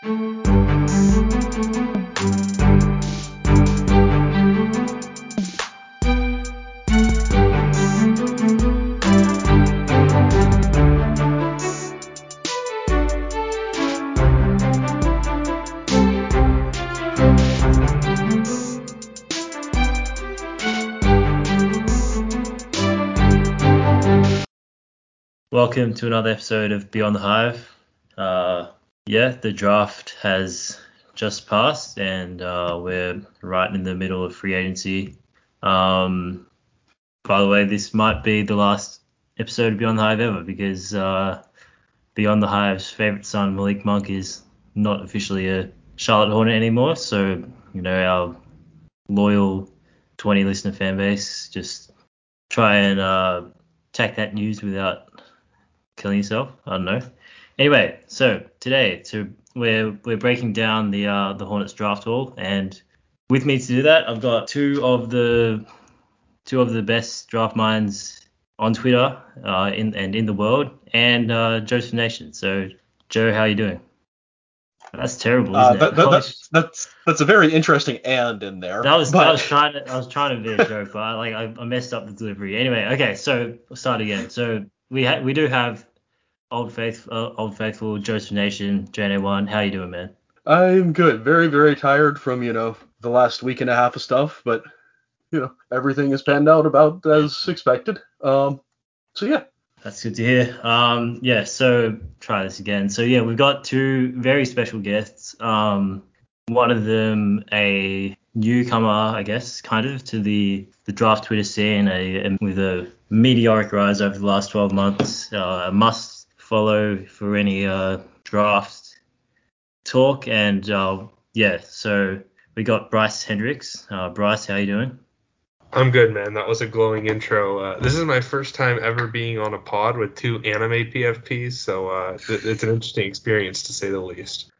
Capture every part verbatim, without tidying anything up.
Welcome to another episode of Beyond the Hive. Uh, yeah, the draft has just passed, and uh, we're right in the middle of free agency. Um, by the way, this might be the last episode of Beyond the Hive ever, because uh, Beyond the Hive's favorite son, Malik Monk, is not officially a Charlotte Hornet anymore. So, you know, our loyal twenty listener fan base, just try and uh, take that news without killing yourself. I don't know. Anyway, so today, so we're we're breaking down the uh, the Hornets draft haul, and with me to do that, I've got two of the two of the best draft minds on Twitter, uh, in and in the world, and uh, Joseph Nation. So, Joe, how are you doing? That's terrible, Uh, isn't that, it? that, Holy that, sh- that's that's a very interesting and in there, that was that was but trying to I was trying to be a joke, but I, like I, I messed up the delivery. Anyway, okay, so we'll start again. So we ha- we do have Old Faithful, uh, Old Faithful, Joseph Nation, J N A one. How you doing, man? I'm good. Very, very tired from, you know, the last week and a half of stuff, but, you know, everything has panned out about as expected. Um, so yeah. That's good to hear. Um, yeah, so try this again. So yeah, we've got two very special guests. Um, one of them a newcomer, I guess, kind of to the the draft Twitter scene, a, a with a meteoric rise over the last twelve months. Uh, a must follow for any uh, draft talk. And uh, yeah, so we got Bryce Hendricks. Uh, Bryce, how you doing? I'm good, man. That was a glowing intro. Uh, this is my first time ever being on a pod with two anime P F Ps, so uh, th- it's an interesting experience to say the least.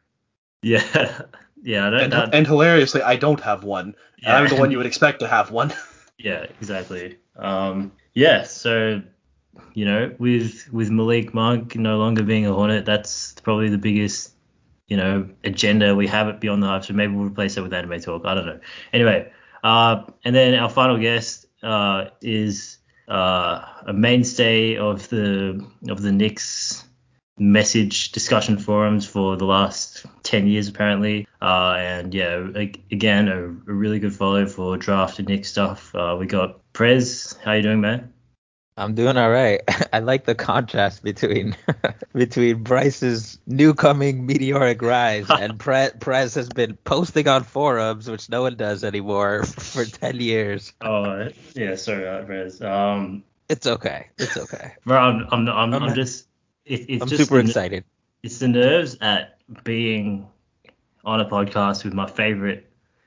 Yeah, yeah, that, And that and hilariously, I don't have one. And I'm the yeah. one you would expect to have one. Yeah, exactly. Um, yeah, so you know, with with Malik Monk no longer being a Hornet, that's probably the biggest, you know, agenda we have at Beyond the Hive. So maybe we'll replace it with anime talk. I don't know. Anyway, uh, and then our final guest uh, is uh, a mainstay of the of the Knicks message discussion forums for the last ten years apparently, uh and yeah, ag- again a, a really good follow for draft and Nick stuff. Uh we got Prez. How you doing, man? I'm doing all right. I like the contrast between between Bryce's new coming meteoric rise and Pre- Prez has been posting on forums, which no one does anymore, for ten years. Oh yeah, sorry, uh, Prez. um It's okay. It's okay. bro, i'm i'm i'm, I'm I'm just it, it's I'm just super the n- excited. it's the nerves at being on a podcast with my favorite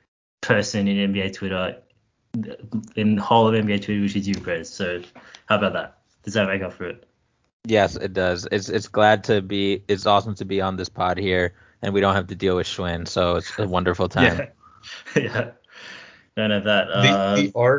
person in N B A Twitter, in the whole of N B A Twitter, which is you, Prez. So how about that? Does that make up for it? Yes, it does. It's it's glad to be. It's awesome to be on this pod here, and we don't have to deal with Schwinn, so it's a wonderful time. Yeah. Yeah, don't have that. The uh the art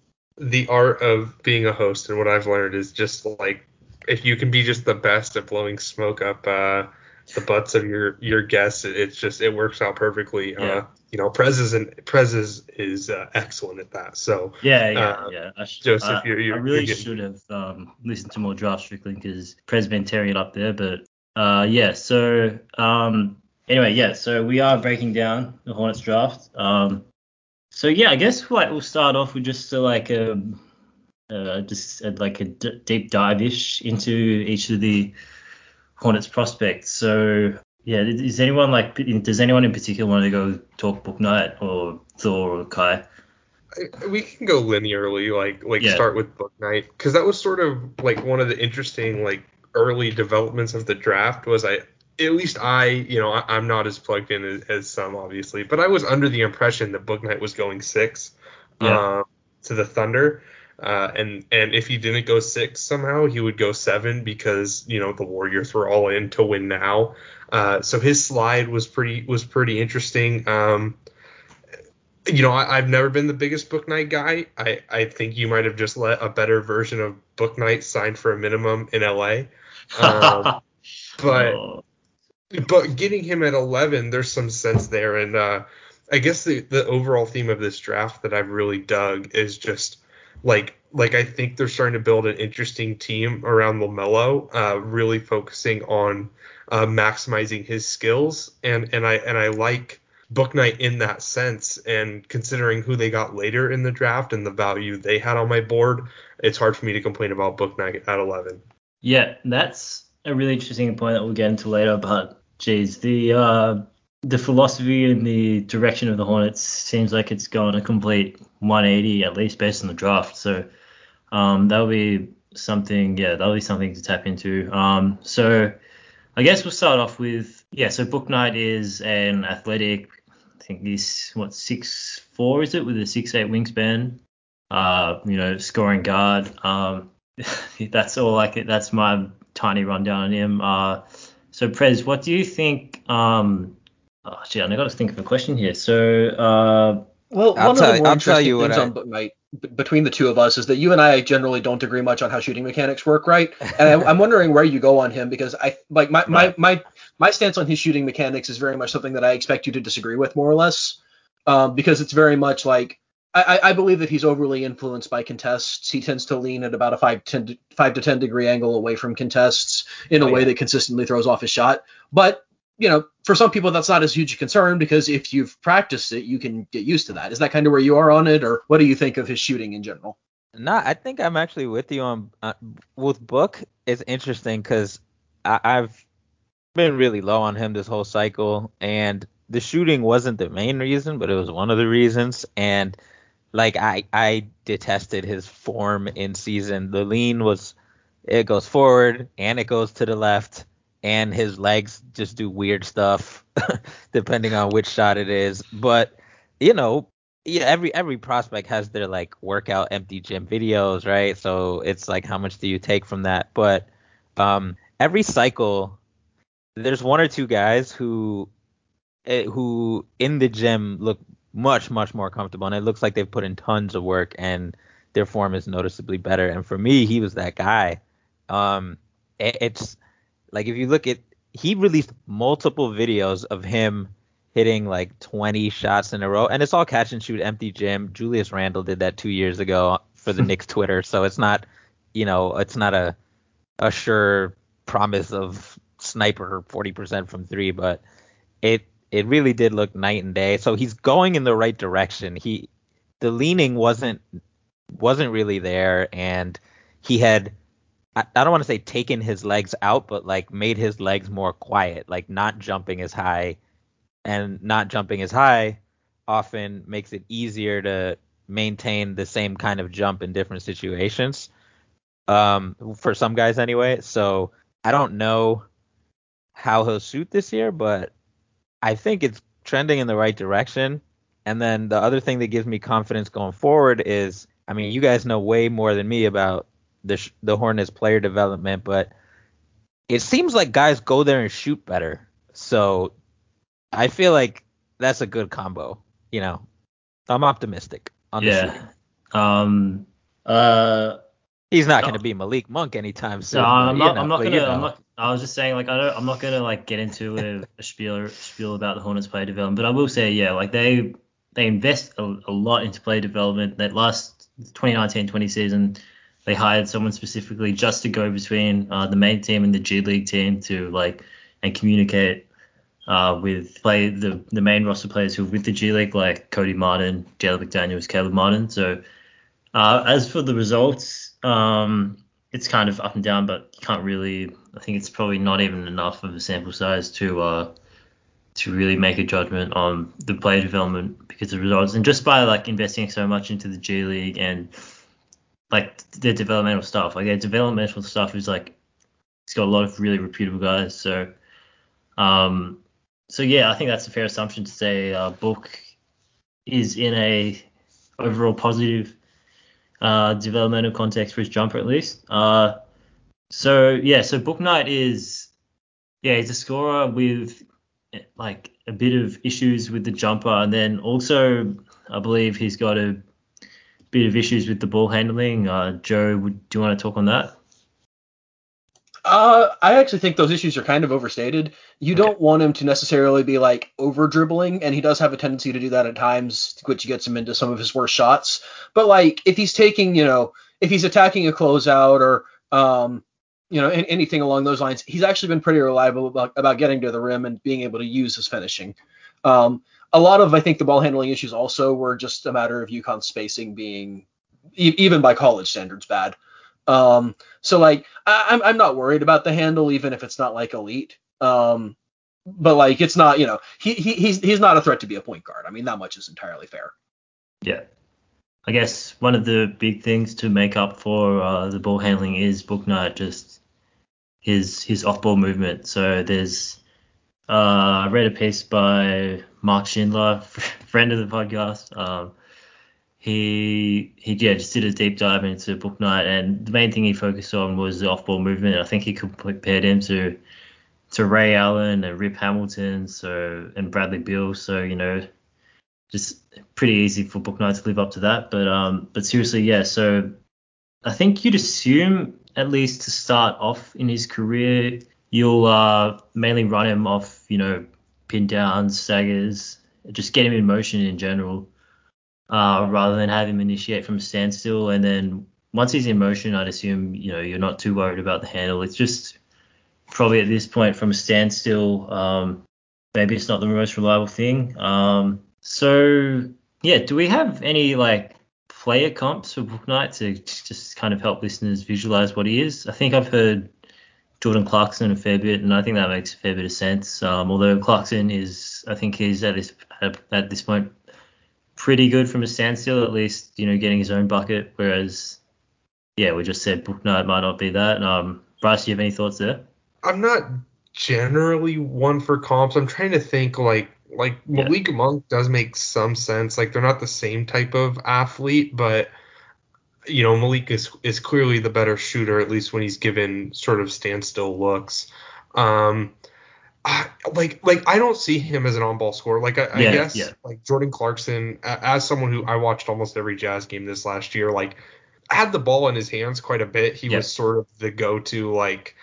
the art of being a host and what I've learned is just like if you can be just the best at blowing smoke up uh, the butts of your your guests, it, it's just it works out perfectly. Yeah. Uh, you know, Prez is an, Prez is, is uh, excellent at that. So Yeah, yeah, uh, yeah. I, sh- Joseph, I, you're I you're you're really getting should have um, listened to more Draft Strickland because Prez been tearing it up there. But uh, yeah, so um, anyway, yeah, so we are breaking down the Hornets draft. Um, so yeah, I guess like we'll start off with just uh, like a uh, just uh, like a d- deep dive-ish into each of the Hornets prospects. So yeah, is anyone like does anyone in particular want to go talk Book Knight or Thor or Kai? we can go linearly, like like Yeah. start with Book Knight, because that was sort of like one of the interesting like early developments of the draft. Was I at least I you know I, I'm not as plugged in as, as some obviously, but I was under the impression that Book Knight was going six, Yeah. um, to the Thunder. Uh, and and if he didn't go six somehow, he would go seven because you know the Warriors were all in to win now. Uh, so his slide was pretty was pretty interesting. Um, you know, I, I've never been the biggest Book Knight guy. I, I think you might have just let a better version of Book Knight sign for a minimum in L A. Um, but Oh. but getting him at eleven, there's some sense there. And uh, I guess the, the overall theme of this draft that I've really dug is just like like I think they're starting to build an interesting team around LaMelo, uh, really focusing on uh, maximizing his skills. And and I and I like Bouknight in that sense. And considering who they got later in the draft and the value they had on my board, it's hard for me to complain about Bouknight at eleven. Yeah, that's a really interesting point that we'll get into later. But geez, the uh, the philosophy and the direction of the Hornets seems like it's gone a complete one eighty, at least based on the draft. So um, that'll be something. Yeah, that'll be something to tap into. Um, so I guess we'll start off with yeah. So Bouknight is an athletic. I think he's what six four is it with a six eight wingspan. Uh, you know, scoring guard. Um, that's all I can, that's my tiny rundown on him. Uh, so Prez, what do you think? Um, oh, gee, I got to think of a question here. So, uh, Well, I'll one of tell the more I'll tell interesting you what things I on Bouknight b- between the two of us is that you and I generally don't agree much on how shooting mechanics work, right? And I, I'm wondering where you go on him because I like my, my right. my my stance on his shooting mechanics is very much something that I expect you to disagree with more or less, um, because it's very much like I, I believe that he's overly influenced by contests. He tends to lean at about a five, ten to, five to ten degree angle away from contests in a Oh, way yeah. that consistently throws off his shot. But you know, for some people, that's not as huge a concern because if you've practiced it, you can get used to that. Is that kind of where you are on it, or what do you think of his shooting in general? No, I think I'm actually with you on uh, with Book. It's interesting because I've been really low on him this whole cycle, and the shooting wasn't the main reason, but it was one of the reasons. And like I I detested his form in season. The lean was it goes forward and it goes to the left, and his legs just do weird stuff depending on which shot it is. But you know, yeah, every every prospect has their like workout empty gym videos, right? So it's like how much do you take from that? But um, every cycle, there's one or two guys who eh, who in the gym look much much more comfortable, and it looks like they've put in tons of work and their form is noticeably better. And for me, he was that guy. Um, it, it's like if you look at he released multiple videos of him hitting like twenty shots in a row, and it's all catch and shoot empty gym. Julius Randle did that two years ago for the Knicks Twitter, so it's not you know it's not a a sure promise of sniper forty percent from three, but it it really did look night and day. So he's going in the right direction. He the leaning wasn't wasn't really there, and he had I, I don't want to say taken his legs out, but like made his legs more quiet, like not jumping as high, and not jumping as high often makes it easier to maintain the same kind of jump in different situations. Um, for some guys anyway. So I don't know how he'll shoot this year, but I think it's trending in the right direction. And then the other thing that gives me confidence going forward is, I mean, you guys know way more than me about the sh- the Hornets player development, but it seems like guys go there and shoot better. So I feel like that's a good combo. You know, I'm optimistic on the shooting. Yeah. Um. Uh. He's not going to No, be Malik Monk anytime no, soon, but I'm you not. I'm know, not but gonna. you I'm know, not. I was just saying, like, I don't. I'm not gonna like get into a, a spiel spiel about the Hornets play development, but I will say, yeah, like they they invest a, a lot into play development. That last twenty nineteen twenty season, they hired someone specifically just to go between uh, the main team and the G League team to like and communicate uh, with play the the main roster players who are with the G League, like Cody Martin, Jalen McDaniels, Caleb Martin. So uh, as for the results, um, it's kind of up and down, but you can't really. I think it's probably not even enough of a sample size to uh, to really make a judgment on the player development because of results. And just by like investing so much into the G League and like their developmental stuff, like their developmental stuff is like it's got a lot of really reputable guys. So um, so yeah, I think that's a fair assumption to say uh, Book is in a overall positive uh, developmental context for his jumper at least. Uh, so yeah, so Bouknight is yeah he's a scorer with like a bit of issues with the jumper, and then also I believe he's got a bit of issues with the ball handling. Uh, Joe, would, do you want to talk on that? Uh, I actually think those issues are kind of overstated. You Okay. don't want him to necessarily be like over dribbling, and he does have a tendency to do that at times, which gets him into some of his worst shots. But like if he's taking, you know, if he's attacking a closeout or um, you know, an- anything along those lines, he's actually been pretty reliable about, about getting to the rim and being able to use his finishing. Um, a lot of I think the ball handling issues also were just a matter of UConn's spacing being e- even by college standards bad. Um, so like I, I'm I'm not worried about the handle, even if it's not like elite. Um, but like it's not, you know, he, he he's he's not a threat to be a point guard. I mean, that much is entirely fair. Yeah. I guess one of the big things to make up for uh, the ball handling is Bouknight, just his his off ball movement. So there's uh, I read a piece by Mark Schindler, friend of the podcast. Um, he he yeah just did a deep dive into Bouknight, and the main thing he focused on was the off ball movement. I think he compared him to to Ray Allen and Rip Hamilton, so and Bradley Beal. So you know, just pretty easy for Bouknight to live up to that. But um, but seriously, yeah. So I think you'd assume, at least to start off in his career, you'll uh mainly run him off, you know, pin downs, staggers, just get him in motion in general, uh, rather than have him initiate from standstill. And then once he's in motion, I'd assume, you know, you're not too worried about the handle. It's just probably at this point from a standstill, um, maybe it's not the most reliable thing. Um, so yeah, do we have any like player comps for Bouknight to just kind of help listeners visualize what he is? I think I've heard Jordan Clarkson a fair bit, and I think that makes a fair bit of sense. Um, although Clarkson is, I think he's at this at, at this point pretty good from a standstill, at least, you know, getting his own bucket. Whereas, yeah, we just said Bouknight might not be that. Um, Bryce, do you have any thoughts there? I'm not generally one for comps. I'm trying to think like like Yeah. Malik Monk does make some sense. Like they're not the same type of athlete, but you know, Malik is is clearly the better shooter, at least when he's given sort of standstill looks. Um I, like like I don't see him as an on-ball scorer. Like I, I Yeah, guess yeah. like Jordan Clarkson, a- as someone who I watched almost every Jazz game this last year, like had the ball in his hands quite a bit. He Yeah. was sort of the go-to like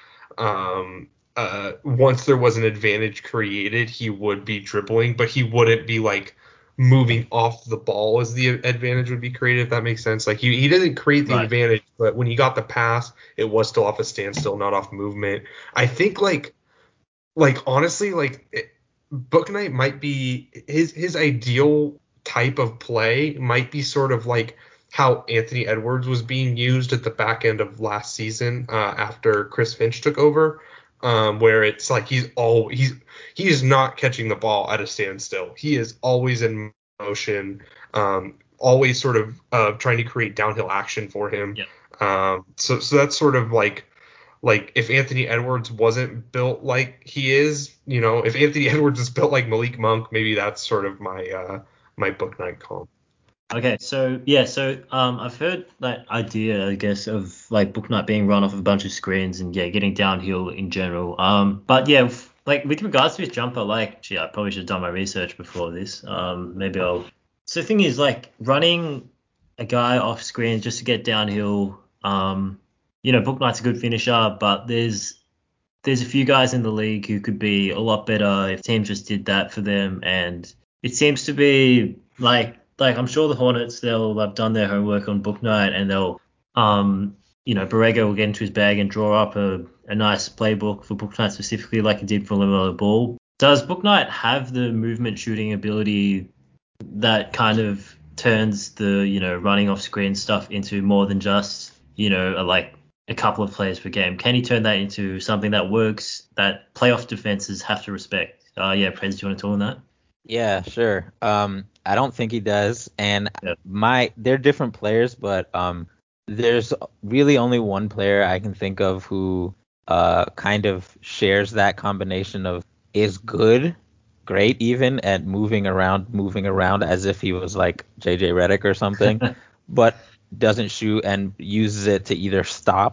um uh once there was an advantage created, he would be dribbling, but he wouldn't be like moving off the ball as the advantage would be created, if that makes sense. Like he, he didn't create the Right. advantage, but when he got the pass, it was still off a standstill, not off movement. I think like like honestly, like it, Bouknight might be his his ideal type of play might be sort of like how Anthony Edwards was being used at the back end of last season uh, after Chris Finch took over, um, where it's like he's all he's he is not catching the ball at a standstill. He is always in motion, um, always sort of uh, trying to create downhill action for him. Yeah. Um, so so that's sort of like like if Anthony Edwards wasn't built like he is, you know, if Anthony Edwards is built like Malik Monk, maybe that's sort of my uh, my Bouknight comp. Okay, so yeah, so um, I've heard that idea, I guess, of like Bouknight being run off of a bunch of screens and yeah, getting downhill in general. Um, but yeah, f- like with regards to his jumper, like, gee, I probably should have done my research before this. Um, maybe I'll. So the thing is, like, running a guy off screen just to get downhill. Um, you know, Bouknight's a good finisher, but there's there's a few guys in the league who could be a lot better if teams just did that for them. And it seems to be like, like I'm sure the Hornets, they'll have done their homework on Bouknight and they'll, um, you know, Borrego will get into his bag and draw up a, a nice playbook for Bouknight specifically, like he did for LaMelo Ball. Does Bouknight have the movement shooting ability that kind of turns the, you know, running off screen stuff into more than just, you know, a, like a couple of plays per game? Can he turn that into something that works, that playoff defenses have to respect? Uh, yeah, Prez, do you want to talk on that? Yeah, sure. Um, I don't think he does, and Yeah. my they're different players, but um, there's really only one player I can think of who uh kind of shares that combination of is good, great even at moving around, moving around as if he was like J J Redick or something, but doesn't shoot and uses it to either stop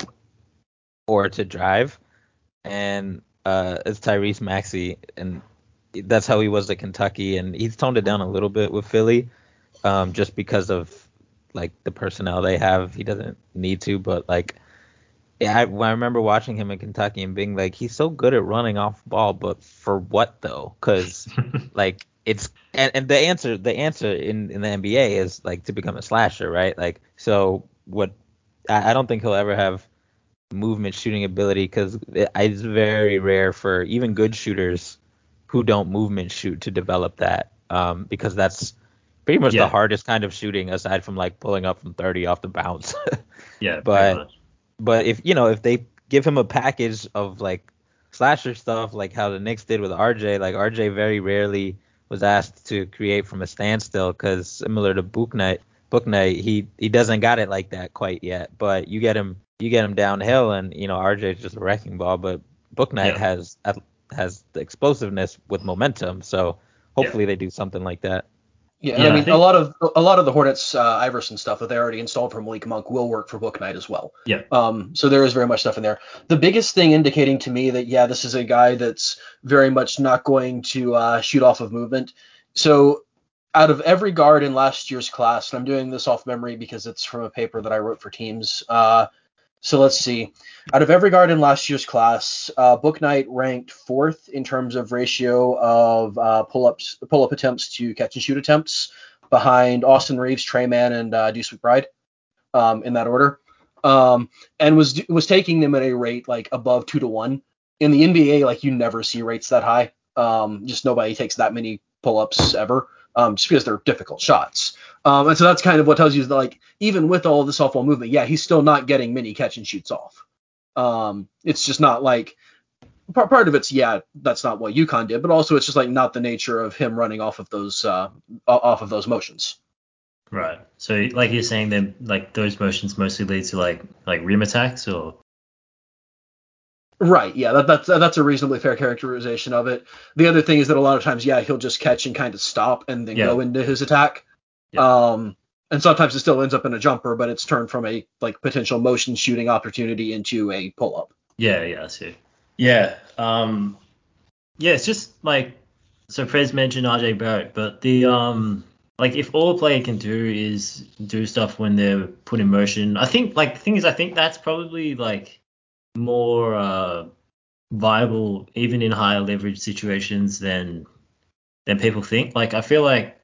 or to drive, and uh, it's Tyrese Maxey, and that's how he was at Kentucky, and he's toned it down a little bit with Philly, um, just because of like the personnel they have. He doesn't need to, but like Yeah, I, I remember watching him in Kentucky and being like, he's so good at running off ball, but for what though? Because like it's and, and the answer the answer in, in the N B A is like to become a slasher, right? Like so what I, I don't think he'll ever have movement shooting ability because it's very rare for even good shooters who don't movement shoot to develop that um, because that's pretty much the Yeah, hardest kind of shooting aside from like pulling up from thirty off the bounce. yeah, pretty But much. but if you know if they give him a package of like slasher stuff like how the Knicks did with R J, like R J very rarely was asked to create from a standstill because similar to Book Knight, Book Knight, he he doesn't got it like that quite yet. But you get him you get him downhill and you know R J is just a wrecking ball, but Book Knight Yeah, has has the explosiveness with momentum, so yeah, hopefully they do something like that. Yeah, and I yeah. I mean a think lot of a lot of the Hornets uh, Iverson stuff that they already installed from Malik Monk will work for Book Knight as well. yeah, Um, so there is very much stuff in there. The biggest thing indicating to me that yeah, this is a guy that's very much not going to uh, shoot off of movement. So out of every guard in last year's class, and I'm doing this off memory because it's from a paper that I wrote for teams. Uh, so let's see. Out of every guard in last year's class, uh, Book Knight ranked fourth in terms of ratio of uh, pull-ups, pull-up attempts to catch and shoot attempts, behind Austin Reeves, Trey Mann, and uh, Deuce McBride, um, in that order, um, and was was taking them at a rate like above two to one. In the N B A, like you never see rates that high. Um, just nobody takes that many pull-ups ever, um, just because they're difficult shots. Um, and so that's kind of what tells you that, like, even with all of the softball movement, yeah, he's still not getting many catch and shoots off. Um, it's just not like part, part of it's, yeah, that's not what UConn did, but also it's just like not the nature of him running off of those uh, off of those motions. right. So like you're saying, then like those motions mostly lead to like like rim attacks, or Right, yeah, that, that's that's a reasonably fair characterization of it. The other thing is that a lot of times, yeah, he'll just catch and kind of stop and then yeah, go into his attack. yeah, Um, and sometimes it still ends up in a jumper, but it's turned from a like potential motion shooting opportunity into a pull up. yeah, yeah. I see. Yeah. Um. Yeah. It's just like so. Prez mentioned R J Barrett, but the um like if all a player can do is do stuff when they're put in motion, I think like the thing is I think that's probably like more uh viable even in higher leverage situations than than people think. Like I feel like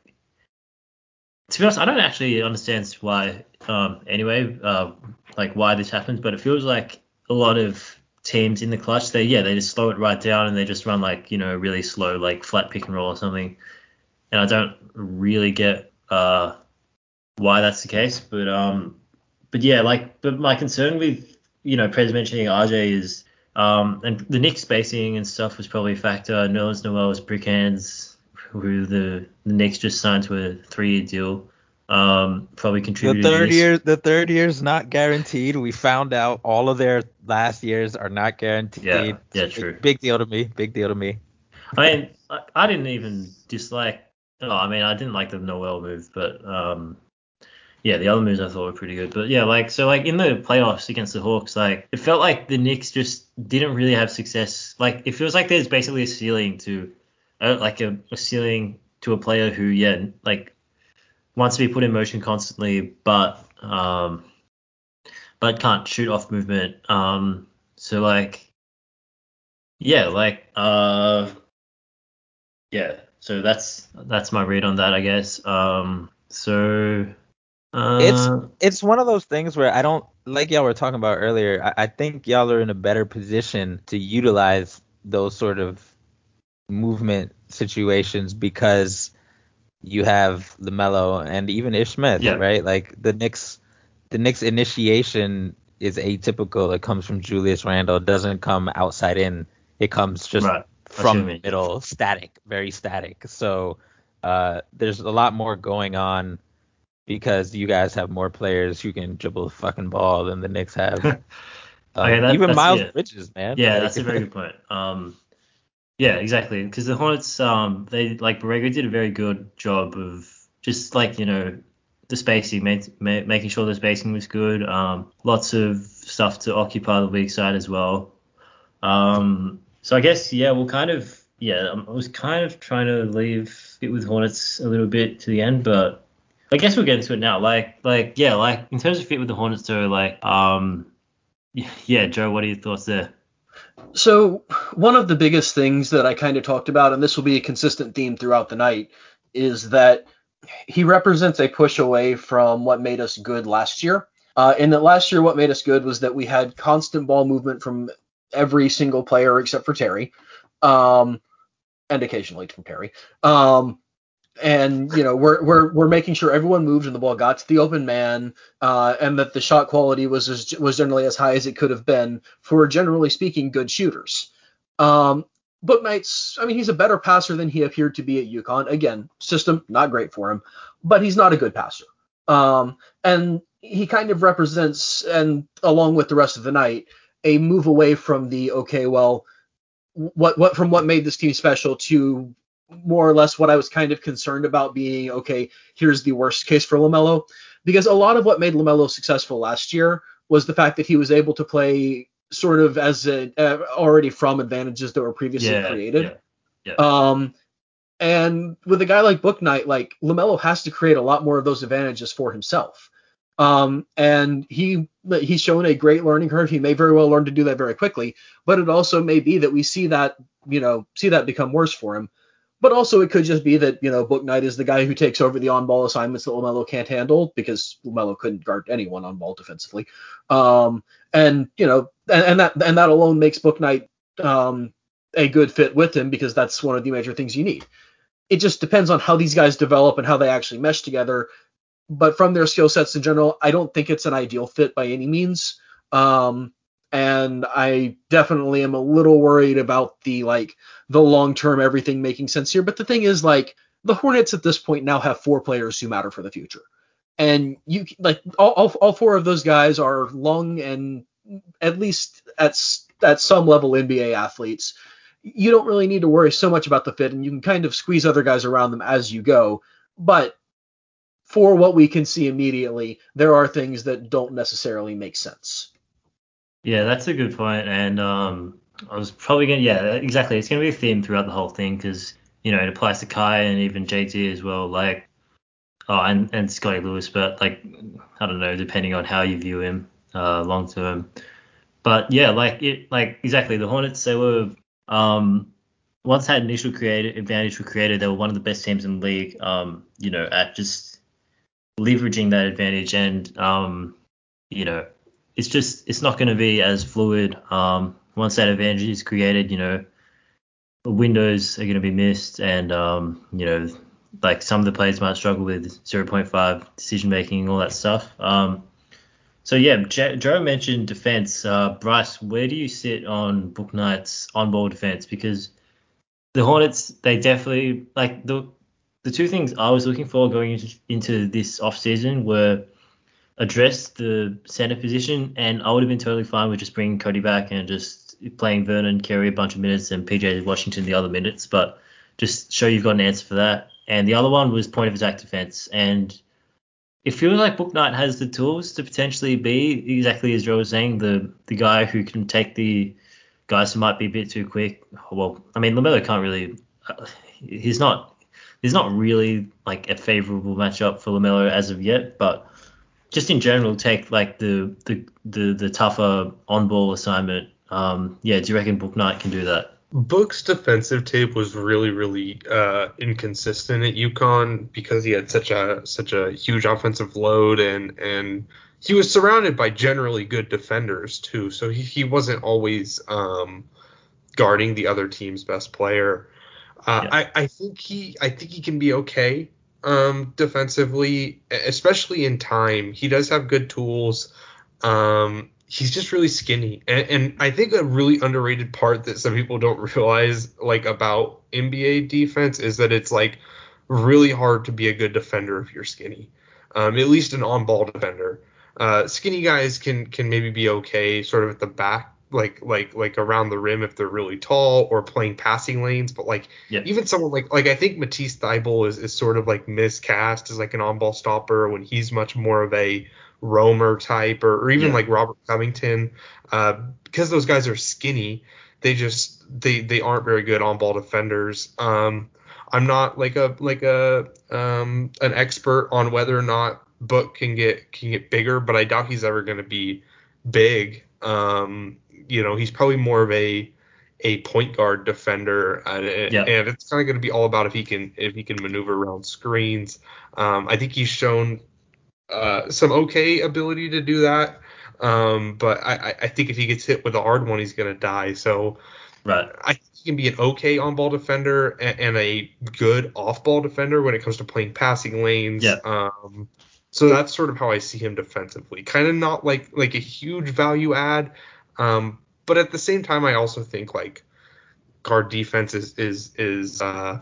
to be honest, I don't actually understand why um anyway, uh like why this happens, but it feels like a lot of teams in the clutch, they yeah, they just slow it right down and they just run like, you know, really slow, like flat pick and roll or something. And I don't really get uh why that's the case. But um but yeah, like but my concern with, you know, Prez mentioning R J is um and the Knicks spacing and stuff was probably a factor. Nerlens Noel's brick hands, who the the Knicks just signed to a three year deal. Um probably The contributed to third this. year, the third year is not guaranteed. We found out all of their last years are not Yeah, guaranteed. It's a yeah, big, true. big deal to me. Big deal to me. I mean, I, I didn't even dislike. Oh, I mean, I didn't like the Noel move, but um, yeah, the other moves I thought were pretty good. But yeah, like so, like in the playoffs against the Hawks, like it felt like the Knicks just didn't really have success. Like it feels like there's basically a ceiling to, uh, like a, a ceiling to a player who, yeah, like wants to be put in motion constantly, but um, but can't shoot off movement. Um, so like, yeah, like uh. Yeah, so that's that's my read on that, I guess. Um, so It's uh, it's one of those things where I don't like y'all were talking about earlier. I, I think y'all are in a better position to utilize those sort of movement situations because you have LaMelo and even Ish Smith, yeah, right? Like the Knicks, the Knicks initiation is atypical. It comes from Julius Randle. It doesn't come outside in. It comes just right. I see what from you the mean. middle, static, very static. So uh, there's a lot more going on because you guys have more players who can dribble the fucking ball than the Knicks have. Okay, Um, that even that's Miles yeah, Bridges, man. yeah, Like that's a very good point. Um, yeah, exactly, because the Hornets, um, they like Borrego did a very good job of just like you know the spacing, ma- ma- making sure the spacing was good. Um, lots of stuff to occupy the weak side as well. Um, so I guess yeah, we'll kind of yeah, um, I was kind of trying to leave it with Hornets a little bit to the end, but I guess we'll get into it now. Like like yeah, like in terms of fit with the Hornets, though, like um, Yeah, Joe, what are your thoughts there? So one of the biggest things that I kind of talked about, and this will be a consistent theme throughout the night, is that he represents a push away from what made us good last year. Uh, and that last year, what made us good was that we had constant ball movement from every single player except for Terry, um, and occasionally from Terry. Um, and you know we're we're we're making sure everyone moved and the ball got to the open man, uh, and that the shot quality was as, was generally as high as it could have been for, generally speaking, good shooters. Um, Bouknight's, I mean, he's a better passer than he appeared to be at UConn. Again, system not great for him, but he's not a good passer. Um, and he kind of represents, and along with the rest of the night, a move away from the okay, well, what what from what made this team special to more or less what I was kind of concerned about being, okay, here's the worst case for LaMelo. Because a lot of what made LaMelo successful last year was the fact that he was able to play sort of as a, uh, already from advantages that were previously Yeah, created. yeah, yeah. Um, and with a guy like Bouknight, like LaMelo has to create a lot more of those advantages for himself. Um, and he he's shown a great learning curve. He may very well learn to do that very quickly, but it also may be that we see that, you know, see that become worse for him. But also it could just be that, you know, Bouknight is the guy who takes over the on-ball assignments that LaMelo can't handle, because LaMelo couldn't guard anyone on ball defensively. Um, and, you know, and, and that and that alone makes Bouknight um, a good fit with him, because that's one of the major things you need. It just depends on how these guys develop and how they actually mesh together. But from their skill sets in general, I don't think it's an ideal fit by any means. Um, and I definitely am a little worried about the like the long term everything making sense here. But the thing is, like, the Hornets at this point now have four players who matter for the future, and you like all all, all four of those guys are long and at least at at some level N B A athletes. You don't really need to worry so much about the fit, and you can kind of squeeze other guys around them as you go. But for what we can see immediately, there are things that don't necessarily make sense. Yeah, that's a good point. And um, I was probably going to, yeah, exactly. It's going to be a theme throughout the whole thing because, you know, it applies to Kai and even J T as well. Like, oh, and, and Scotty Lewis, but like, I don't know, depending on how you view him uh, long term. But yeah, like it, like exactly. The Hornets, they were um, once had initial creative advantage for creative. They were one of the best teams in the league. Um, you know, at just leveraging that advantage, and um, you know, it's just it's not going to be as fluid. Um, once that advantage is created, you know, the windows are going to be missed, and um, you know, like some of the players might struggle with zero point five decision making, all that stuff. Um, so yeah, J- Joe mentioned defense. Uh, Bryce, where do you sit on Bouknight's on-ball defense? Because the Hornets, they definitely like the the two things I was looking for going into, into this offseason were address the center position, and I would have been totally fine with just bringing Cody back and just playing Vernon Carey a bunch of minutes and P J Washington the other minutes, but just show you've got an answer for that. And the other one was point of attack defense, and it feels like Bouknight has the tools to potentially be exactly as Joe was saying, the the guy who can take the guys who might be a bit too quick. Well, I mean, LaMelo can't really. Uh, he's not. There's not really like a favorable matchup for LaMelo as of yet, but just in general, take like the the the, the tougher on ball assignment. Um, yeah, do you reckon Bouknight can do that? Book's defensive tape was really, really uh, inconsistent at UConn because he had such a such a huge offensive load, and and he was surrounded by generally good defenders too. So he, he wasn't always um, guarding the other team's best player. Uh, Yeah. I, I think he I think he can be okay um, defensively, especially in time. He does have good tools. Um, he's just really skinny, and, and I think a really underrated part that some people don't realize, like about N B A defense, is that it's like really hard to be a good defender if you're skinny. Um, at least an on-ball defender. Uh, skinny guys can can maybe be okay, sort of at the back, like like like around the rim if they're really tall or playing passing lanes. But like Yeah. even someone like like I think Matisse Thybulle is, is sort of like miscast as like an on-ball stopper when he's much more of a roamer type, or, or even Yeah. like Robert Covington, uh, because those guys are skinny. They just they they aren't very good on-ball defenders. Um, I'm not like a like a um, an expert on whether or not Book can get can get bigger, but I doubt he's ever going to be big. Um, you know, he's probably more of a a point guard defender, and, Yeah. and it's kind of going to be all about if he can if he can maneuver around screens. Um, I think he's shown uh, some okay ability to do that, um, but I, I think if he gets hit with a hard one, he's going to die. So Right. I think he can be an okay on-ball defender and, and a good off-ball defender when it comes to playing passing lanes. Yeah. Um, so that's sort of how I see him defensively. Kind of not like like a huge value add, um, but at the same time, I also think like guard defense is is is uh,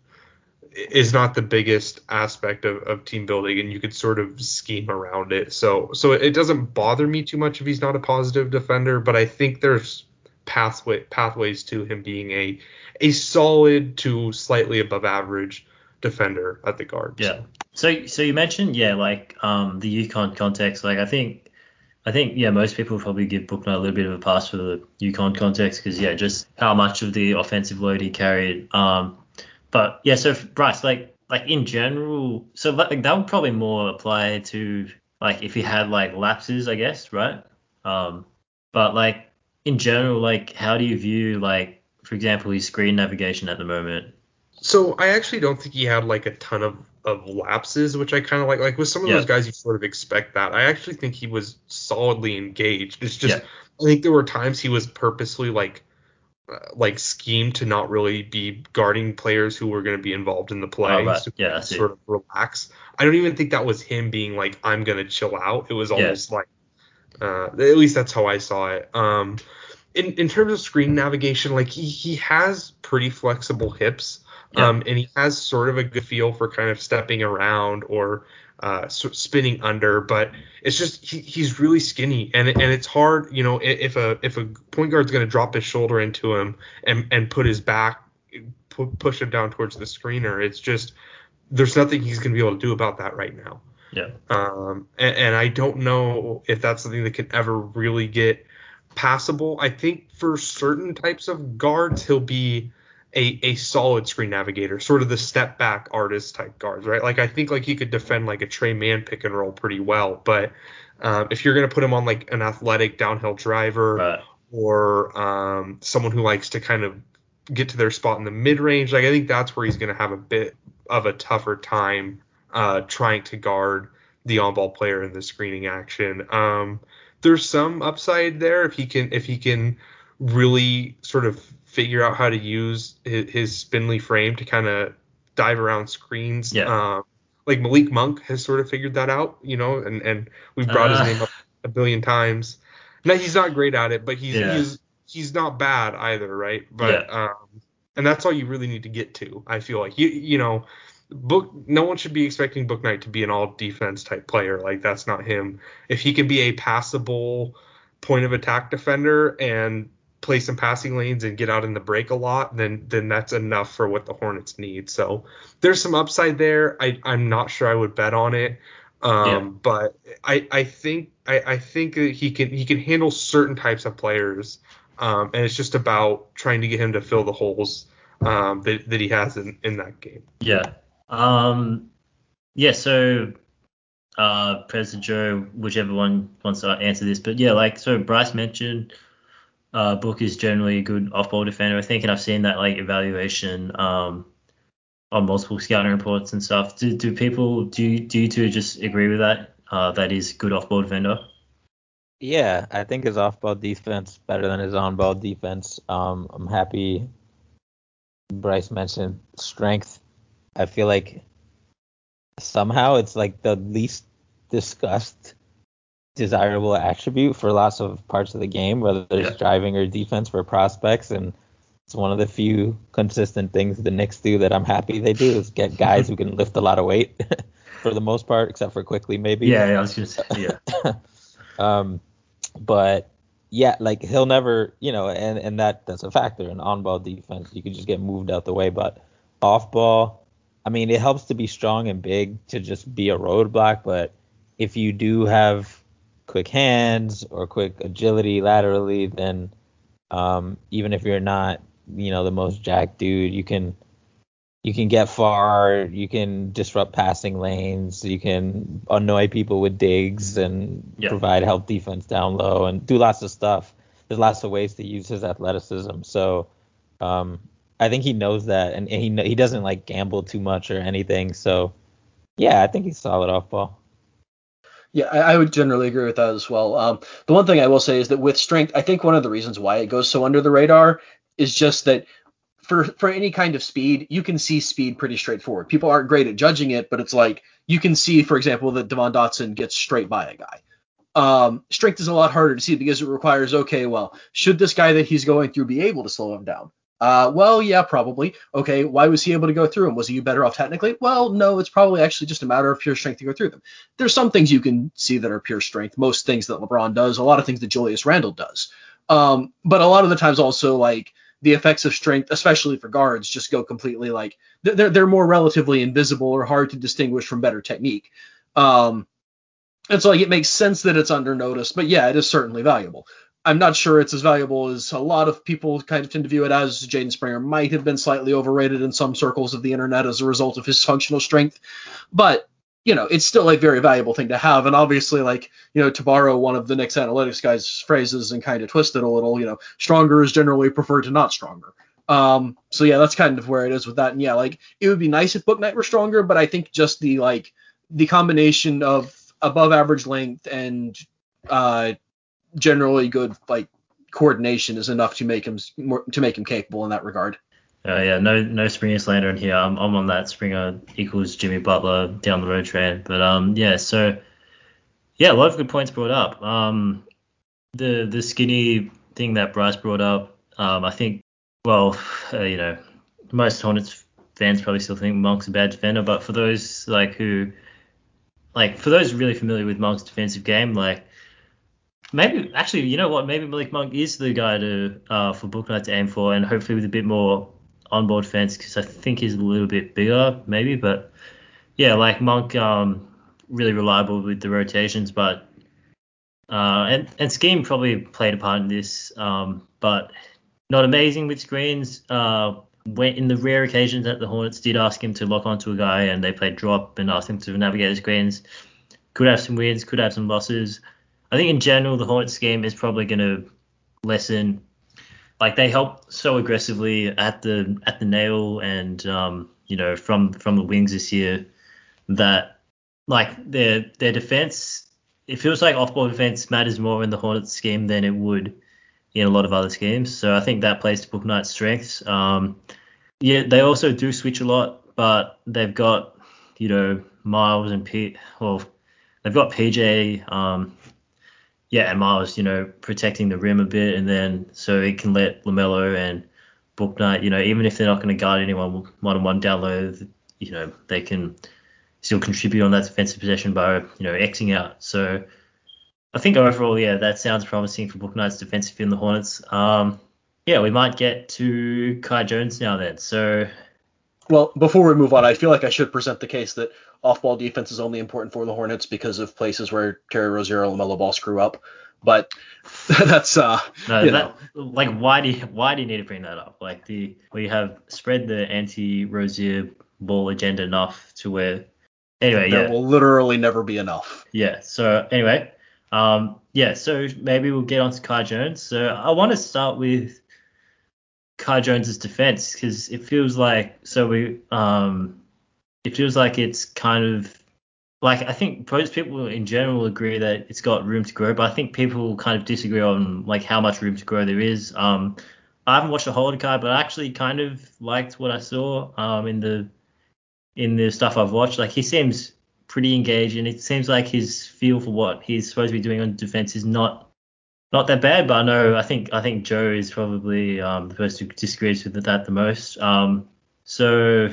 is not the biggest aspect of, of team building, and you could sort of scheme around it. So so it doesn't bother me too much if he's not a positive defender, but I think there's pathway pathways to him being a a solid to slightly above average defender at the guard. Yeah. So so you mentioned yeah like um the UConn context. Like I think I think yeah most people probably give Bouknight a little bit of a pass for the UConn context because yeah just how much of the offensive load he carried. Um, but yeah so Bryce like like in general so like that would probably more apply to like if he had like lapses I guess right. Um, but like in general like how do you view like for example his screen navigation at the moment? So I actually don't think he had like a ton of, of lapses, which I kind of like. Like with some of Yeah. those guys, you sort of expect that. I actually think he was solidly engaged. It's just Yeah. I think there were times he was purposely like uh, like schemed to not really be guarding players who were going to be involved in the play, Oh, right. so Yeah, I he could see. sort of relax. I don't even think that was him being like I'm going to chill out. It was Yeah. almost like uh, at least that's how I saw it. Um, in in terms of screen navigation, like he he has pretty flexible hips. Yeah. Um, and he has sort of a good feel for kind of stepping around or uh, sort of spinning under, but it's just he, he's really skinny, and and it's hard, you know, if a if a point guard's going to drop his shoulder into him and and put his back pu- push him down towards the screener, it's just there's nothing he's going to be able to do about that right now. Yeah. Um, and, and I don't know if that's something that can ever really get passable. I think for certain types of guards, he'll be a, a solid screen navigator, sort of the step back artist type guards, right? Like I think like he could defend like a Trey Mann pick and roll pretty well, but um, if you're going to put him on like an athletic downhill driver Right. or um, someone who likes to kind of get to their spot in the mid range, like I think that's where he's going to have a bit of a tougher time uh, trying to guard the on-ball player in the screening action. Um, there's some upside there if he can if he can really sort of figure out how to use his, his spindly frame to kind of dive around screens. Yeah. Um, like Malik Monk has sort of figured that out, you know, and, and we've brought Uh, his name up a billion times. Now he's not great at it, but he's Yeah. he's he's not bad either, right? But Yeah. um, and that's all you really need to get to. I feel like you you know. Book no one should be expecting Bouknight to be an all defense type player. Like that's not him. If he can be a passable point of attack defender and play some passing lanes and get out in the break a lot, then then that's enough for what the Hornets need. So there's some upside there. I, I'm not sure I would bet on it. Um, Yeah. but I, I think I, I think that he can he can handle certain types of players. Um, and it's just about trying to get him to fill the holes um, that, that he has in, in that game. Yeah. Um, yeah, so uh President Joe, whichever one wants to answer this, but yeah, like so Bryce mentioned uh Book is generally a good off ball defender, I think, and I've seen that like evaluation um on multiple scouting reports and stuff. Do do people do you, do you two just agree with that? Uh that is good off ball defender? Yeah, I think his off-ball defense better than his on-ball defense. Um, I'm happy Bryce mentioned strength. I feel like somehow it's like the least discussed desirable attribute for lots of parts of the game, whether it's Yeah. driving or defense for prospects. And it's one of the few consistent things the Knicks do that I'm happy they do is get guys who can lift a lot of weight for the most part, except for quickly maybe. Yeah, yeah, I was gonna say yeah. um, but yeah, like he'll never, you know, and, and that that's a factor in on-ball defense. You can just get moved out the way, but off-ball, I mean, it helps to be strong and big to just be a roadblock. But if you do have quick hands or quick agility laterally, then um, even if you're not, you know, the most jacked dude, you can you can get far, you can disrupt passing lanes, you can annoy people with digs and Yeah. provide help defense down low and do lots of stuff. There's lots of ways to use his athleticism. So um, I think he knows that, and he he doesn't like gamble too much or anything. So yeah, I think he's solid off ball. Yeah, I, I would generally agree with that as well. Um, the one thing I will say is that with strength, I think one of the reasons why it goes so under the radar is just that for for any kind of speed, you can see speed pretty straightforward. People aren't great at judging it, but it's like you can see, for example, that Devon Dotson gets straight by a guy. Um, strength is a lot harder to see because it requires, okay, well, should this guy that he's going through be able to slow him down? Uh, well, yeah, probably. Okay, why was he able to go through him? Was he better off technically? Well, no, it's probably actually just a matter of pure strength to go through them. There's some things you can see that are pure strength. Most things that LeBron does, a lot of things that Julius Randle does. Um, but a lot of the times also, like, the effects of strength, especially for guards, just go completely, like, they're, they're more relatively invisible or hard to distinguish from better technique. Um, and so, like, it makes sense that it's under noticed, but yeah, it is certainly valuable. I'm not sure it's as valuable as a lot of people kind of tend to view it as. Jaden Springer might have been slightly overrated in some circles of the internet as a result of his functional strength, but, you know, it's still a very valuable thing to have. And obviously, like, you know, to borrow one of the Knicks analytics guys' phrases and kind of twist it a little, you know, stronger is generally preferred to not stronger. Um, so yeah, that's kind of where it is with that. And yeah, like, it would be nice if Bouknight were stronger, but I think just the, like, the combination of above average length and uh, generally good, like, coordination is enough to make him more, to make him capable in that regard. Uh, yeah, no no Springer slander in here. I'm, I'm on that Springer equals Jimmy Butler down the road train. But um, yeah, so yeah, a lot of good points brought up. Um, the the skinny thing that Bryce brought up, um, I think, well, uh, you know, most Hornets fans probably still think Monk's a bad defender, but for those like who, like for those really familiar with Monk's defensive game, like maybe actually, you know what, maybe Malik Monk is the guy to uh for Bouknight to aim for, and hopefully with a bit more on-board defense because I think he's a little bit bigger, maybe. But yeah, like Monk, um, really reliable with the rotations, but uh, and and scheme probably played a part in this, um, but not amazing with screens. Uh, when in the rare occasions that the Hornets did ask him to lock onto a guy and they played drop and asked him to navigate the screens, could have some wins, could have some losses. I think in general the Hornets scheme is probably going to lessen. Like they help so aggressively at the at the nail and um, you know from from the wings this year that like their their defense, it feels like off-ball defense matters more in the Hornets scheme than it would in a lot of other schemes. So I think that plays to Bouknight's strengths. Um, yeah, they also do switch a lot, but they've got you know Miles and Pete. Well, they've got P J. Um, Yeah, and Miles, you know, protecting the rim a bit, and then so he can let LaMelo and Bouknight, you know, even if they're not going to guard anyone one-on-one down low, you know, they can still contribute on that defensive possession by, you know, Xing out. So I think overall, yeah, that sounds promising for Bouknight's defensive in the Hornets. Um, yeah, we might get to Kai Jones now then. So Well, before we move on, I feel like I should present the case that off-ball defense is only important for the Hornets because of places where Terry Rozier and LaMelo Ball screw up. But that's uh, no, you that know, like why do you, why do you need to bring that up? Like the we have spread the anti-Rozier Ball agenda enough to where anyway, there yeah. will literally never be enough. Yeah. So anyway, um, yeah. So maybe we'll get on to Kai Jones. So I want to start with Kai Jones's defense because it feels like so we um, it feels like it's kind of like I think most people in general agree that it's got room to grow, but I think people kind of disagree on like how much room to grow there is. Um, I haven't watched the whole of Kai, but I actually kind of liked what I saw um, in the in the stuff I've watched. Like he seems pretty engaged, and it seems like his feel for what he's supposed to be doing on defense is not not that bad. But I know I think I think Joe is probably um, the person who disagrees with that the most. Um, so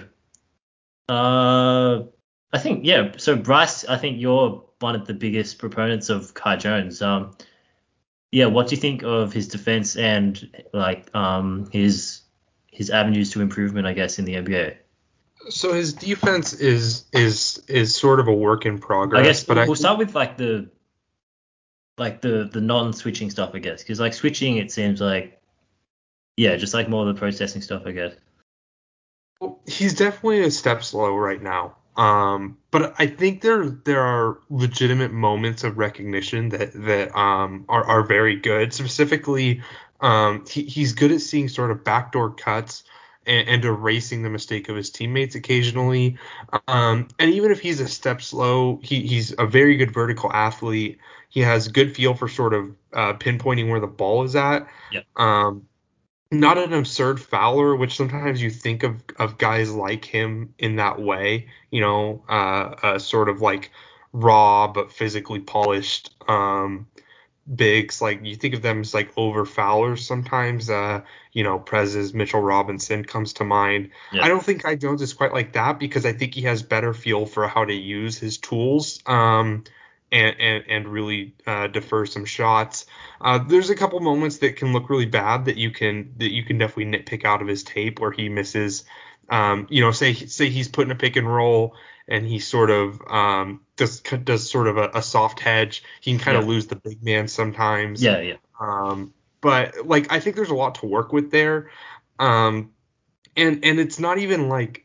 uh, I think yeah. So Bryce, I think you're one of the biggest proponents of Kai Jones. Um, yeah, what do you think of his defense and like um, his his avenues to improvement, I guess, in the N B A? So his defense is is is sort of a work in progress. I guess but we'll I, start with like the like the the non-switching stuff, I guess, because like switching, it seems like yeah, just like more of the processing stuff, I guess. he's definitely a step slow right now. Um, but I think there there are legitimate moments of recognition that that um are, are very good. Specifically, um, he, he's good at seeing sort of backdoor cuts and, and erasing the mistake of his teammates occasionally. Um, and even if he's a step slow, he, he's a very good vertical athlete. He has good feel for sort of uh, pinpointing where the ball is at. Yep. Um, not an absurd fouler, which sometimes you think of of guys like him in that way, you know, uh, uh sort of like raw but physically polished um, bigs. Like you think of them as like over foulers sometimes. Uh, you know, Prez's Mitchell Robinson comes to mind. Yep. I don't think Kai Jones is quite like that because I think he has better feel for how to use his tools. Um, and, and, and really uh, defer some shots. Uh, there's a couple moments that can look really bad that you can that you can definitely nitpick out of his tape where he misses. Um, you know, say say he's putting a pick and roll and he sort of um, does does sort of a, a soft hedge. He can kind Yeah. of lose the big man sometimes. Yeah, yeah. Um, but like I think there's a lot to work with there. Um, and and it's not even like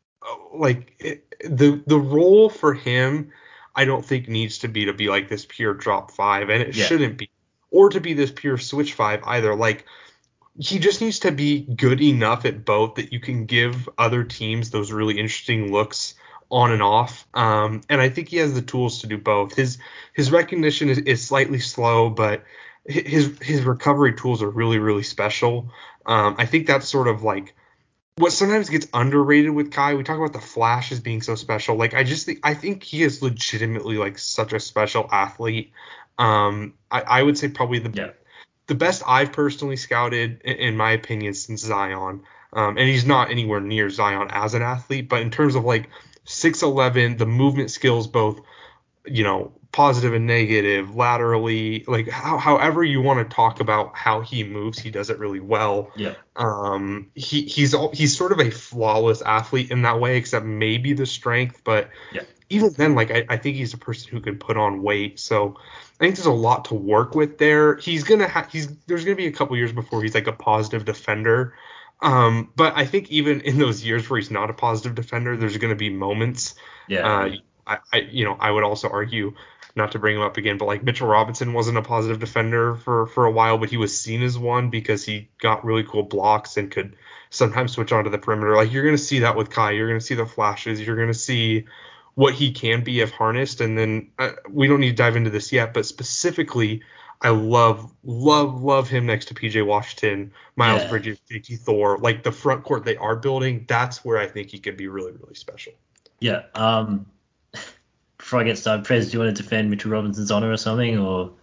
like it, the the role for him I don't think needs to be to be like this pure drop five, and it Yeah. shouldn't be, or to be this pure switch five either. Like he just needs to be good enough at both that you can give other teams those really interesting looks on and off. Um, and I think he has the tools to do both. His his recognition is, is slightly slow, but his his recovery tools are really really special. Um, I think that's sort of like what sometimes gets underrated with Kai. We talk about the flash as being so special. Like I just think I think he is legitimately like such a special athlete. Um, I, I would say probably the Yeah. the best I've personally scouted, in, in my opinion, since Zion. Um, and he's not anywhere near Zion as an athlete, but in terms of like six eleven, the movement skills, both you know, positive and negative, laterally, like how, however you want to talk about how he moves, he does it really well. Yeah. Um, he he's he's sort of a flawless athlete in that way, except maybe the strength. But Yeah. even then, like I, I think he's a person who can put on weight. So I think there's a lot to work with there. He's gonna have he's there's gonna be a couple years before he's like a positive defender. Um, but I think even in those years where he's not a positive defender, there's going to be moments. Yeah. Uh, yeah. I, I, you know, I would also argue, not to bring him up again, but like Mitchell Robinson wasn't a positive defender for for a while, but he was seen as one because he got really cool blocks and could sometimes switch onto the perimeter. Like you're going to see that with Kai. You're going to see the flashes. You're going to see what he can be if harnessed. And then uh, we don't need to dive into this yet, but specifically, I love, love, love him next to P J Washington, Miles Yeah. Bridges, J T Thor. Like the front court they are building, that's where I think he could be really, really special. Yeah. Um, before I get started, Prez, do you want to defend Mitchell Robinson's honor or something, or?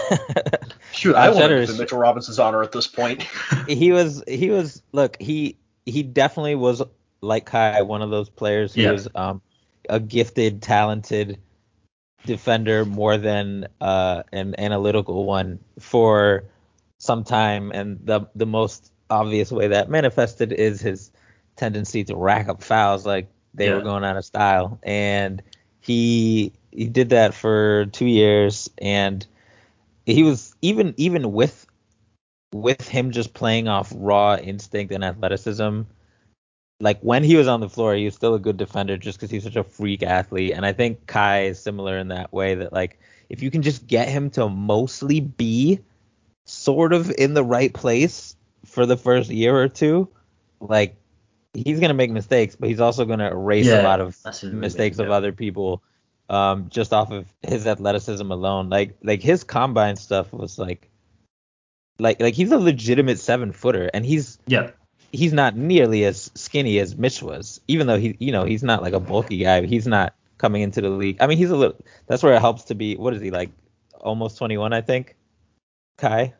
Shoot, I want to Cheddar defend is- Mitchell Robinson's honor at this point. he was he was look he he definitely was like Kai, one of those players who Yeah. was um a gifted, talented defender more than uh an analytical one for some time, and the the most obvious way that manifested is his tendency to rack up fouls like they Yeah. were going out of style, and he he did that for two years, and he was even even with with him just playing off raw instinct and athleticism. Like when he was on the floor, he was still a good defender just because he's such a freak athlete. And I think Kai is similar in that way that like if you can just get him to mostly be sort of in the right place for the first year or two, like he's gonna make mistakes, but he's also gonna erase Yeah, a lot of that's what I mean, mistakes of yeah. other people um, just off of his athleticism alone. Like like his combine stuff was like like like he's a legitimate seven footer, and he's Yeah. he's not nearly as skinny as Mitch was, even though he, you know, he's not like a bulky guy. He's not coming into the league. I mean, he's a little. That's where it helps to be. What is he like? Almost twenty-one, I think. Kai.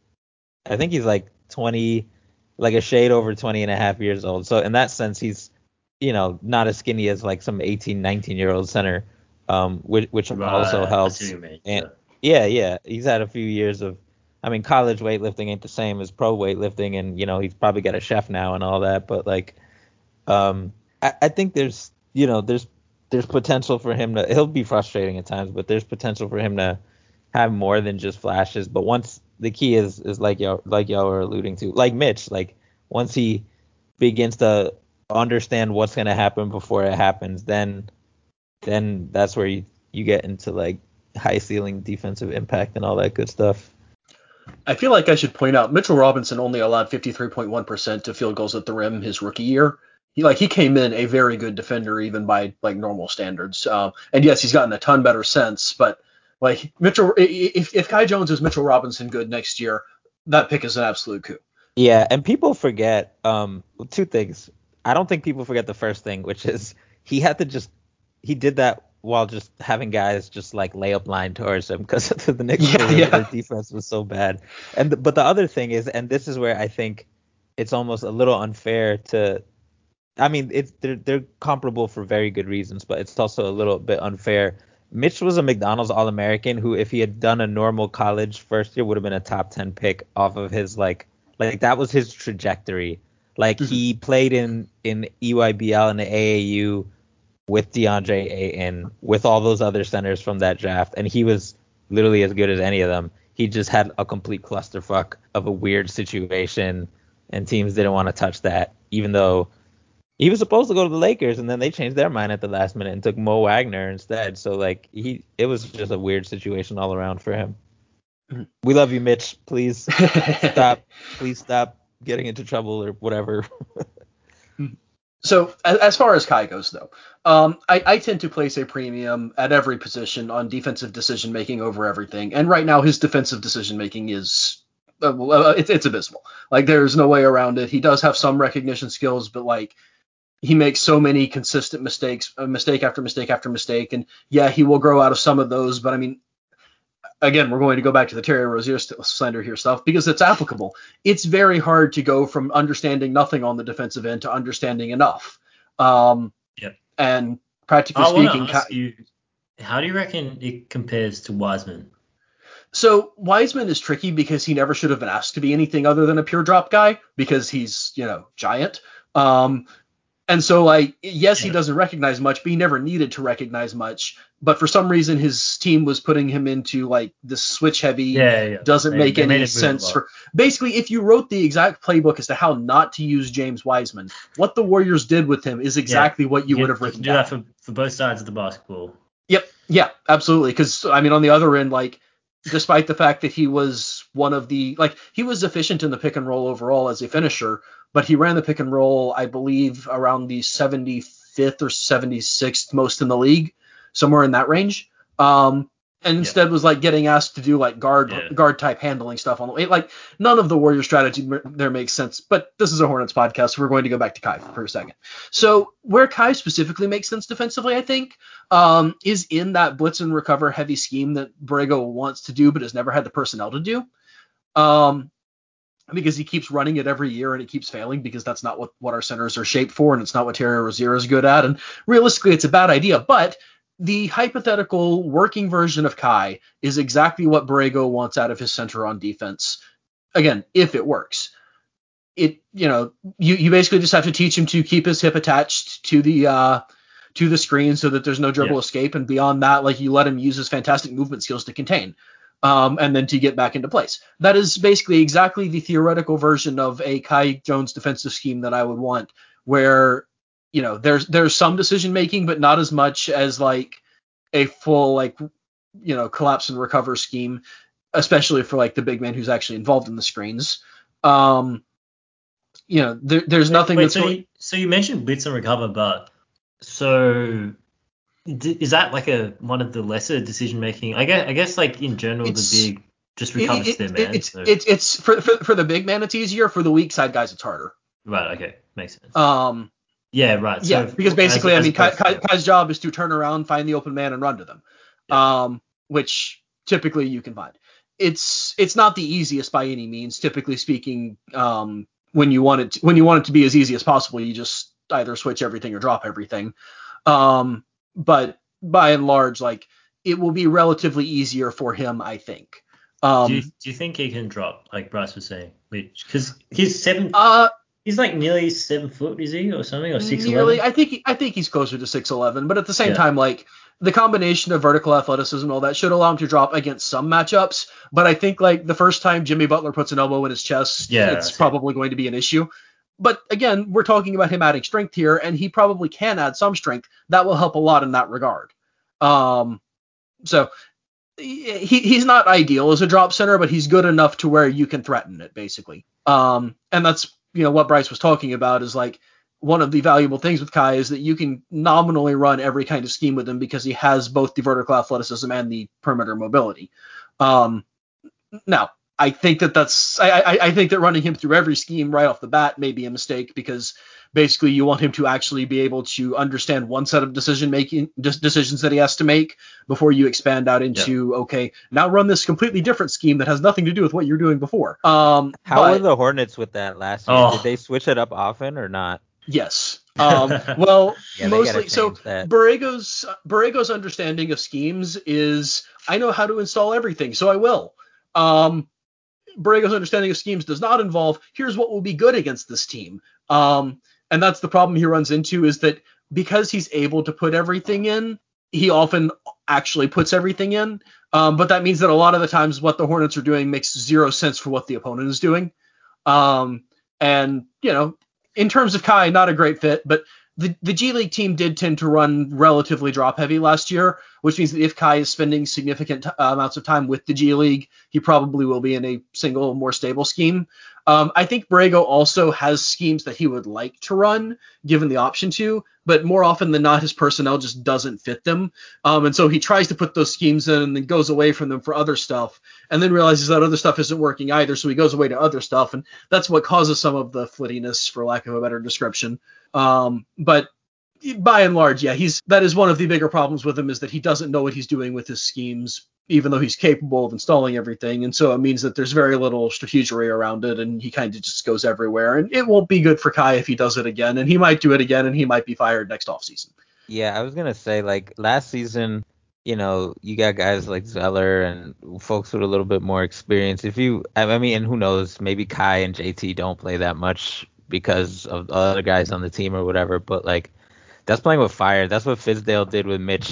I think he's like twenty, like a shade over twenty and a half years old. So in that sense, he's, you know, not as skinny as like some eighteen, nineteen year old center, um, which which Right, also I helps. see what you mean, And yeah, yeah, he's had a few years of. I mean, college weightlifting ain't the same as pro weightlifting, and you know he's probably got a chef now and all that. But like, um, I, I think there's, you know, there's there's potential for him to. He'll be frustrating at times, but there's potential for him to have more than just flashes. But once the key is is like y'all like y'all were alluding to, like Mitch, like once he begins to understand what's going to happen before it happens, then then that's where you, you get into like high ceiling defensive impact and all that good stuff. I feel like I should point out Mitchell Robinson only allowed fifty-three point one percent to field goals at the rim his rookie year. He like he came in a very good defender even by like normal standards. Um, and yes, he's gotten a ton better since. But like Mitchell, if if Kai Jones is Mitchell Robinson good next year, that pick is an absolute coup. Yeah, and people forget um two things. I don't think people forget the first thing, which is he had to just he did that while just having guys just like lay up line towards him because the Knicks Yeah, yeah. defense was so bad. And the, but the other thing is, and this is where I think it's almost a little unfair to. I mean, it's they're they're comparable for very good reasons, but it's also a little bit unfair. Mitch was a McDonald's All-American who, if he had done a normal college first year, would have been a top ten pick off of his like like that was his trajectory. Like mm-hmm. he played in in E Y B L and the A A U with DeAndre Ayton, with all those other centers from that draft, and he was literally as good as any of them. He just had a complete clusterfuck of a weird situation, and teams didn't want to touch that, even though he was supposed to go to the Lakers, and then they changed their mind at the last minute and took Mo Wagner instead. So, like, he it was just a weird situation all around for him. Mm-hmm. We love you, Mitch. Please stop. Please stop getting into trouble or whatever. So as far as Kai goes, though, um, I, I tend to place a premium at every position on defensive decision making over everything. And right now, his defensive decision making is uh, it's, it's abysmal. Like there's no way around it. He does have some recognition skills, but like he makes so many consistent mistakes, uh, mistake after mistake after mistake. And yeah, he will grow out of some of those. But I mean, again, we're going to go back to the Terry Rozier slander here stuff because it's applicable. It's very hard to go from understanding nothing on the defensive end to understanding enough. Um, yep. And practically I speaking, want to ask you, how do you reckon it compares to Wiseman? So Wiseman is tricky because he never should have been asked to be anything other than a pure drop guy because he's, you know, giant. Um, And so, like, yes, he doesn't recognize much, but he never needed to recognize much. But for some reason, his team was putting him into, like, this switch-heavy, yeah, yeah. doesn't they, make they any sense. for Basically, if you wrote the exact playbook as to how not to use James Wiseman, what the Warriors did with him is exactly yeah, what you, you would have written down. You can do that for, for both sides of the basketball. Yep, yeah, absolutely. Because, I mean, on the other end, like, despite the fact that he was one of the, like, he was efficient in the pick and roll overall as a finisher, but he ran the pick and roll, I believe, around the seventy-fifth or seventy-sixth most in the league, somewhere in that range. Um, and instead yeah. was like getting asked to do like guard yeah. guard type handling stuff on the way. Like none of the Warrior strategy there makes sense. But this is a Hornets podcast, so we're going to go back to Kai for a second. So where Kai specifically makes sense defensively, I think, um, is in that blitz and recover heavy scheme that Borrego wants to do, but has never had the personnel to do. Um, because he keeps running it every year and it keeps failing because that's not what, what our centers are shaped for and it's not what Terry Rozier is good at. And realistically, it's a bad idea. But the hypothetical working version of Kai is exactly what Borrego wants out of his center on defense. Again, if it works. It, you know, you, you basically just have to teach him to keep his hip attached to the uh, to the screen so that there's no dribble yeah. escape. And beyond that, like you let him use his fantastic movement skills to contain. Um, and then to get back into place. That is basically exactly the theoretical version of a Kai Jones defensive scheme that I would want, where, you know, there's there's some decision making, but not as much as like a full like, you know, collapse and recover scheme, especially for like the big man who's actually involved in the screens. Um, you know, there, there's wait, nothing wait, that's so going. You, so you mentioned blitz and recover, but so. Is that like a one of the lesser decision making? I guess I guess like in general it's, the big just recovers it, their man. It's so. it's it's for, for for the big man it's easier. For the weak side guys it's harder. Right. Okay. Makes sense. Um. Yeah. Right. So yeah. Because basically, as, I mean, Kai, Kai, Kai's job is to turn around, find the open man, and run to them. Yeah. Um. Which typically you can find. It's it's not the easiest by any means. Typically speaking, um, when you want it to, when you want it to be as easy as possible, you just either switch everything or drop everything. Um. But by and large, like it will be relatively easier for him, I think. Um, do you do you think he can drop like Bryce was saying? Because he's seven. Uh, he's like nearly seven foot, is he, or something, or six nearly. eleven? I think he, I think he's closer to six eleven. But at the same yeah. time, like the combination of vertical athleticism and all that should allow him to drop against some matchups. But I think like the first time Jimmy Butler puts an elbow in his chest, yeah, it's probably it. going to be an issue. But again, we're talking about him adding strength here, and he probably can add some strength. That will help a lot in that regard. Um, so he he's not ideal as a drop center, but he's good enough to where you can threaten it, basically. Um, and that's, you know, what Bryce was talking about is like one of the valuable things with Kai is that you can nominally run every kind of scheme with him because he has both the vertical athleticism and the perimeter mobility. Um, now, I think that that's I, I, I think that running him through every scheme right off the bat may be a mistake because basically you want him to actually be able to understand one set of decision making decisions that he has to make before you expand out into yeah. okay, now run this completely different scheme that has nothing to do with what you're doing before. Um, How but, were the Hornets with that last year? Oh. Did they switch it up often or not? Yes. Um, well, yeah, mostly. So that. Borrego's Borrego's understanding of schemes is I know how to install everything, so I will. Um, Borrego's understanding of schemes does not involve here's what will be good against this team. Um, and that's the problem he runs into is that because he's able to put everything in, he often actually puts everything in. Um, but that means that a lot of the times what the Hornets are doing makes zero sense for what the opponent is doing. Um, and, you know, in terms of Kai, not a great fit, but the, the G League team did tend to run relatively drop heavy last year, which means that if Kai is spending significant t- uh, amounts of time with the G League, he probably will be in a single, more stable scheme. Um, I think Borrego also has schemes that he would like to run, given the option to, but more often than not, his personnel just doesn't fit them. Um, and so he tries to put those schemes in and then goes away from them for other stuff, and then realizes that other stuff isn't working either, so he goes away to other stuff, and that's what causes some of the flittiness, for lack of a better description. Um, but by and large, yeah, he's that is one of the bigger problems with him is that he doesn't know what he's doing with his schemes, even though he's capable of installing everything. And so it means that there's very little strategery around it, and he kind of just goes everywhere. And it won't be good for Kai if he does it again, and he might do it again, and he might be fired next offseason. Yeah, I was gonna say like last season, you know, you got guys like Zeller and folks with a little bit more experience. If you, I mean, and who knows, maybe Kai and J T don't play that much because of other guys on the team or whatever, but like that's playing with fire. That's what Fizdale did with Mitch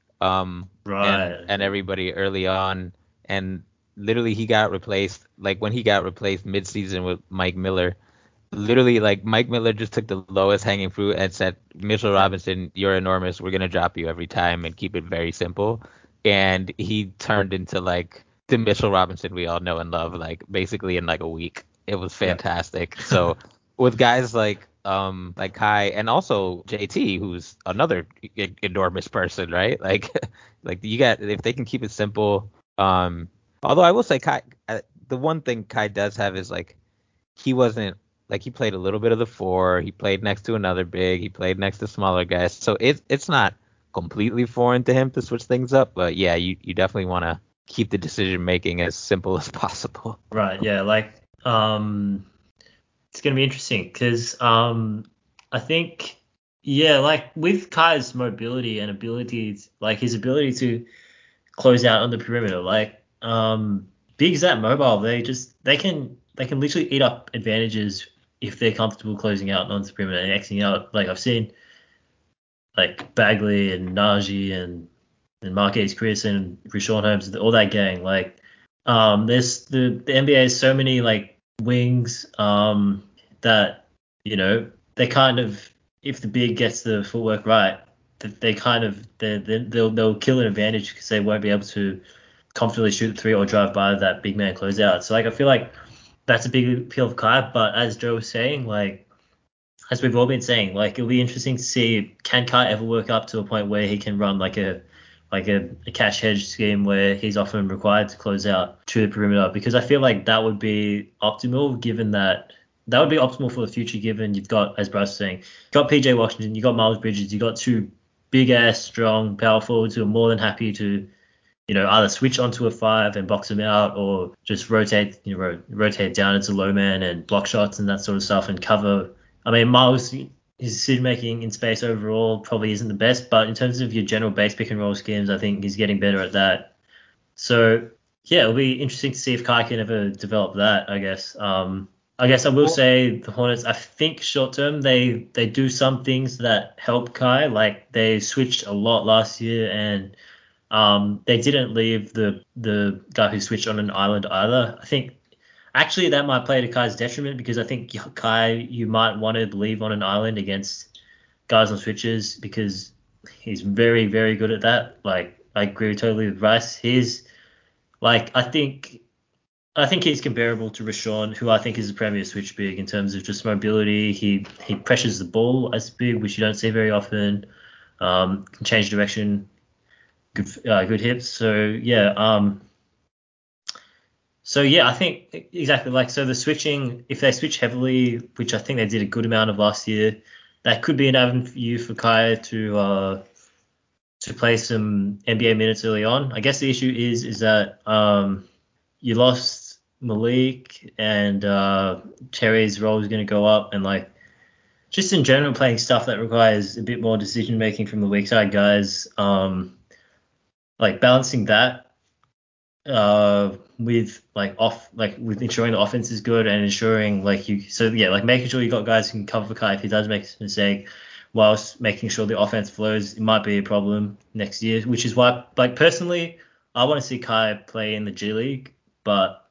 um right. and, and everybody early on, and literally he got replaced like when he got replaced mid-season with Mike Miller. Literally, like Mike Miller just took the lowest hanging fruit and said, Mitchell Robinson, you're enormous. We're gonna drop you every time and keep it very simple. And he turned into like the Mitchell Robinson we all know and love, like basically in like a week. It was fantastic. Yeah. So with guys like um like Kai and also J T, who's another e- enormous person, right? Like like you got if they can keep it simple. Um, although I will say Kai, uh, the one thing Kai does have is like he wasn't. Like he played a little bit of the four. He played next to another big. He played next to smaller guys. So it's it's not completely foreign to him to switch things up. But yeah, you, you definitely want to keep the decision making as simple as possible. Right. Yeah. Like um, it's gonna be interesting because um, I think yeah, like with Kai's mobility and abilities, like his ability to close out on the perimeter, like um, bigs that mobile, they just they can they can literally eat up advantages if they're comfortable closing out on the perimeter and Xing out. Like I've seen like Bagley and Najee and and Marquez Pearson and Rashawn Holmes, all that gang. Like um, there's the the N B A has so many like wings um that you know they kind of if the big gets the footwork right, that they kind of they they'll they'll kill an advantage because they won't be able to comfortably shoot the three or drive by that big man closeout. So like I feel like that's a big appeal of Kai, but as Joe was saying, like as we've all been saying, like it'll be interesting to see can Kai ever work up to a point where he can run like a like a, a catch hedge scheme where he's often required to close out to the perimeter, because I feel like that would be optimal given that that would be optimal for the future given you've got, as Bryce was saying, you've got P J Washington, you've got Miles Bridges, you've got two big ass strong power forwards who are more than happy to you know, either switch onto a five and box him out or just rotate, you know, rotate down into low man and block shots and that sort of stuff and cover. I mean, Miles, his decision making in space overall probably isn't the best, but in terms of your general base pick and roll schemes, I think he's getting better at that. So, yeah, it'll be interesting to see if Kai can ever develop that, I guess. Um, I guess I will say the Hornets, I think short term, they, they do some things that help Kai. Like they switched a lot last year and Um, they didn't leave the the guy who switched on an island either. I think Actually, that might play to Kai's detriment because I think Kai, you might want to leave on an island against guys on switches because he's very, very good at that. Like, I agree totally with Rice. He's, like, I think I think he's comparable to Rashawn, who I think is a premier switch big in terms of just mobility. He he pressures the ball as big, which you don't see very often. Um, can change direction, good uh, good hips. So yeah, um, so yeah, I think exactly like so the switching. If they switch heavily, which I think they did a good amount of last year, that could be an avenue for Kai to uh, to play some N B A minutes early on. I guess the issue is is that um, you lost Malik and uh, Terry's role is going to go up, and like just in general playing stuff that requires a bit more decision making from the weak side guys, um, like balancing that uh, with like off like with ensuring the offense is good and ensuring like you so yeah like making sure you got guys who can cover for Kai if he does make a mistake, whilst making sure the offense flows. It might be a problem next year, which is why like personally I want to see Kai play in the G League, but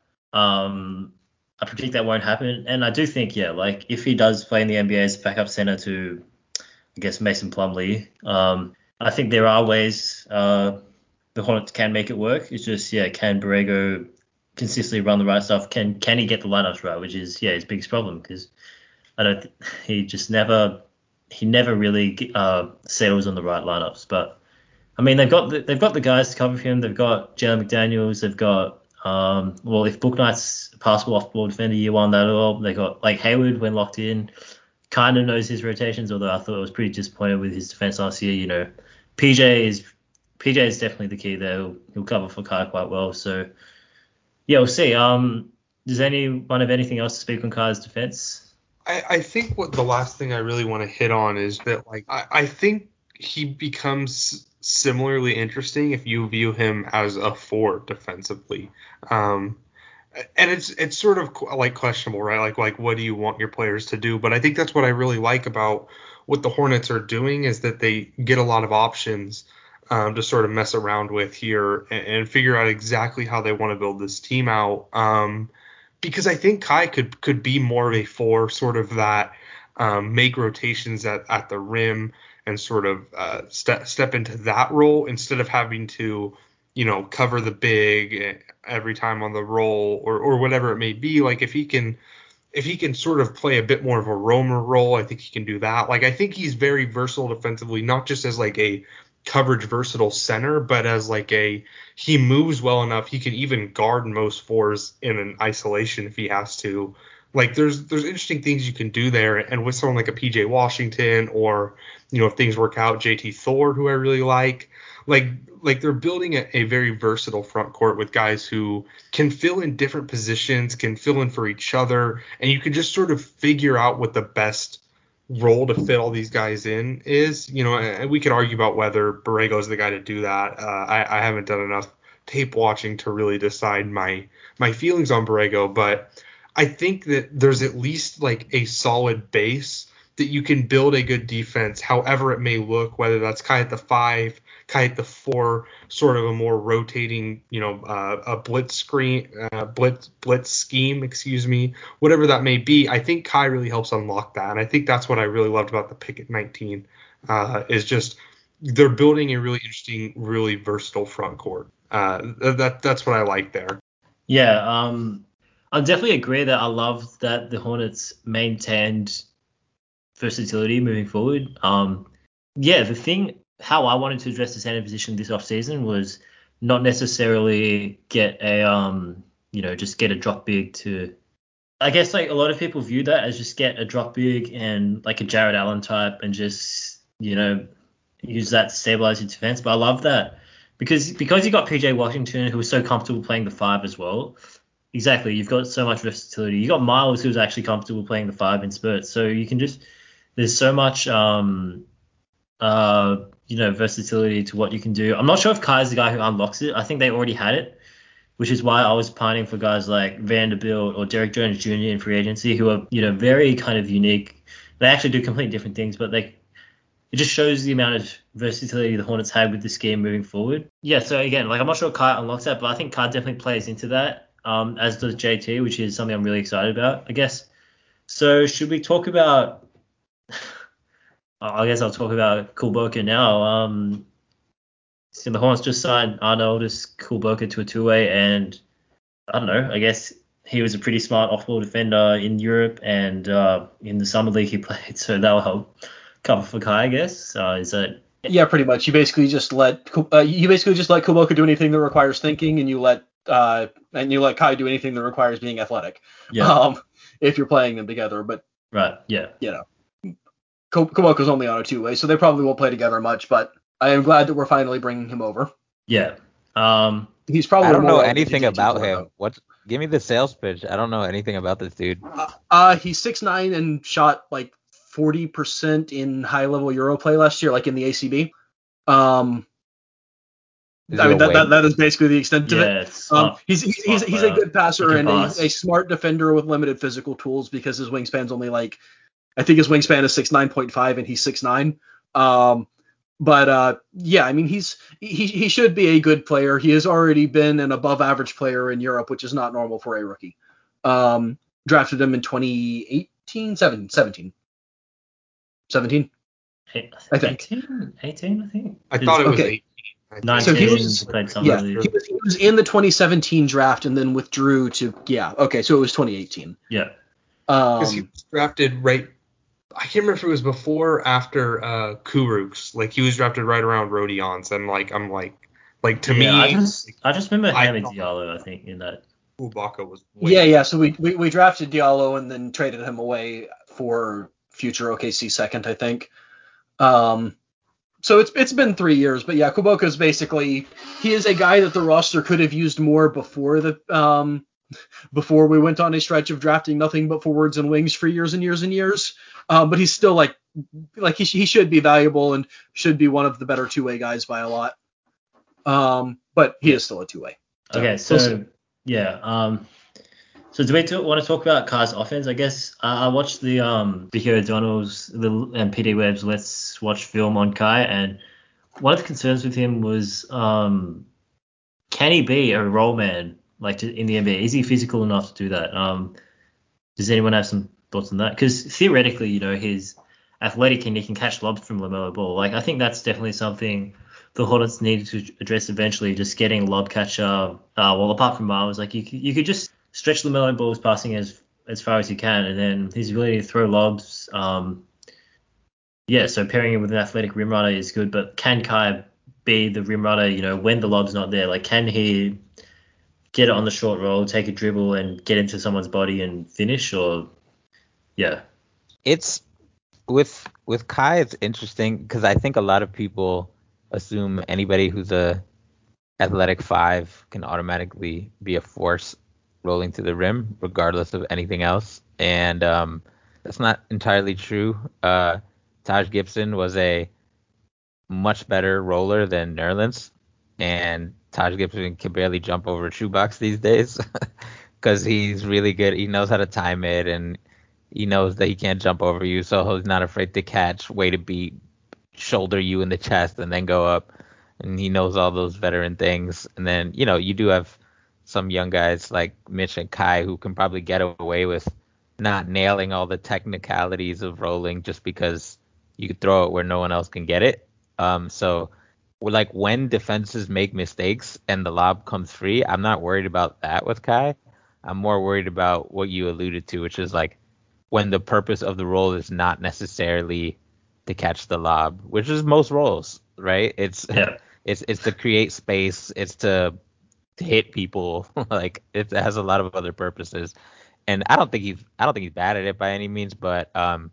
um, I predict that won't happen. And I do think, yeah, like if he does play in the N B A as backup center to, I guess, Mason Plumlee, um, I think there are ways uh, the Hornets can make it work. It's just, yeah, can Borrego consistently run the right stuff? Can can he get the lineups right? Which is, yeah, his biggest problem because I don't, th- he just never, he never really uh, settles on the right lineups. But I mean, they've got the, they've got the guys to cover for him. They've got Jalen McDaniels. They've got Um, well, if Book Knight's a passable off-ball defender year one, that all they got like Hayward when locked in, kind of knows his rotations. Although I thought I was pretty disappointed with his defense last year. You know, P J is P J is definitely the key there. He'll, he'll cover for Kai quite well. So yeah, we'll see. Um, does anyone have anything else to speak on Kai's defense? I, I think what the last thing I really want to hit on is that like I, I think he becomes similarly interesting if you view him as a four defensively. Um, and it's it's sort of like questionable, right? Like like what do you want your players to do? But I think that's what I really like about what the Hornets are doing is that they get a lot of options um, to sort of mess around with here and, and figure out exactly how they want to build this team out. Um, because I think Kai could could be more of a four, sort of that um, make rotations at, at the rim and sort of uh, step step into that role instead of having to, you know, cover the big every time on the roll or or whatever it may be. Like if he can if he can sort of play a bit more of a roamer role, I think he can do that. Like I think he's very versatile defensively, not just as like a coverage versatile center, but as like a he moves well enough he can even guard most fours in an isolation if he has to. Like there's there's interesting things you can do there, and with someone like a P J Washington or you know if things work out J T Thor, who I really like, like like they're building a, a very versatile front court with guys who can fill in different positions, can fill in for each other, and you can just sort of figure out what the best role to fit all these guys in is. You know, and we could argue about whether Borrego is the guy to do that. Uh, I, I haven't done enough tape watching to really decide my my feelings on Borrego, but I think that there's at least like a solid base that you can build a good defense, however it may look, whether that's Kai at the five, Kai at the four, sort of a more rotating, you know, uh, a blitz screen, uh, blitz blitz scheme, excuse me, whatever that may be. I think Kai really helps unlock that, and I think that's what I really loved about the pick at nineteen, uh, is just they're building a really interesting, really versatile front court. Uh, that that's what I like there. Yeah, um, I definitely agree that I love that the Hornets maintained versatility moving forward. Um, yeah, the thing, how I wanted to address the center position this offseason was not necessarily get a, um, you know, just get a drop big to, I guess like a lot of people view that as just get a drop big and like a Jared Allen type and just, you know, use that to stabilize your defense. But I love that because because you got P J Washington who was so comfortable playing the five as well. Exactly, you've got so much versatility. You got Miles who's actually comfortable playing the five in spurts, so you can just there's so much um uh you know versatility to what you can do. I'm not sure if Kai's the guy who unlocks it. I think they already had it, which is why I was pining for guys like Vanderbilt or Derek Jones Junior in free agency who are you know very kind of unique. They actually do completely different things, but they it just shows the amount of versatility the Hornets had with this game moving forward. Yeah, so again, like I'm not sure Kai unlocks that, but I think Kai definitely plays into that. um, as does J T, which is something I'm really excited about, I guess. So should we talk about? I guess I'll talk about Kulboka now. Um, so the Hornets just signed Arnold as Kulboka to a two-way, and I don't know. I guess he was a pretty smart off-ball defender in Europe, and uh, in the summer league he played, so that'll help cover for Kai, I guess. Uh, is that? Yeah, pretty much. You basically just let uh, you basically just let Kulboka do anything that requires thinking, and you let uh, and you let Kai do anything that requires being athletic. Yeah. Um, if you're playing them together, but Right. Yeah. you know, Kulboka's only on a two-way, so they probably won't play together much. But I am glad that we're finally bringing him over. Yeah. Um, He's probably I don't more know relevant to anything J T about four, him. though. What? Give me the sales pitch. I don't know anything about this dude. Uh, uh, he's six nine and shot like forty percent in high-level Euro play last year, like in the A C B. Um, Is I he mean a that, that wing? that is basically the extent of it. yeah. It's Um, smart, he's he's he's, smart he's a player. good passer He can and a, pass. a smart defender with limited physical tools because his wingspan's only like I think his wingspan is six nine point five and he's six nine. Um, but uh, yeah, I mean he's he he should be a good player. He has already been an above average player in Europe, which is not normal for a rookie. Um, drafted him in twenty eighteen, seventeen, seventeen, seventeen, Eight- I think. eighteen, eighteen, I think. I thought it was Okay. eighteen. I think. nineteen. So he was- played summer Yeah, league. he was, he was in the twenty seventeen draft and then withdrew to yeah. Okay, so it was twenty eighteen. Yeah. Because he Um, was drafted right. I can't remember if it was before or after uh, Kuruks. Like he was drafted right around Rodion's, and like I'm like, like to yeah, me, I just I just remember I Hamid thought- Diallo, I think, in that. Ibaka was. Way yeah, yeah. So we, we we drafted Diallo and then traded him away for future O K C second, I think. Um, so it's it's been three years, but yeah, Kuboka is basically he is a guy that the roster could have used more before the um before we went on a stretch of drafting nothing but forwards and wings for years and years and years. Um, but he's still like like he he should be valuable and should be one of the better two way guys by a lot. Um, but he is still a two way. So, Okay, we'll so see. yeah, um, so do we t- want to talk about Kai's offense? I guess I, I watched the um Vicky O'Donnell's the and P D Webb's Let's Watch film on Kai, and one of the concerns with him was um can he be a role man like to, in the N B A? Is he physical enough to do that? Um, does anyone have some thoughts on that? Because theoretically, you know, he's athletic and he can catch lobs from LaMelo Ball. Like I think that's definitely something the Hornets needed to address eventually. Just getting a lob catcher. Uh, well, apart from Miles, like you could, you could just stretch LaMelo Ball's passing as as far as you can, and then his ability to throw lobs. Um, yeah, so pairing him with an athletic rim runner is good, but can Kai be the rim runner? You know, when the lob's not there, like can he get it on the short roll, take a dribble, and get into someone's body and finish? Or yeah, It's with with Kai. It's interesting because I think a lot of people assume anybody who's a athletic five can automatically be a force rolling to the rim, regardless of anything else. And um, that's not entirely true. Uh, Taj Gibson was a much better roller than Nerlens, and Taj Gibson can barely jump over a shoebox these days because he's really good. He knows how to time it, and he knows that he can't jump over you, so he's not afraid to catch, way to beat, shoulder you in the chest, and then go up. And he knows all those veteran things. And then, you know, you do have some young guys like Mitch and Kai who can probably get away with not nailing all the technicalities of rolling just because you could throw it where no one else can get it. Um, so, like when defenses make mistakes and the lob comes free, I'm not worried about that with Kai. I'm more worried about what you alluded to, which is like when the purpose of the roll is not necessarily to catch the lob, which is most rolls, right? It's yeah, it's it's to create space, it's to, to hit people. Like it has a lot of other purposes. And I don't think he's I don't think he's bad at it by any means, but um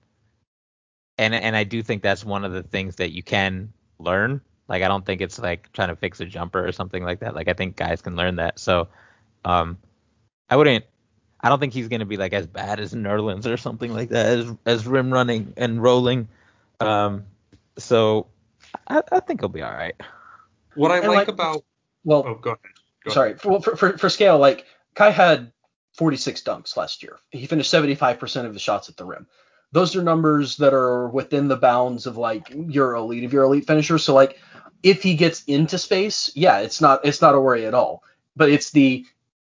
and and I do think that's one of the things that you can learn. Like I don't think it's like trying to fix a jumper or something like that. Like I think guys can learn that. So um I wouldn't I don't think he's gonna be like as bad as Nerlens or something like that as as rim running and rolling. Um so I, I think he'll be all right. What I And, like like- about. Well, Oh, go ahead. Go sorry. For, for for for scale, like Kai had forty-six dunks last year. He finished seventy-five percent of the shots at the rim. Those are numbers that are within the bounds of like your elite of your elite finishers. So like if he gets into space, yeah, it's not it's not a worry at all. But it's the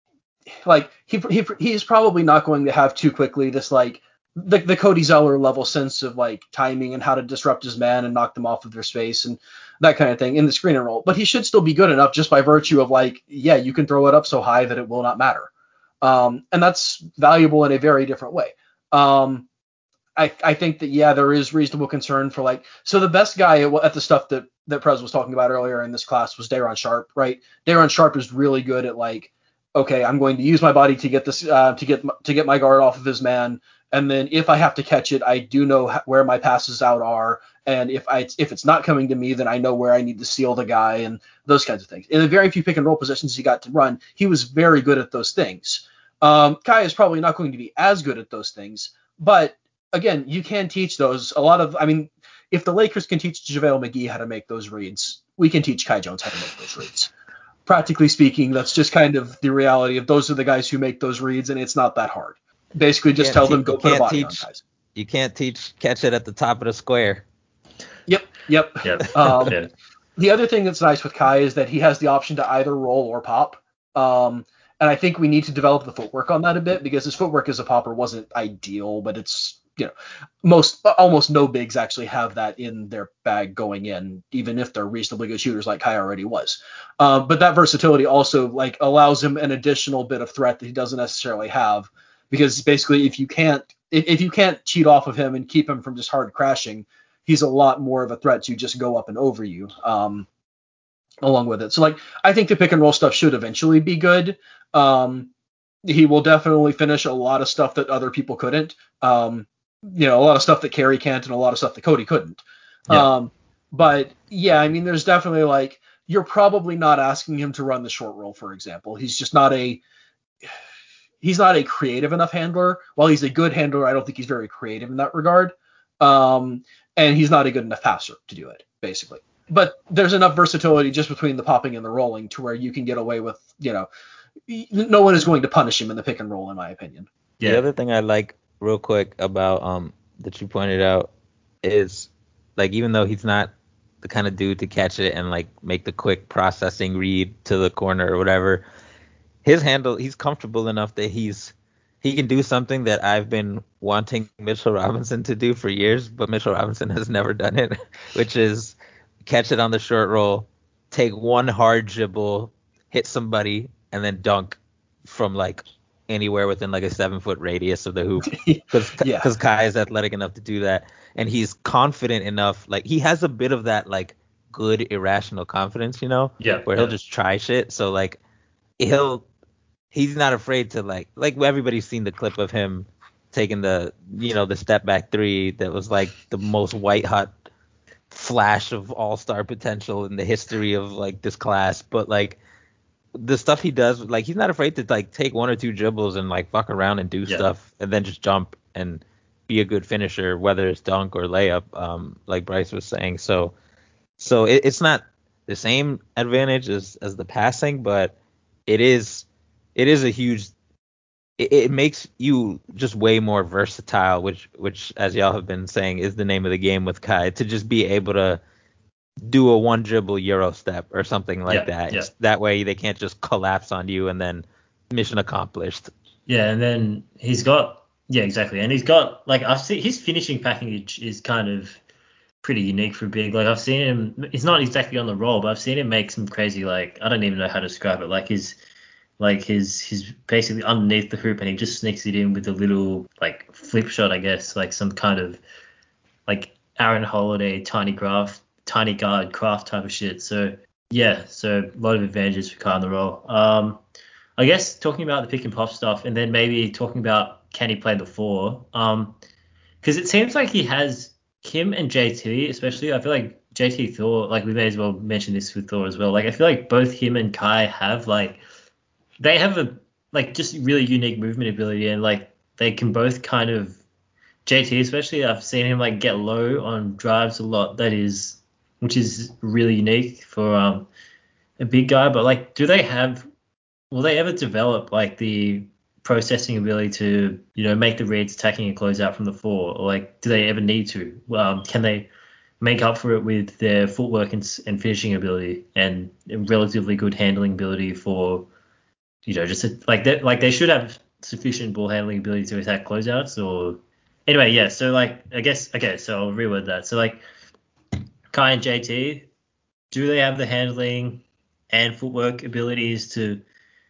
like he he he's probably not going to have too quickly this like the the Cody Zeller level sense of like timing and how to disrupt his man and knock them off of their space and that kind of thing in the screen and roll. But he should still be good enough just by virtue of like, yeah, you can throw it up so high that it will not matter. Um, and that's valuable in a very different way. Um, I, I think that, yeah, there is reasonable concern for like, so the best guy at, at the stuff that, that Prez was talking about earlier in this class was Daron Sharp, right? Daron Sharp is really good at like, okay, I'm going to use my body to get this, uh, to get, to get my guard off of his man. And then if I have to catch it, I do know where my passes out are. And if I, if it's not coming to me, then I know where I need to seal the guy and those kinds of things. In the very few pick and roll positions he got to run, he was very good at those things. Um, Kai is probably not going to be as good at those things, but again, you can teach those. A lot of, I mean, if the Lakers can teach JaVale McGee how to make those reads, we can teach Kai Jones how to make those reads. Practically speaking, that's just kind of the reality of those are the guys who make those reads, and it's not that hard. Basically, just tell te- them, go put a body teach, on guys. You can't teach catch it at the top of the square. Yep, yep. Yep. Um, yeah. The other thing that's nice with Kai is that he has the option to either roll or pop. Um, and I think we need to develop the footwork on that a bit because his footwork as a popper wasn't ideal, but it's, you know, most almost no bigs actually have that in their bag going in, even if they're reasonably good shooters like Kai already was. Um, but that versatility also like allows him an additional bit of threat that he doesn't necessarily have, because basically if you can't if, if you can't cheat off of him and keep him from just hard crashing, he's a lot more of a threat to just go up and over you. Um, along with it. So like, I think the pick and roll stuff should eventually be good. Um, he will definitely finish a lot of stuff that other people couldn't. Um, you know, a lot of stuff that Kerry can't and a lot of stuff that Cody couldn't. Yeah. Um, but yeah, I mean, there's definitely like, you're probably not asking him to run the short roll, for example. He's just not a, he's not a creative enough handler. While he's a good handler, I don't think he's very creative in that regard. Um, and he's not a good enough passer to do it, basically. But there's enough versatility just between the popping and the rolling to where you can get away with, you know, no one is going to punish him in the pick and roll, in my opinion. Yeah. The other thing I like real quick about um that you pointed out is like, even though he's not the kind of dude to catch it and like make the quick processing read to the corner or whatever, his handle, he's comfortable enough that he's he can do something that I've been wanting Mitchell Robinson to do for years, but Mitchell Robinson has never done it, which is catch it on the short roll, take one hard dribble, hit somebody, and then dunk from like anywhere within like a seven foot radius of the hoop. Because Yeah. Kai is athletic enough to do that, and he's confident enough. Like, he has a bit of that like good irrational confidence, you know, Yeah, where he'll yeah. just try shit. So like he'll he's not afraid to like like everybody's seen the clip of him taking the you know the step back three that was like the most white hot flash of all-star potential in the history of like this class. But like the stuff he does, like he's not afraid to like take one or two dribbles and like fuck around and do Yeah. stuff and then just jump and be a good finisher, whether it's dunk or layup, um like Bryce was saying. So so it, it's not the same advantage as as the passing, but it is it is a huge it, it makes you just way more versatile, which which as y'all have been saying is the name of the game with Kai, to just be able to do a one dribble Euro step or something like Yeah, that. yeah. That way they can't just collapse on you and then mission accomplished. Yeah, and then he's got yeah, exactly. And he's got like I've seen his finishing package is kind of pretty unique for big. Like I've seen him he's not exactly on the roll, but I've seen him make some crazy like I don't even know how to describe it. Like his like his his basically underneath the hoop and he just sneaks it in with a little like flip shot, I guess, like some kind of like Aaron Holiday, tiny craft, tiny guard craft type of shit. So yeah, so a lot of advantages for Kai on the roll. Um, I guess talking about the pick and pop stuff, and then maybe talking about can he play the four? Um, because it seems like he has him and J T, especially. I feel like J T Thor, like we may as well mention this with Thor as well. Like I feel like both him and Kai have like they have a like just really unique movement ability, and like they can both kind of J T especially. I've seen him like get low on drives a lot. That is, which is really unique for um a big guy. But like, do they have? Will they ever develop like the processing ability to you know make the reads, attacking and close out from the four, or like do they ever need to? Um, can they make up for it with their footwork and, and finishing ability and relatively good handling ability for you know, just a, like they like they should have sufficient ball handling ability to attack closeouts. Or anyway, yeah. So like I guess okay. So I'll reword that. So like Kai and J T, do they have the handling and footwork abilities to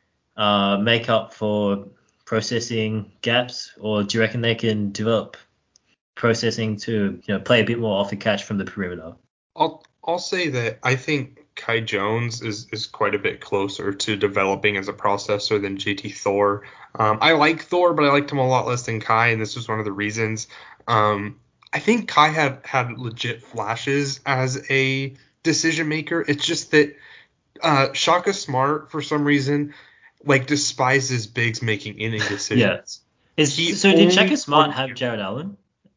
uh, make up for processing gaps, or do you reckon they can develop processing to you know play a bit more off the catch from the perimeter? I'll I'll say that I think Kai Jones is is quite a bit closer to developing as a processor than J T Thor. Um, I like Thor, but I liked him a lot less than Kai, and this was one of the reasons. Um, I think Kai had had legit flashes as a decision maker. It's just that uh, Shaka Smart, for some reason, like despises bigs making inning decisions. Yeah. Is He so did only Shaka Smart wants have to- Jared Allen?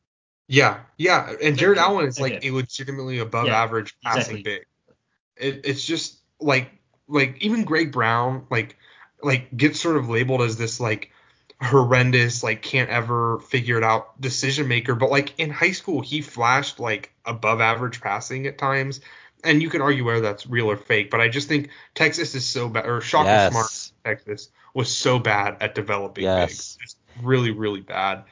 Yeah, yeah, and Jared Okay. Allen is like Okay. a legitimately above Yeah, average passing exactly. big. It, it's just like like even Greg Brown like like gets sort of labeled as this like horrendous like can't ever figure it out decision maker, but like in high school he flashed like above average passing at times, and you can argue whether that's real or fake, but I just think Texas is so bad, or Shaka Smart Yes. Texas was so bad at developing bigs, Yes. just really really bad.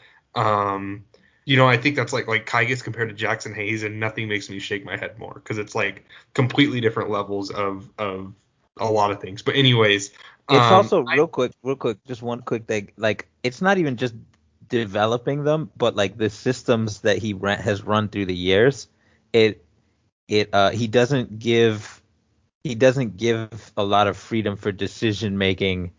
Um, you know, I think that's like like Kai gets compared to Jackson Hayes, and nothing makes me shake my head more because it's like completely different levels of of a lot of things. But anyways, It's um, also I, real quick, real quick, just one quick thing. Like, it's not even just developing them, but like the systems that he ran, has run through the years. It it uh he doesn't give he doesn't give a lot of freedom for decision making,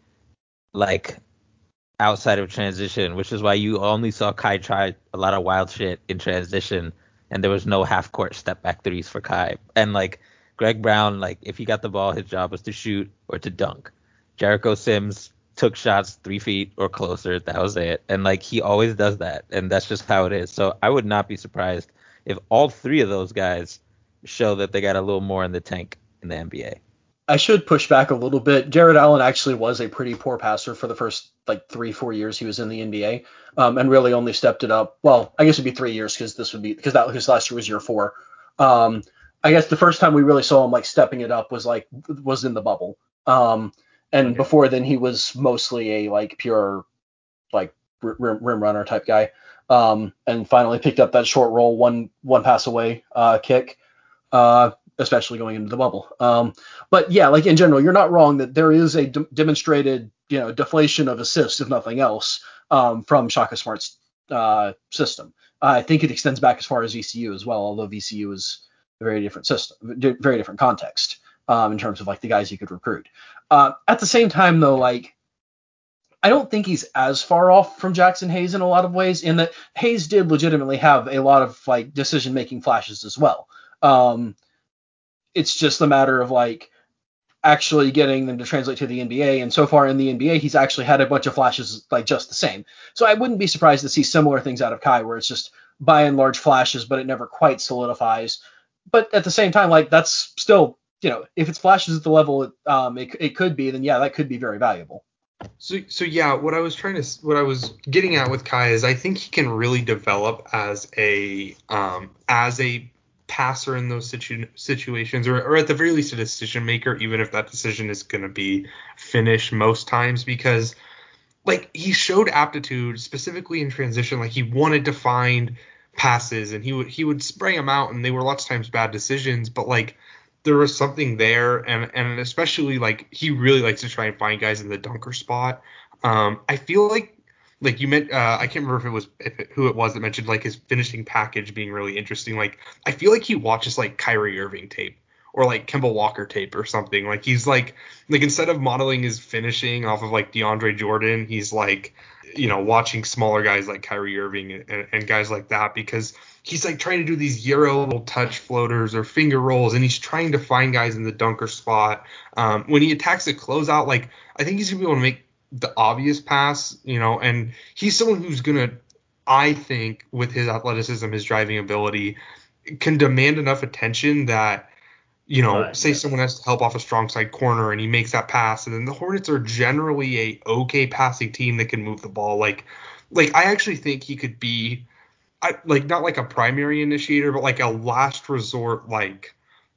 like outside of transition, which is why you only saw Kai try a lot of wild shit in transition, and there was no half court step back threes for Kai. And like Greg Brown, like if he got the ball, his job was to shoot or to dunk. Jericho Sims took shots three feet or closer. That was it. And like he always does that, and that's just how it is. So I would not be surprised if all three of those guys show that they got a little more in the tank in the N B A. I should push back a little bit. Jared Allen actually was a pretty poor passer for the first like three, four years he was in the N B A, um, and really only stepped it up. Well, I guess it'd be three years because this would be because that his last year was year four. Um, I guess the first time we really saw him like stepping it up was like was in the bubble. Um, and Okay. before then he was mostly a like pure like rim, rim runner type guy. Um, and finally picked up that short roll one one pass away uh, kick. Uh, especially going into the bubble. Um, but yeah, like in general, you're not wrong that there is a de- demonstrated, you know, deflation of assists, if nothing else, um, from Shaka Smart's uh, system. I think it extends back as far as V C U as well, although V C U is a very different system, very different context um, in terms of like the guys you could recruit. Uh, at the same time, though, like I don't think he's as far off from Jackson Hayes in a lot of ways, in that Hayes did legitimately have a lot of like decision making flashes as well. Um, it's just a matter of like actually getting them to translate to the N B A. And so far in the N B A, he's actually had a bunch of flashes like just the same. So I wouldn't be surprised to see similar things out of Kai, where it's just by and large flashes, but it never quite solidifies. But at the same time, like that's still, you know, if it's flashes at the level it, um, it, it could be, then yeah, that could be very valuable. so so yeah, what I was trying to what I was getting at with Kai is I think he can really develop as a um as a passer in those situ- situations, or, or at the very least a decision maker, even if that decision is going to be finished most times, because like he showed aptitude specifically in transition. Like he wanted to find passes, and he would he would spray them out, and they were lots of times bad decisions, but like there was something there, and and especially like he really likes to try and find guys in the dunker spot. um I feel like like you meant uh, I can't remember if it was if it, who it was that mentioned like his finishing package being really interesting. Like I feel like he watches like Kyrie Irving tape or like Kemba Walker tape or something. Like he's like like instead of modeling his finishing off of like DeAndre Jordan, he's like, you know, watching smaller guys like Kyrie Irving and, and guys like that, because he's like trying to do these Euro little touch floaters or finger rolls, and he's trying to find guys in the dunker spot. Um, when he attacks a closeout, like I think he's gonna be able to make the obvious pass, you know, and he's someone who's gonna, I think, with his athleticism, his driving ability, can demand enough attention that, you know, Right. say Yeah. someone has to help off a strong side corner and he makes that pass, and then the Hornets are generally a okay passing team that can move the ball. Like, like I actually think he could be, I, like not like a primary initiator, but like a last resort, like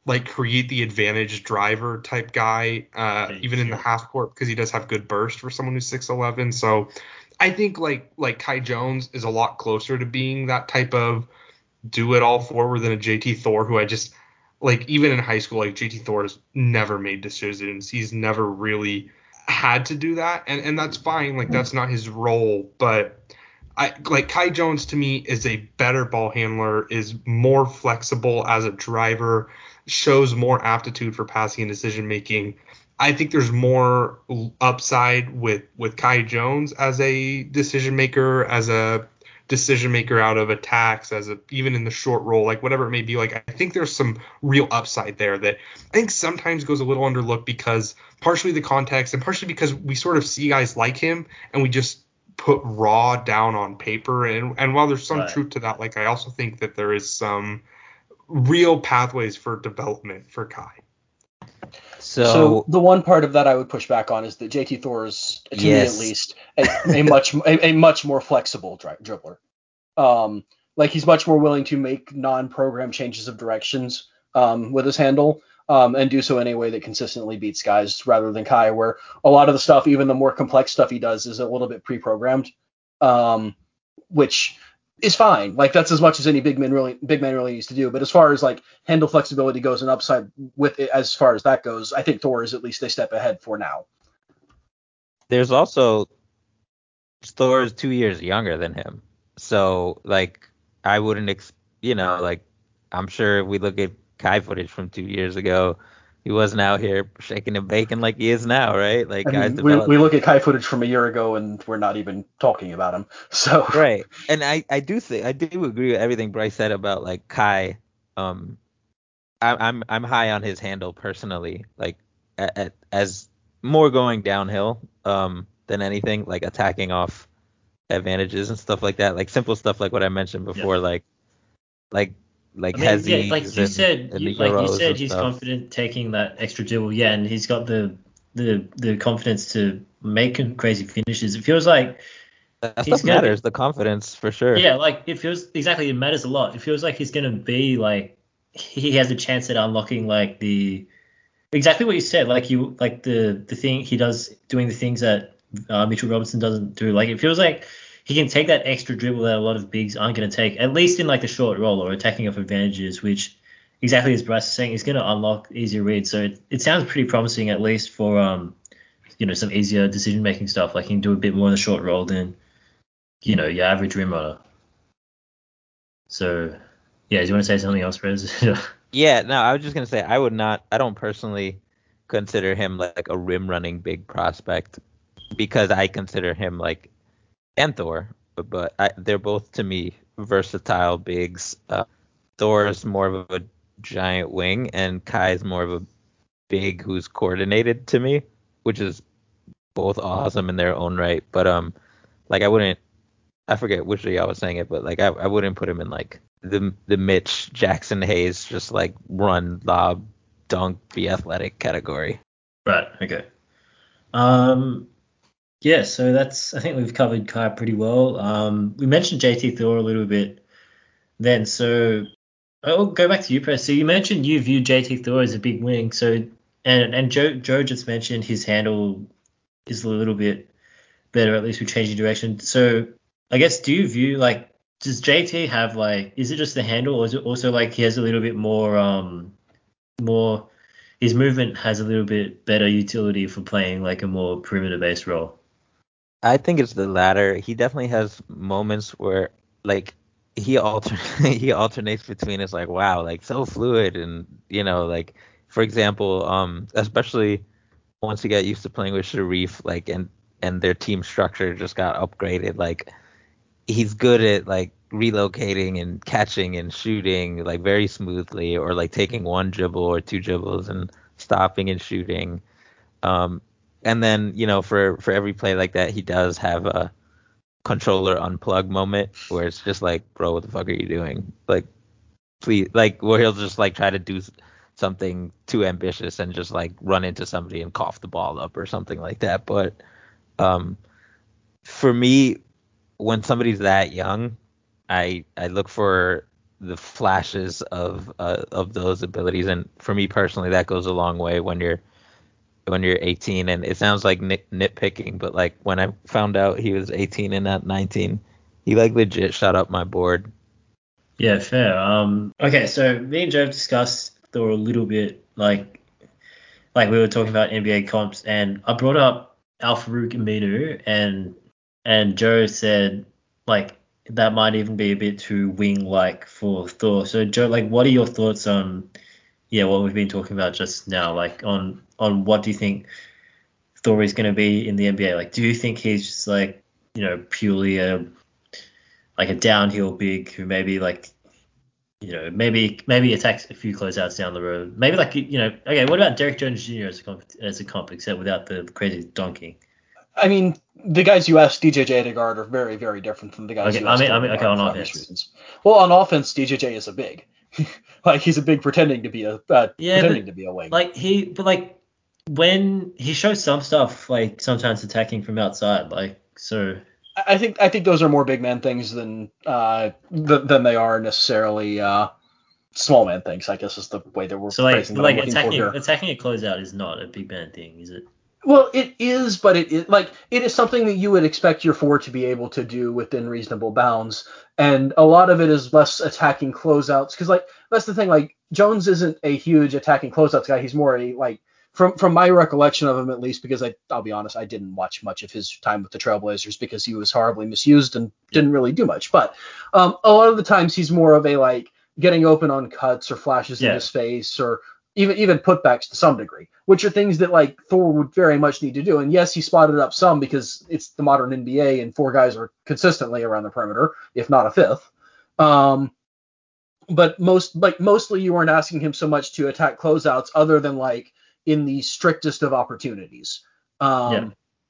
like create the advantage driver type guy, uh, even in the half court, because he does have good burst for someone who's six eleven. So I think like like Kai Jones is a lot closer to being that type of do it all forward than a J T Thor, who I just like even in high school, like J T Thor has never made decisions. He's never really had to do that, and and that's fine. Like that's not his role, but I like Kai Jones to me is a better ball handler, is more flexible as a driver, shows more aptitude for passing and decision making. I think there's more upside with with Kai Jones as a decision maker, as a decision maker out of attacks, as a even in the short roll, like whatever it may be. Like I think there's some real upside there that I think sometimes goes a little underlooked because partially the context and partially because we sort of see guys like him and we just put raw down on paper. And and while there's some right. truth to that, like I also think that there is some real pathways for development for Kai. So, so the one part of that I would push back on is that J T Thor is, to yes. me at least, a, a much a, a much more flexible dri- dribbler. Um, like he's much more willing to make non-program changes of directions um, with his handle um, and do so in a way that consistently beats guys, rather than Kai, where a lot of the stuff, even the more complex stuff he does, is a little bit pre-programmed, um, which is fine. Like that's as much as any big man really big man really needs to do. But as far as like handle flexibility goes and upside with it, as far as that goes, I think Thor is at least a step ahead for now. There's also Thor is two years younger than him, so like I wouldn't, ex- you know, like I'm sure if we look at Kai footage from two years ago, he wasn't out here shaking and baking like he is now, right? Like I guys mean, we, develop. we look at Kai footage from a year ago and we're not even talking about him. So right, and I, I do think I do agree with everything Bryce said about like Kai. Um, I, I'm I'm high on his handle personally, like at, at, as more going downhill um than anything, like attacking off advantages and stuff like that, like simple stuff like what I mentioned before, yeah. like like. Like I mean, Hezzy yeah, like you and, said, and you, like you said, he's stuff. confident taking that extra dribble, yeah, and he's got the the the confidence to make crazy finishes. It feels like that stuff matters, be, the confidence for sure. Yeah, like it feels exactly, it matters a lot. It feels like he's gonna be like he has a chance at unlocking like the exactly what you said, like you like the the thing he does, doing the things that uh, Mitchell Robinson doesn't do. Like it feels like he can take that extra dribble that a lot of bigs aren't going to take, at least in like the short roll or attacking off advantages, which exactly as Bryce is saying, is going to unlock easier reads. So it, it sounds pretty promising, at least for um you know some easier decision making stuff. Like he can do a bit more in the short roll than you know your average rim runner. So yeah, do you want to say something else, Rez? Yeah, no, I was just gonna say I would not. I don't personally consider him like a rim running big prospect because I consider him like. And Thor, but, but I, they're both to me versatile bigs. Uh, Thor is more of a giant wing, and Kai is more of a big who's coordinated to me, which is both awesome in their own right. But um, like I wouldn't, I forget which of y'all was saying it, but like I, I wouldn't put him in like the the Mitch Jackson Hayes just like run, lob, dunk, be athletic category. Right. Okay. Um. Yeah, so that's I think we've covered Kai pretty well. Um, we mentioned J T Thor a little bit then, so I'll go back to you, Press. So you mentioned you view J T Thor as a big wing, so and and Joe Joe just mentioned his handle is a little bit better, at least with changing direction. So I guess do you view like does J T have like is it just the handle or is it also like he has a little bit more um more his movement has a little bit better utility for playing like a more perimeter based role? I think it's the latter. He definitely has moments where like he alter he alternates between it's like wow, like so fluid and you know like for example, um especially once he got used to playing with Sharif, like and and their team structure just got upgraded, like he's good at like relocating and catching and shooting like very smoothly, or like taking one dribble or two dribbles and stopping and shooting. Um And then, you know, for, for every play like that, he does have a controller unplug moment where it's just like, bro, what the fuck are you doing? Like, please, like, where he'll just like try to do something too ambitious and just like run into somebody and cough the ball up or something like that. But um, for me, when somebody's that young, I I look for the flashes of uh, of those abilities. And for me personally, that goes a long way when you're when you're eighteen. And it sounds like nit- nitpicking, but like when I found out he was eighteen and not nineteen, he like legit shot up my board. Yeah, fair. Um, okay, so me and Joe discussed Thor a little bit, like like we were talking about N B A comps, and I brought up Al-Farouq Aminu, and and Joe said like that might even be a bit too wing-like for Thor. So Joe, like, what are your thoughts on yeah what we've been talking about just now? Like on on what do you think Thor is going to be in the N B A? Like, do you think he's just like you know purely a like a downhill big who maybe like you know, maybe maybe attacks a few closeouts down the road. Maybe like you know, okay. What about Derek Jones Junior as a comp, as a comp, except without the crazy dunking? I mean, the guys you asked D J J to guard are very, very different from the guys Okay, you I asked mean, I Thor to mean, okay, guard on for obvious offense. reasons. Well, on offense, D J J is a big. Like he's a big pretending to be a uh, Yeah, pretending but to be a wing. like he, but like when he shows some stuff, like sometimes attacking from outside, like so. I I think I think those are more big man things than uh th- than they are necessarily uh small man things. I guess is the way that we're So like phrasing that I'm like looking for attacking here. attacking a closeout is not a big man thing, is it? Well, it is, but it is like it is something that you would expect your forward to be able to do within reasonable bounds, and a lot of it is less attacking closeouts because like that's the thing. Like Jones isn't a huge attacking closeouts guy. He's more a like from from my recollection of him at least because I I'll be honest I didn't watch much of his time with the Trailblazers because he was horribly misused and Yeah. didn't really do much. But um, a lot of the times he's more of a like getting open on cuts or flashes Yeah. into space or even even putbacks to some degree, which are things that like Thor would very much need to do. And yes, he spotted up some because it's the modern N B A and four guys are consistently around the perimeter, if not a fifth. Um, but most like mostly you weren't asking him so much to attack closeouts other than like in the strictest of opportunities. Um, Yeah.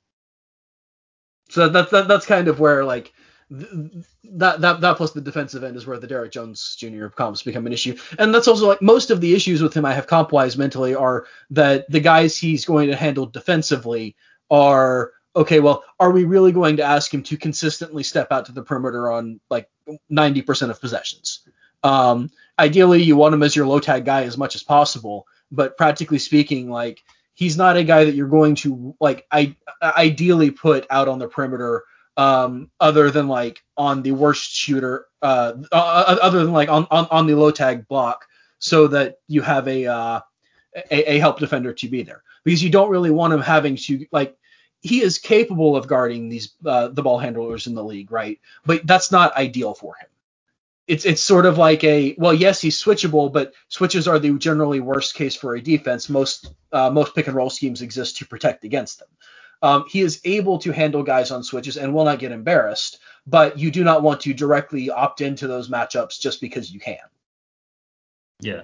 So that's that, that's kind of where like th- that that that plus the defensive end is where the Derek Jones Junior comps become an issue, and that's also like most of the issues with him I have comp wise mentally are that the guys he's going to handle defensively are okay. Well, are we really going to ask him to consistently step out to the perimeter on like ninety percent of possessions? Um, ideally, you want him as your low tag guy as much as possible, but practically speaking, like he's not a guy that you're going to like I ideally put out on the perimeter um, other than like on the worst shooter uh, uh, other than like on, on, on the low tag block so that you have a, uh, a a help defender to be there because you don't really want him having to like he is capable of guarding these uh, the ball handlers in the league, right? But that's not ideal for him. It's it's sort of like a well, yes, he's switchable, but switches are the generally worst case for a defense. Most uh, most pick and roll schemes exist to protect against them. Um, he is able to handle guys on switches and will not get embarrassed, but you do not want to directly opt into those matchups just because you can. Yeah.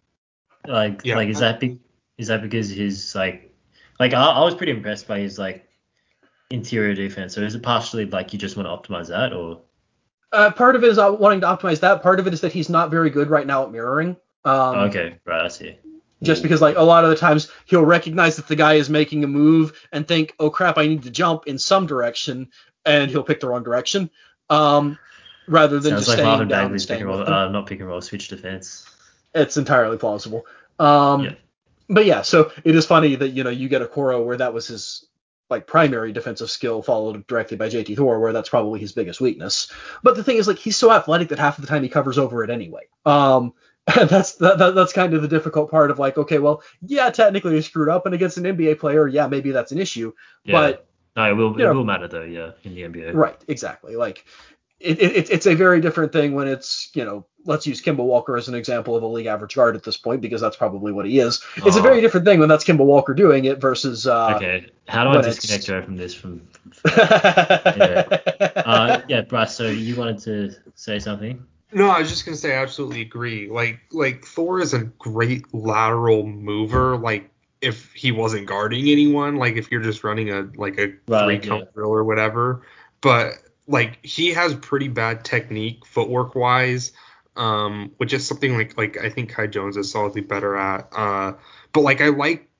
Like Yeah. like is that be, is that because he's like like I, I was pretty impressed by his like interior defense. So is it partially like you just want to optimize that or? Uh, part of it is uh, wanting to optimize that. Part of it is that he's not very good right now at mirroring. Um, Okay, right, I see. just because like a lot of the times he'll recognize that the guy is making a move and think, oh crap, I need to jump in some direction, and he'll pick the wrong direction, um, rather than Sounds just like staying Marvin down and Bagley's pick staying and roll, with them. uh, not pick and roll, switch defense. It's entirely plausible. Um, Yeah. But yeah, so it is funny that you know you get a Koro where that was his like primary defensive skill, followed directly by J T Thor, where that's probably his biggest weakness. But the thing is, like, he's so athletic that half of the time he covers over it anyway. Um, and that's that, that, that's kind of the difficult part of like, okay, well, yeah, technically he screwed up, and against an N B A player, yeah, maybe that's an issue. Yeah. But No, it will you it know, will matter though, yeah, in the N B A. right, exactly. Like, it, it, it's a very different thing when it's, you know, let's use Kimball Walker as an example of a league average guard at this point because that's probably what he is. It's a very Oh, different thing when that's Kimball Walker doing it versus uh, okay. How do I when disconnect it's. Joe from this from, from anyway. Uh yeah, Bryce, so you wanted to say something? No, I was just gonna say I absolutely agree. Like like Thor is a great lateral mover. Like if he wasn't guarding anyone, like if you're just running a like a three Right, yeah. count drill or whatever. But like he has pretty bad technique footwork wise, um, which is something like like I think Kai Jones is solidly better at. Uh, but like I like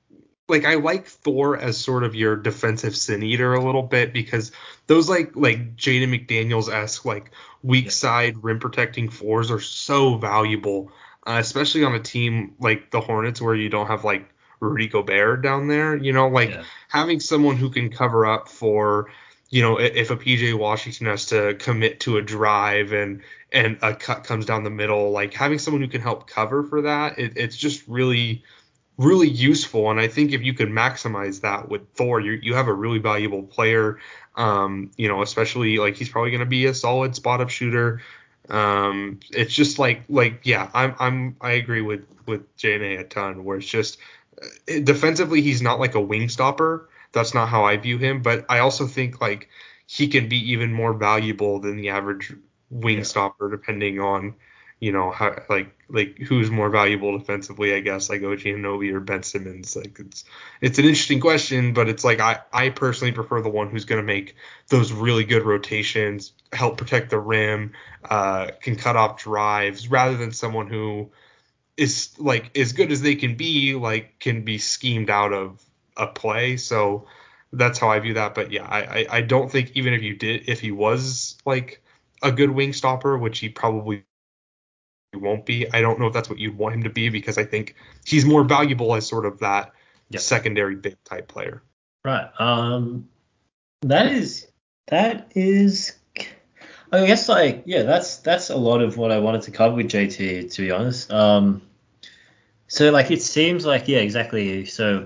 like I like Thor as sort of your defensive sin eater a little bit, because those like like Jaden McDaniels esque like weak side rim protecting fours are so valuable, uh, especially on a team like the Hornets where you don't have like Rudy Gobert down there. You know, like Yeah. having someone who can cover up for, you know, i- if a P J Washington has to commit to a drive and and a cut comes down the middle, like having someone who can help cover for that, it, it's just really really useful. And I think if you could maximize that with Thor, you you have a really valuable player. Um, you know, especially like he's probably going to be a solid spot up shooter. Um, it's just like like yeah, I'm I'm I agree with with J N A a ton. Where it's just uh, defensively, he's not like a wing stopper. That's not how I view him. But I also think like he can be even more valuable than the average wing Yeah. stopper, depending on you know how like like who's more valuable defensively, I guess, like O G Anunoby or Ben Simmons. Like it's it's an interesting question, but it's like I I personally prefer the one who's going to make those really good rotations, help protect the rim, uh, can cut off drives, rather than someone who is like as good as they can be, like can be schemed out of a play. So that's how I view that. But yeah, I I, I don't think even if you did if he was like a good wing stopper, which he probably won't be. I don't know if that's what you'd want him to be, because I think he's more valuable as sort of that Yep. secondary big type player. Right. Um, that is that is. I guess like yeah, that's that's a lot of what I wanted to cover with J T, to be honest. Um, so like it seems like yeah, exactly. So,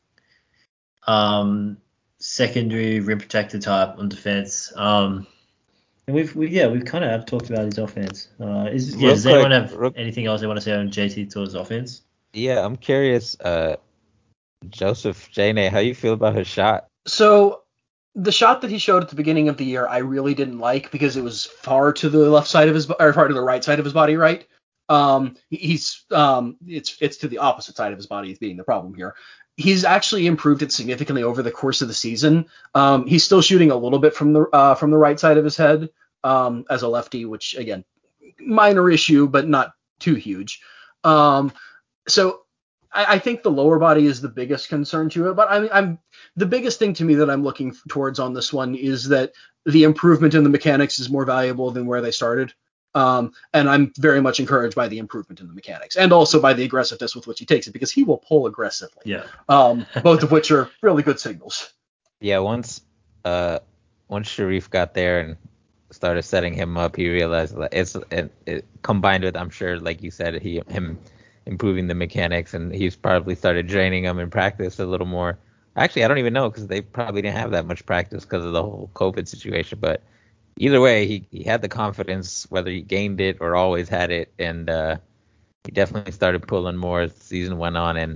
um, secondary rim protector type on defense. Um, and we've we, yeah we've kind of have talked about his offense. Uh, is yeah, Real does anyone quick, have real, anything else they want to say on J T towards offense? yeah, I'm curious, uh, Joseph Jane, how you feel about his shot? So the shot that he showed at the beginning of the year, I really didn't like because it was far to the left side of his or far to the right side of his body. Right. Um, he's um, it's it's to the opposite side of his body as being the problem here. He's actually improved it significantly over the course of the season. Um, he's still shooting a little bit from the uh, from the right side of his head um, as a lefty, which again, minor issue, but not too huge. Um, so I, I think the lower body is the biggest concern to it. But I mean, I'm the biggest thing to me that I'm looking towards on this one is that the improvement in the mechanics is more valuable than where they started. Um, and I'm very much encouraged by the improvement in the mechanics and also by the aggressiveness with which he takes it, because he will pull aggressively. Yeah. Um, both of which are really good signals. Yeah, once uh once Sharif got there and started setting him up, he realized that it's it, it combined with, I'm sure, like you said, he him improving the mechanics, and he's probably started draining them in practice a little more. Actually, I don't even know, because they probably didn't have that much practice because of the whole COVID situation. But either way, he, he had the confidence, whether he gained it or always had it, and uh, he definitely started pulling more as the season went on. And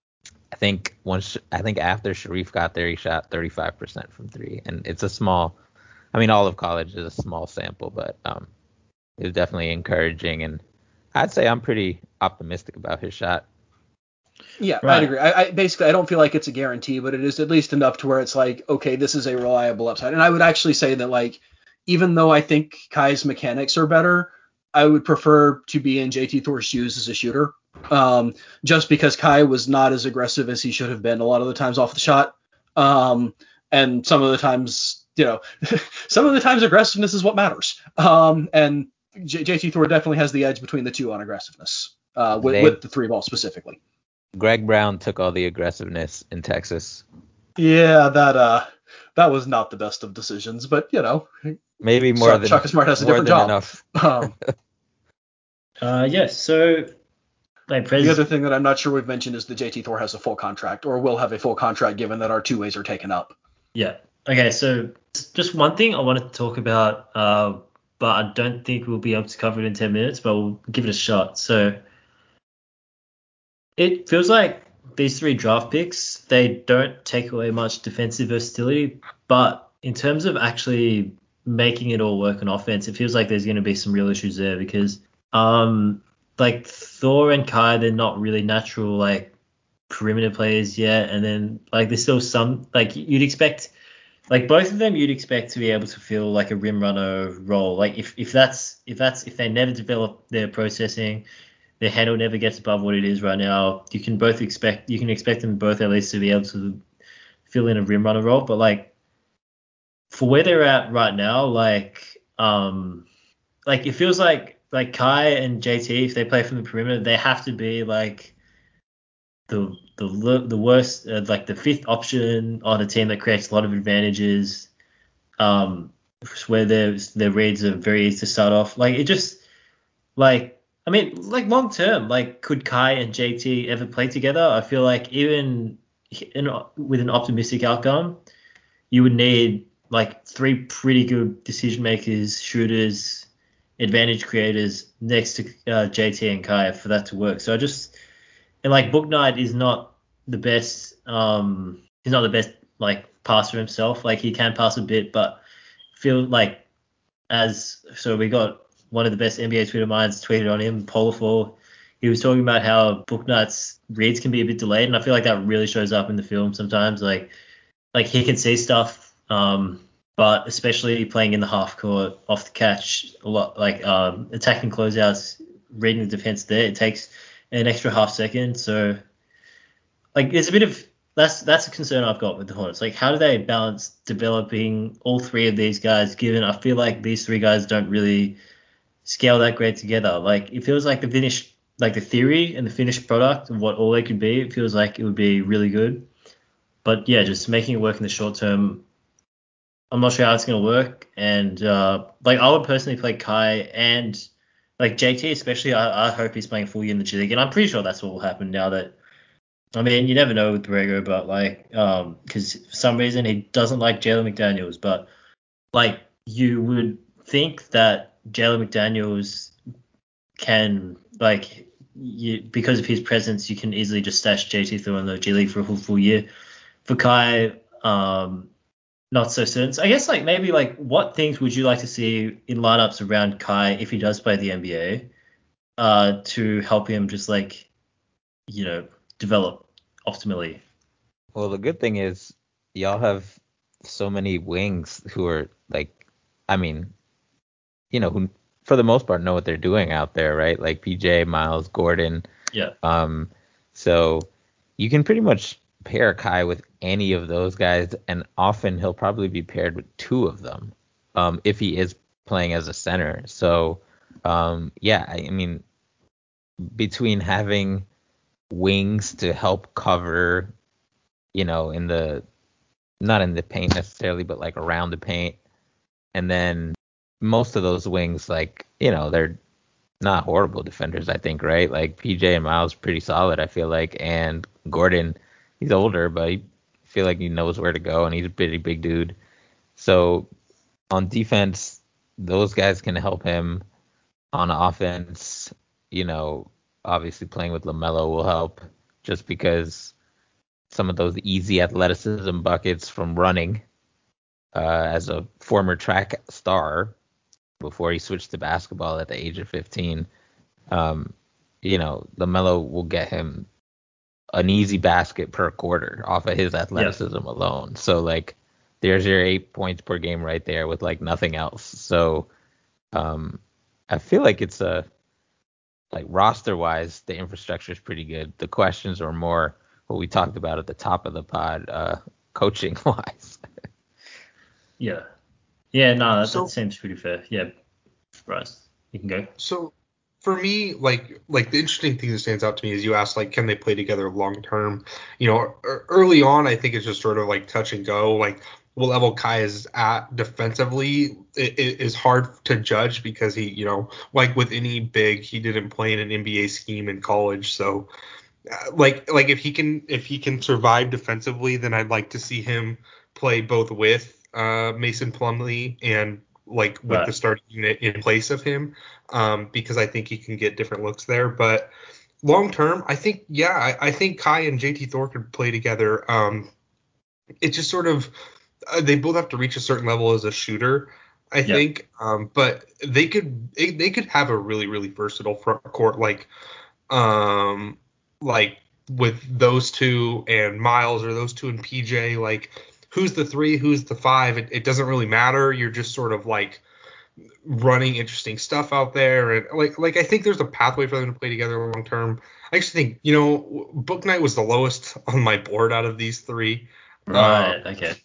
I think once I think after Sharif got there, he shot thirty-five percent from three, and it's a small. I mean, all of college is a small sample, but um, it was definitely encouraging, and I'd say I'm pretty optimistic about his shot. Yeah, I'd Right. agree. I, I basically I don't feel like it's a guarantee, but it is at least enough to where it's like, okay, this is a reliable upside. And I would actually say that, like, even though I think Kai's mechanics are better, I would prefer to be in J T Thor's shoes as a shooter. Um, just because Kai was not as aggressive as he should have been a lot of the times off the shot. Um, and some of the times, you know, some of the times aggressiveness is what matters. Um, and J- JT Thor definitely has the edge between the two on aggressiveness, uh, with, They with the three ball specifically. Greg Brown took all the aggressiveness in Texas. Yeah, that uh, that was not the best of decisions, but you know, Maybe more Shaka, than Shaka Smart has a more different than job. enough. Um, Uh, yeah. So like the Prez, other thing that I'm not sure we've mentioned is that J T Thor has a full contract, or will have a full contract, given that our two ways are taken up. yeah. Okay. So just one thing I wanted to talk about, uh, but I don't think we'll be able to cover it in ten minutes, but we'll give it a shot. So it feels like these three draft picks, they don't take away much defensive versatility, but in terms of actually making it all work on offense, it feels like there's going to be some real issues there, because um like Thor and Kai, they're not really natural like perimeter players yet, and then like there's still some like you'd expect like both of them you'd expect to be able to fill like a rim runner role. Like if, if that's if that's if they never develop their processing, their handle never gets above what it is right now. You can both expect you can expect them both at least to be able to fill in a rim runner role, but like for where they're at right now, like um like it feels like like Kai and J T, if they play from the perimeter, they have to be like the the the worst, uh, like the fifth option on a team that creates a lot of advantages. Um, where their their reads are very easy to start off. Like it just like I mean like long term, like could Kai and J T ever play together? I feel like even in, with an optimistic outcome, you would need like three pretty good decision makers, shooters, advantage creators next to uh, J T and Kai for that to work. So I just and like Book Knight is not the best. Um, he's not the best like passer himself. Like he can pass a bit, but feel like as so we got one of the best N B A Twitter minds tweeted on him, Polarful. He was talking about how Book Knight's reads can be a bit delayed, and I feel like that really shows up in the film sometimes. Like like he can see stuff, um, but especially playing in the half court, off the catch, a lot like um, attacking closeouts, reading the defense there, it takes an extra half second. So like there's a bit of that's that's a concern I've got with the Hornets. Like how do they balance developing all three of these guys? Given I feel like these three guys don't really scale that great together. Like it feels like the finished, like the theory and the finished product of what all they could be. It feels like it would be really good. But yeah, just making it work in the short term, I'm not sure how it's going to work. And uh, like I would personally play Kai and like J T especially. I, I hope he's playing full year in the G League, and I'm pretty sure that's what will happen now that. I mean, you never know with Borrego, but like, um, because for some reason he doesn't like Jalen McDaniels, but like you would think that Jalen McDaniels can like you because of his presence, you can easily just stash J T through in the G League for a full full year. For Kai, um, not so certain. So I guess like maybe like what things would you like to see in lineups around Kai if he does play the N B A, uh, to help him just like you know develop optimally? Well, the good thing is y'all have so many wings who are like, I mean, you know, who for the most part know what they're doing out there, right? Like P J, Miles, Gordon. Yeah. Um, so you can pretty much pair Kai with any of those guys, and often he'll probably be paired with two of them, um, if he is playing as a center. So, um, yeah, I, I mean, between having wings to help cover, you know, in the not in the paint necessarily, but like around the paint, and then most of those wings, like, you know, they're not horrible defenders, I think, right? Like P J and Miles pretty solid, I feel like, and Gordon, he's older, but I feel like he knows where to go, and he's a pretty big dude. So on defense, those guys can help him. On offense, you know, obviously playing with LaMelo will help, just because some of those easy athleticism buckets from running, uh, as a former track star before he switched to basketball at the age of fifteen. Um, you know, LaMelo will get him an easy basket per quarter off of his Yeah. athleticism alone. So like, there's your eight points per game right there with like nothing else. So um, I feel like it's a like roster wise, the infrastructure is pretty good. The questions are more what we talked about at the top of the pod, uh, coaching wise. Yeah. Yeah. No, that, So that seems pretty fair. Yeah. Bryce, you can go. so for me, like like the interesting thing that stands out to me is you asked like can they play together long term? You know, e- early on I think it's just sort of like touch and go. Like what level Kai is at defensively it, it is hard to judge because he, you know, like with any big, he didn't play in an N B A scheme in college, so uh, like like if he can if he can survive defensively, then I'd like to see him play both with uh, Mason Plumlee and like with the Right. starting unit in place of him, um, because I think he can get different looks there. But long term, I think yeah, I, I think Kai and J T Thor could play together. Um, it just sort of uh, they both have to reach a certain level as a shooter, I Yeah. think, um, but they could they, they could have a really really versatile front court like um like with those two and Miles or those two and P J, like who's the three, who's the five, it, it doesn't really matter. You're just sort of like running interesting stuff out there, and like like I think there's a pathway for them to play together long term. I actually think you know Bouknight was the lowest on my board out of these three. Right. Um, Okay.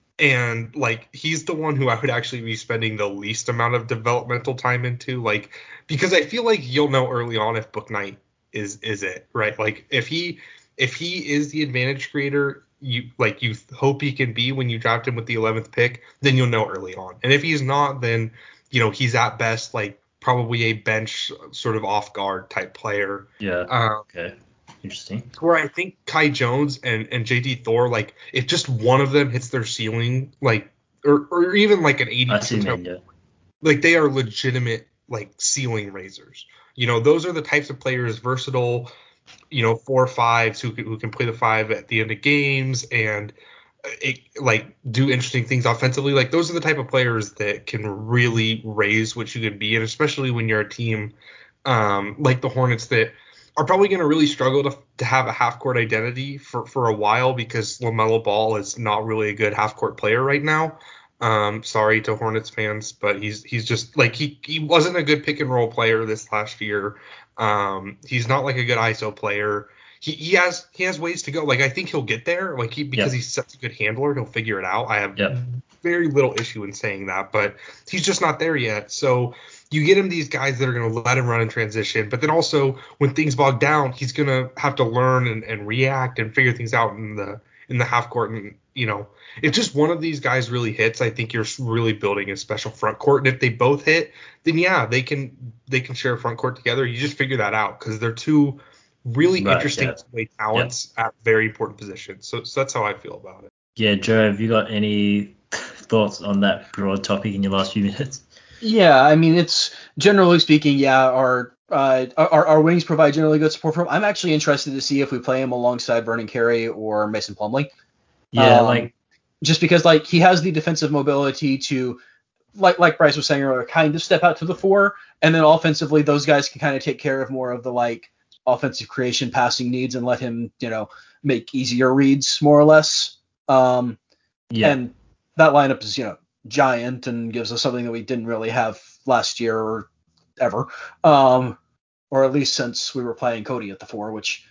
and like he's the one who I would actually be spending the least amount of developmental time into, like because I feel like you'll know early on if Bouknight is is it, right? Like if he if he is the advantage creator you like you hope he can be when you draft him with the eleventh pick, then you'll know early on. And if he's not, then you know he's at best like probably a bench sort of off guard type player. Yeah. Um, Okay. Interesting. where I think Kai Jones and, and J T Thor, like if just one of them hits their ceiling, like or, or even like an eighty I see, percent, man. Yeah. like they are legitimate like ceiling raisers. You know, those are the types of players, versatile, you know, four or fives who can, who can play the five at the end of games and it, like do interesting things offensively. Like those are the type of players that can really raise what you can be, and especially when you're a team um, like the Hornets that are probably going to really struggle to, to have a half court identity for, for a while because LaMelo Ball is not really a good half court player right now. Um, sorry to Hornets fans, but he's he's just like he he wasn't a good pick and roll player this last year. Um, he's not like a good I S O player. He, he has he has ways to go. Like I think he'll get there. Like he because Yep. he's such a good handler, he'll figure it out. I have Yep. very little issue in saying that, but he's just not there yet. So you get him these guys that are going to let him run in transition, but then also when things bog down, he's going to have to learn and, and react and figure things out in the in the half court. And you know, if just one of these guys really hits, I think you're really building a special front court. And if they both hit, then yeah, they can they can share front court together. You just figure that out because they're two really Right, interesting yeah. two-way talents at very important positions. So, so that's how I feel about it. Yeah, Joe, have you got any thoughts on that broad topic in your last few minutes? Yeah, I mean, it's generally speaking, yeah, our uh, our, our wings provide generally good support for him. I'm actually interested to see if we play him alongside Vernon Carey or Mason Plumlee. Yeah, Um, like just because like he has the defensive mobility to, like like Bryce was saying earlier, kind of step out to the four, and then offensively those guys can kind of take care of more of the like offensive creation, passing needs, and let him you know make easier reads more or less. Um, yeah, and that lineup is you know giant and gives us something that we didn't really have last year or ever, um, or at least since we were playing Cody at the four, which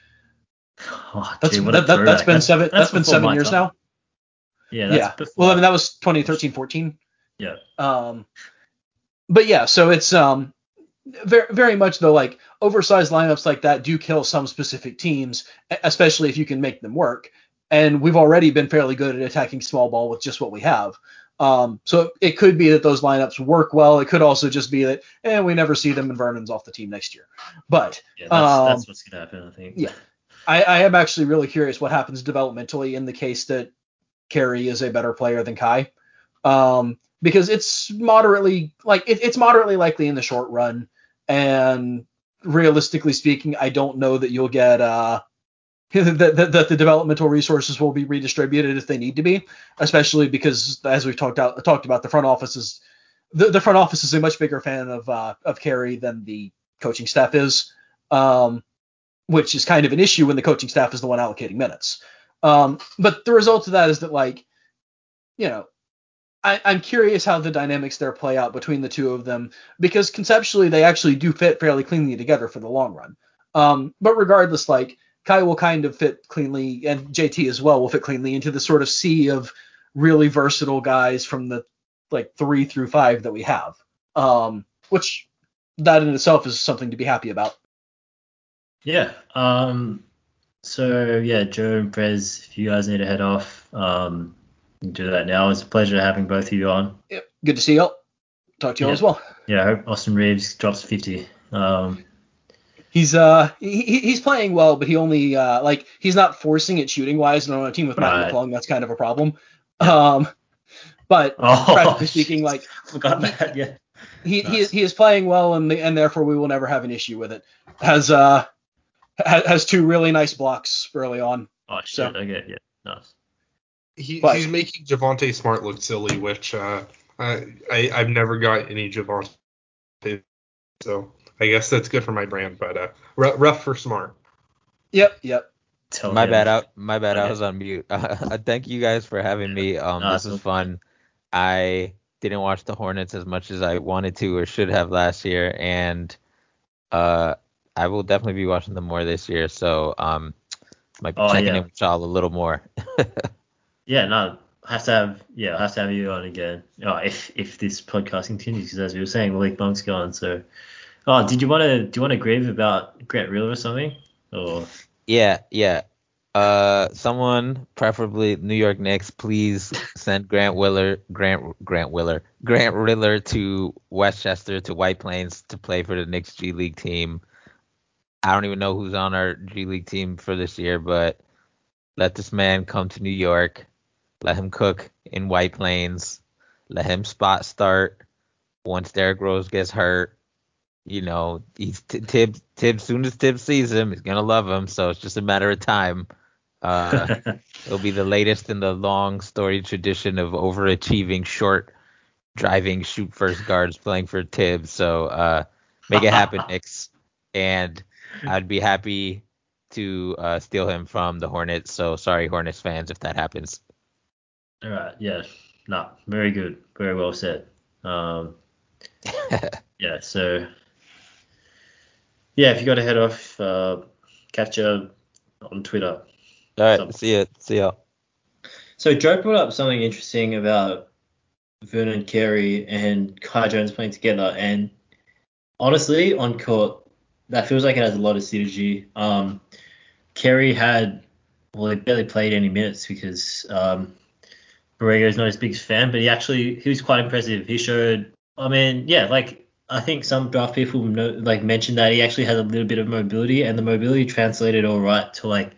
oh, that's gee, what a that, that, that's throwback. been That's seven that's that's been before seven my years time. now. Yeah, that's Yeah. before. Well, I mean that was twenty thirteen fourteen. Yeah. Um, but yeah, so it's um very very much though like oversized lineups like that do kill some specific teams, e- especially if you can make them work. And we've already been fairly good at attacking small ball with just what we have. Um, so it could be that those lineups work well. It could also just be that, eh, we never see them and Vernon's off the team next year. But Yeah, that's um, that's what's gonna happen, I think. yeah, I, I am actually really curious what happens developmentally in the case that Carey is a better player than Kai. Um, because it's moderately like it, it's moderately likely in the short run, and realistically speaking, I don't know that you'll get uh that, that, that the developmental resources will be redistributed if they need to be, especially because as we've talked out talked about, the front office is the, the front office is a much bigger fan of uh, of Carey than the coaching staff is, um, which is kind of an issue when the coaching staff is the one allocating minutes. Um, but the result of that is that like you know I, I'm curious how the dynamics there play out between the two of them, because conceptually they actually do fit fairly cleanly together for the long run. Um, but regardless, like Kai will kind of fit cleanly, and J T as well will fit cleanly into the sort of sea of really versatile guys from the like three through five that we have, um, which that in itself is something to be happy about. Yeah. Um. So yeah, Joe and Prez, if you guys need to head off, um, you can do that now. It's a pleasure having both of you on. Yep. Good to see y'all. Talk to y'all Yeah. as well. Yeah, I hope Austin Reeves drops fifty. Um. He's uh he, he's playing well, but he only uh like he's not forcing it shooting wise, and on a team with Matt Right. McClung, that's kind of a problem. Yeah. Um, but Oh, practically speaking, like forgot he, that. Yeah. he, Nice. he he is playing well, and and therefore we will never have an issue with it. Has uh ha- has two really nice blocks early on. Oh So- shit. Okay. Yeah. Nice. He, But- he's making Javonte Smart look silly, which uh, I, I I've never got any Javonte, so I guess that's good for my brand. But uh, rough, rough for Smart. Yep, yep. Tell My him. bad. Out. My bad. I Okay. was on mute. Uh, thank you guys for having me. Um, Nah, this it's is all fun. I didn't watch the Hornets as much as I wanted to or should have last year, and uh, I will definitely be watching them more this year. So um, might be Oh, checking yeah. in with y'all a little more. Yeah, no, has to have yeah, has to have you on again. Oh, if if this podcast continues, because as we were saying, Malik Monk's gone. So, oh, did you want to do you want to grieve about Grant Riller or something? Or Yeah, yeah. Uh, someone, preferably New York Knicks, please send Grant Willer, Grant Grant Willer, Grant Riller to Westchester to White Plains to play for the Knicks G League team. I don't even know who's on our G League team for this year, but let this man come to New York. Let him cook in White Plains. Let him spot start once Derrick Rose gets hurt. You know, he's t- Tibbs. Tibbs, soon as Tibbs sees him, he's gonna love him. So it's just a matter of time. Uh, it'll be the latest in the long story tradition of overachieving, short driving, shoot first guards playing for Tibbs. So uh, make it happen, Knicks. And I'd be happy to uh, steal him from the Hornets. So sorry, Hornets fans, if that happens. all right, yeah, no, very good, very well said. Um, yeah, so yeah, if you got to head off, uh, catch you on Twitter. All right, Some- see ya. See ya. So Joe brought up something interesting about Vernon Carey and Kai Jones playing together, and honestly, on court, that feels like it has a lot of synergy. Um, Carey had, well, he barely played any minutes because um, Borrego is not his biggest fan, but he actually he was quite impressive. He showed, I mean, yeah, like I think some draft people know, like mentioned that he actually has a little bit of mobility, and the mobility translated all right to like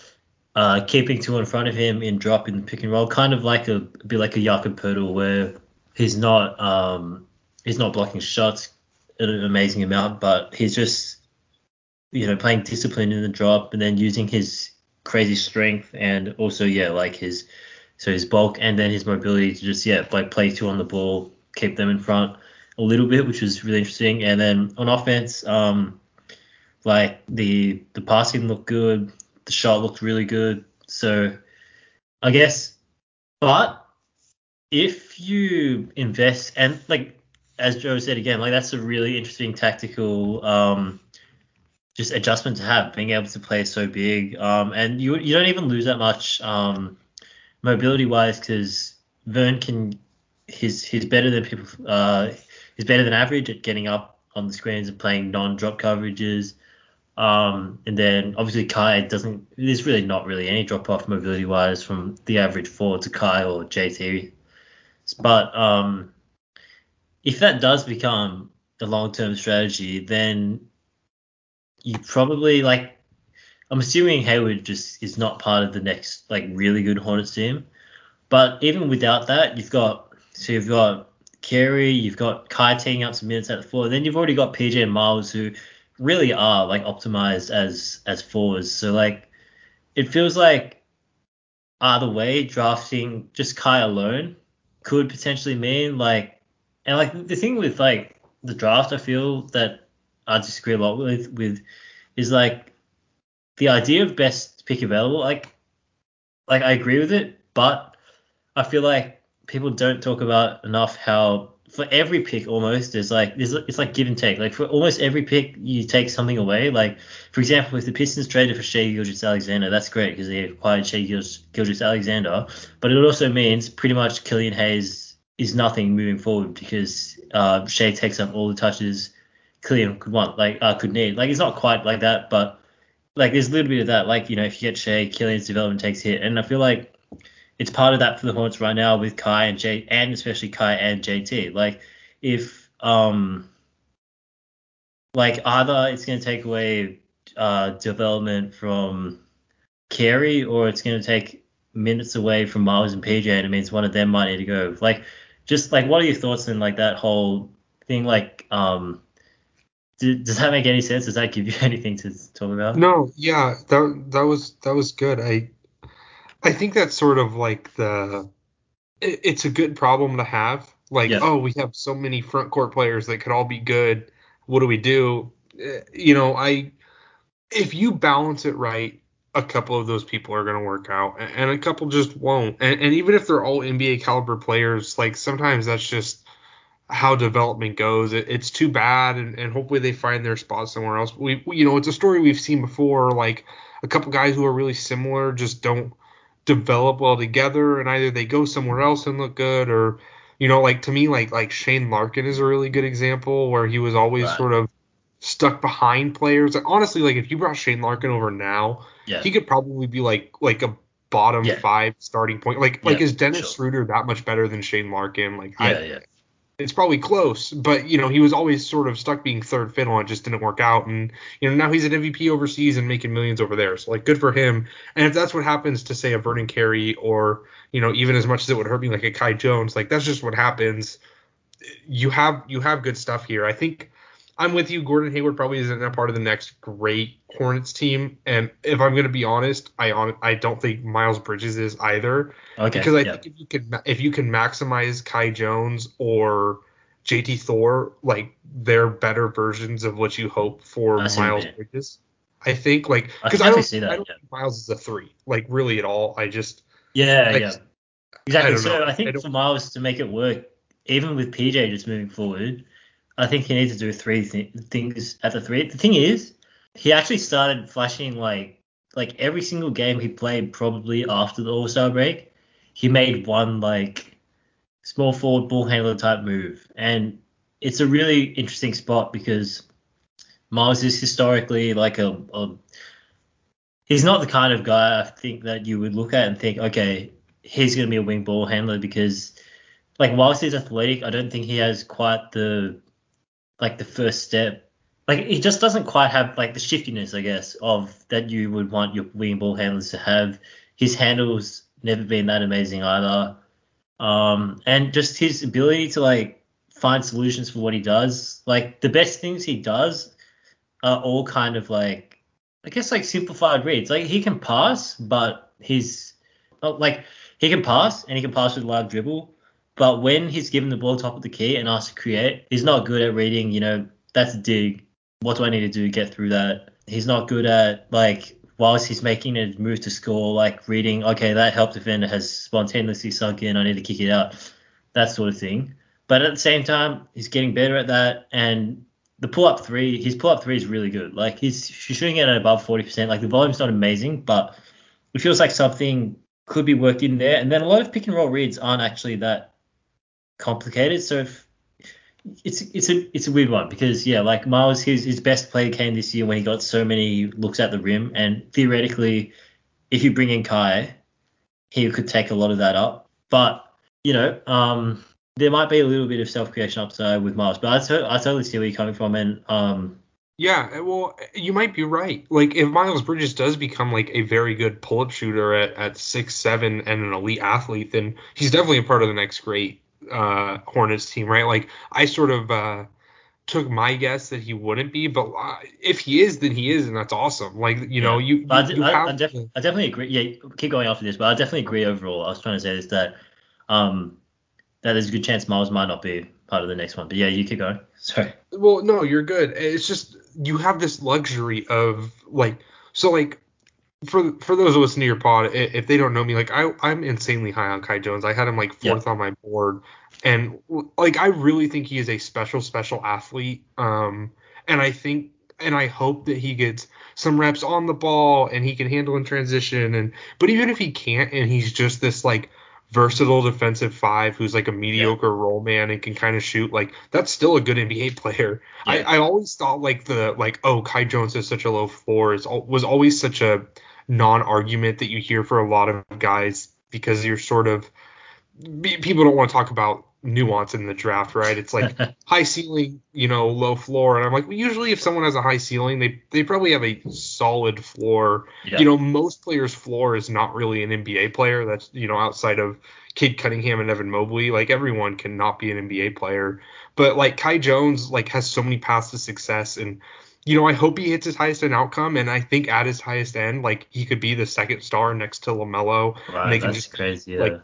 uh, keeping two in front of him in drop in the pick and roll, kind of like a, a bit like a Jakob Poeltl, where he's not um he's not blocking shots at an amazing amount, but he's just you know playing discipline in the drop and then using his crazy strength and also yeah like his so his bulk and then his mobility to just yeah like play two on the ball, keep them in front a little bit, which was really interesting. And then on offense, um like the the passing looked good, the shot looked really good. So I guess, but if you invest and like as Joe said again, like that's a really interesting tactical um just adjustment to have, being able to play so big. Um and you you don't even lose that much um mobility wise because Vern can he's he's better than people uh he's better than average at getting up on the screens and playing non-drop coverages. Um, and then obviously Kai doesn't. There's really not really any drop off mobility wise from the average four to Kai or J T. But um, if that does become a long term strategy, then you probably like. I'm assuming Hayward just is not part of the next like really good Hornets team. But even without that, you've got so you've got Carey, you've got Kai taking up some minutes at the floor, then you've already got P J and Miles who really are like optimized as as fours. So like it feels like either way, drafting just Kai alone could potentially mean like and like the thing with like the draft I feel that I disagree a lot with with is like the idea of best pick available, like like I agree with it, but I feel like people don't talk about enough how for every pick almost there's like there's it's like give and take. Like for almost every pick you take something away. Like for example, if the Pistons traded for Shai Gilgeous-Alexander, that's great because they acquired Shai Gilgeous-Alexander, but it also means pretty much Killian Hayes is nothing moving forward because uh, Shai takes up all the touches Killian could want, like uh, could need. Like it's not quite like that, but like there's a little bit of that. Like you know if you get Shai, Killian's development takes a hit, and I feel like it's part of that for the Hornets right now with Kai and J and especially Kai and J T. Like if um like either it's going to take away uh development from Carey or it's going to take minutes away from Miles and P J and it means one of them might need to go. Like just like what are your thoughts on like that whole thing? Like um do, does that make any sense? Does that give you anything to talk about? No, yeah, that that was that was good. I I think that's sort of like the it, it's a good problem to have. Like, Yeah. oh, we have so many front court players that could all be good. What do we do? Uh, You know, I if you balance it right, a couple of those people are going to work out, and, and a couple just won't. And, and even if they're all N B A caliber players, like sometimes that's just how development goes. It, it's too bad, and, and hopefully they find their spot somewhere else. We, we, you know, it's a story we've seen before. Like a couple guys who are really similar just don't develop well together, and either they go somewhere else and look good, or you know, like to me, like like Shane Larkin is a really good example where he was always Right. sort of stuck behind players. Like, honestly, like if you brought Shane Larkin over now, Yeah. he could probably be like like a bottom Yeah. five starting point. Like Yeah, like is Dennis sure. Schroeder that much better than Shane Larkin? Like Yeah, I yeah. it's probably close, but you know, he was always sort of stuck being third fiddle and it just didn't work out. And you know, now he's an M V P overseas and making millions over there. So like good for him. And if that's what happens to say a Vernon Carey, or, you know, even as much as it would hurt me like a Kai Jones, like that's just what happens. You have you have good stuff here. I think I'm with you. Gordon Hayward probably isn't a part of the next great Hornets team. And if I'm going to be honest, I on I don't think Miles Bridges is either. Okay. Because I Yeah. think if you can if you can maximize Kai Jones or J T Thor, like they're better versions of what you hope for I see what you Miles mean. Bridges. I think like I can because I definitely don't see I that. don't Yeah. think Miles is a three like really at all. I just Yeah. I, Yeah. just, I Exactly. don't know. So I I think don't for Miles to make it work, even with P J just moving forward, I think he needs to do three th- things at the three. The thing is, he actually started flashing like like every single game he played probably after the All Star break, he made one like small forward ball handler type move, and it's a really interesting spot because Miles is historically like a, a he's not the kind of guy I think that you would look at and think, okay, he's going to be a wing ball handler because, like, whilst he's athletic, I don't think he has quite the, like, the first step. Like, he just doesn't quite have, like, the shiftiness, I guess, of that you would want your wing ball handlers to have. His handle's never been that amazing either. Um, and just his ability to, like, find solutions for what he does. Like, the best things he does are all kind of like, I guess like simplified reads. Like he can pass, but he's oh, like he can pass and he can pass with a live dribble. But when he's given the ball top of the key and asked to create, he's not good at reading, you know, that's a dig. What do I need to do to get through that? He's not good at like whilst he's making a move to score, like reading, okay, that help defender has spontaneously sunk in, I need to kick it out. That sort of thing. But at the same time, he's getting better at that, and the pull up three, his pull up three is really good. Like he's shooting it at above forty percent. Like the volume's not amazing, but it feels like something could be worked in there. And then a lot of pick and roll reads aren't actually that complicated. So if, it's it's a it's a weird one because yeah, like Miles, his his best play came this year when he got so many looks at the rim, and theoretically, if you bring in Kai, he could take a lot of that up. But you know, um, there might be a little bit of self-creation upside with Miles, but I, to- I totally see where you're coming from, and um, Yeah, well, you might be right. Like, if Miles Bridges does become like a very good pull-up shooter at at six seven and an elite athlete, then he's definitely a part of the next great uh, Hornets team, right? Like, I sort of uh, took my guess that he wouldn't be, but uh, if he is, then he is, and that's awesome. Like, you know, yeah, you but I, you d- you I, I, have def- the- I definitely agree. Yeah, keep going after this, but I definitely agree overall. I was trying to say is that um, that there's a good chance Miles might not be part of the next one. But yeah, you keep going. Sorry. well, no, you're good. It's just you have this luxury of like, so like for for those listening to your pod, i- if they don't know me, like I I'm insanely high on Kai Jones. I had him like Yeah. fourth on my board, and like I really think he is a special special athlete. Um, and I think and I hope that he gets some reps on the ball and he can handle in transition. And but even if he can't, and he's just this like versatile defensive five who's like a Yeah. mediocre role man and can kind of shoot, like that's still a good N B A player. I, Yeah. I always thought like the like oh Kai Jones has such a low floor is al- was always such a non-argument that you hear for a lot of guys because you're sort of people don't want to talk about nuance in the draft, right? It's like high ceiling, you know, low floor, and I'm like, well, usually if someone has a high ceiling, they they probably have a solid floor. You Yeah. know, most players' floor is not really an N B A player. That's you know outside of Cade Cunningham and Evan Mobley, like everyone cannot be an N B A player, but like Kai Jones, like has so many paths to success and. You know, I hope he hits his highest end outcome, and I think at his highest end, like he could be the second star next to LaMelo, and Right. they can That's just be crazy. like Yeah.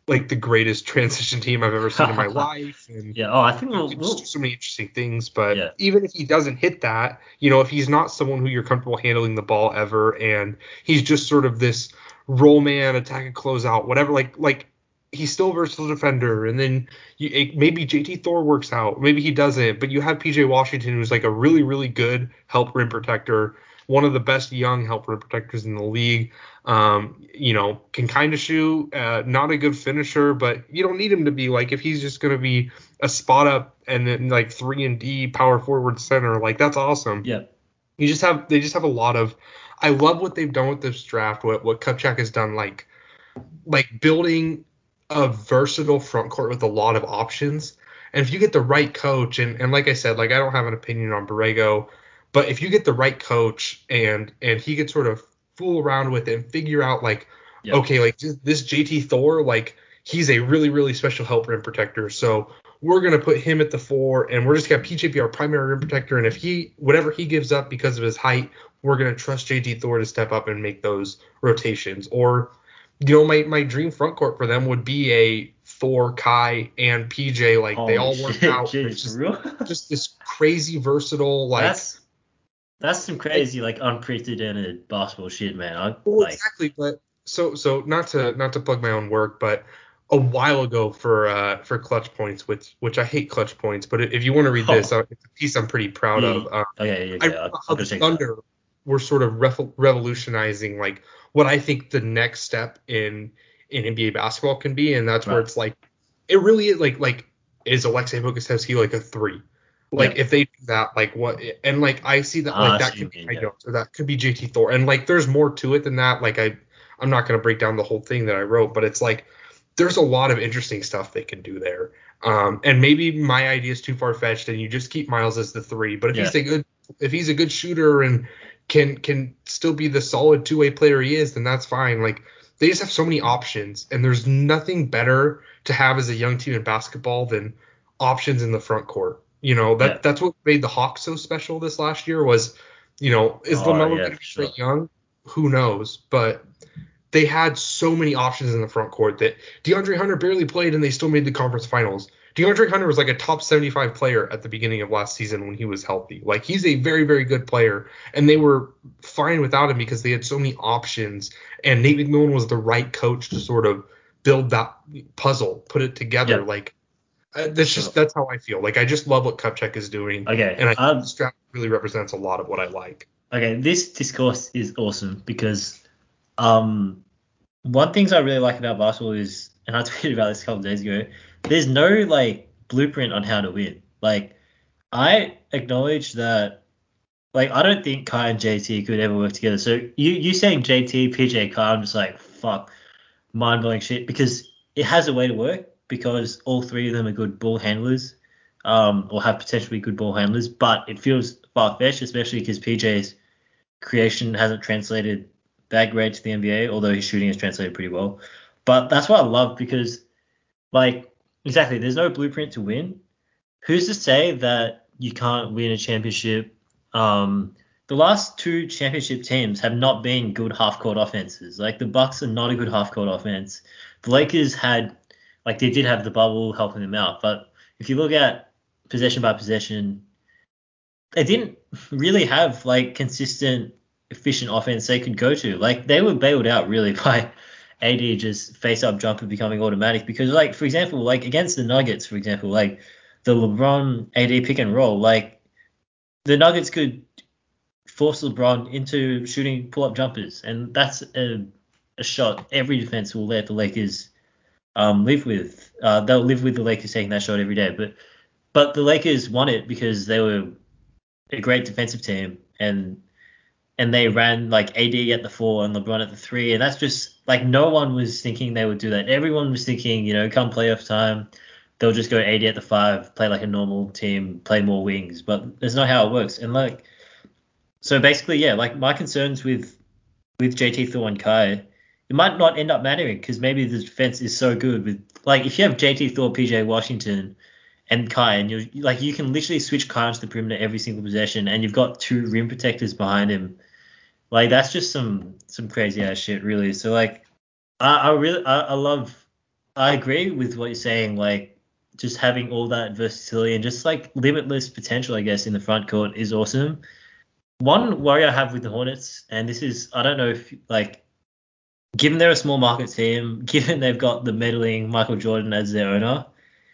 like the greatest transition team I've ever seen in my life. And yeah. Oh, I think he we'll, can we'll just do so many interesting things. But yeah. even if he doesn't hit that, you know, if he's not someone who you're comfortable handling the ball ever, and he's just sort of this roll man, attack and close out, whatever, like like he's still a versatile defender. And then you, it, maybe J T Thor works out, maybe he doesn't. But you have P J Washington, who's like a really really good help rim protector, one of the best young help rim protectors in the league. Um, you know, can kind of shoot, uh, not a good finisher, but you don't need him to be. Like, if he's just going to be a spot up and then like three and D power forward center, like that's awesome. Yeah. You just have, they just have a lot of, I love what they've done with this draft, what, what Kupchak has done, like, like building a versatile front court with a lot of options. And if you get the right coach, and, and like I said, like I don't have an opinion on Borrego, but if you get the right coach and, and he could sort of fool around with it and figure out like, Yep. okay, like this J T Thor, like he's a really, really special help rim protector. So we're going to put him at the four, and we're just going to P J be our primary rim protector. And if he, whatever he gives up because of his height, we're going to trust J T Thor to step up and make those rotations. Or, you know, my, my dream front court for them would be a Thor, Kai, and P J. Like Holy they all shit, work out. Jeez, It's just, for real? just this crazy versatile, like, that's that's some crazy like unprecedented basketball shit, man. I well, like exactly. But so so not to not to plug my own work, but a while ago for uh for Clutch Points, which which I hate Clutch Points, but if you want to read this, oh, uh, it's a piece I'm pretty proud yeah, of. Um, okay, yeah, I okay. wrote I'll, about how I'll go the check that out. Thunder were sort of revo- revolutionizing like what I think the next step in in N B A basketball can be, and that's where Right. it's like it really is like like is Alexei Bogusevsky like a three? Like Yeah. if they do that, like what? And like I see that Ah, I like that see could what be you Ty mean, yeah. Jones or that could be J T Thor, and like there's more to it than that. Like I I'm not gonna break down the whole thing that I wrote, but it's like there's a lot of interesting stuff they can do there. Um, and maybe my idea is too far fetched, and you just keep Miles as the three. But if Yeah. he's a good if he's a good shooter and can can still be the solid two way player he is, then that's fine. Like they just have so many options, and there's nothing better to have as a young team in basketball than options in the front court. You know, that Yeah. that's what made the Hawks so special this last year was, you know, is Oh, LaMelo yeah, going to for be sure. Trae Young? Who knows? But they had so many options in the front court that DeAndre Hunter barely played and they still made the conference finals. DeAndre Hunter was like a top seventy-five player at the beginning of last season when he was healthy. Like he's a very, very good player, and they were fine without him because they had so many options. And Nate McMillan was the right coach to sort of build that puzzle, put it together. Yeah. Like uh, that's Sure. just that's how I feel. Like I just love what Kupchak is doing, Okay. and I think Um this draft really represents a lot of what I like. okay, this discourse is awesome because um one things I really like about basketball is, and I tweeted about this a couple of days ago, there's no like blueprint on how to win. Like I acknowledge that like I don't think Kai and J T could ever work together. So you you saying J T, P J, Kai, I'm just like fuck, mind blowing shit because it has a way to work because all three of them are good ball handlers, um, or have potentially good ball handlers. But it feels far fetched, especially because P J's creation hasn't translated that great to the N B A, although his shooting has translated pretty well. But that's what I love because, like, exactly, there's no blueprint to win. Who's to say that you can't win a championship? Um, the last two championship teams have not been good half-court offenses. Like the Bucks are not a good half-court offense. The Lakers had, like, they did have the bubble helping them out, but if you look at possession by possession, they didn't really have like consistent, efficient offense they could go to. Like they were bailed out really by A D just face up jumper becoming automatic because, like, for example, like against the Nuggets, for example, like the LeBron A D pick and roll, like the Nuggets could force LeBron into shooting pull up jumpers, and that's a, a shot every defense will let the Lakers um live with. Uh, they'll live with the Lakers taking that shot every day, but but the Lakers won it because they were a great defensive team, and and they ran like A D at the four and LeBron at the three, and that's just like no one was thinking they would do that. Everyone was thinking, you know, come playoff time, they'll just go A D at the five, play like a normal team, play more wings, but that's not how it works. And like, so basically, yeah, like my concerns with with J T Thor and Kai, it might not end up mattering because maybe the defense is so good with like if you have J T Thor, P J Washington, and Kai, and you like you can literally switch Kai onto the perimeter every single possession, and you've got two rim protectors behind him. Like that's just some some crazy ass shit, really. So like, I, I really I, I love I agree with what you're saying. Like, just having all that versatility and just like limitless potential, I guess, in the front court is awesome. One worry I have with the Hornets, and this is, I don't know if like, given they're a small market team, given they've got the meddling Michael Jordan as their owner,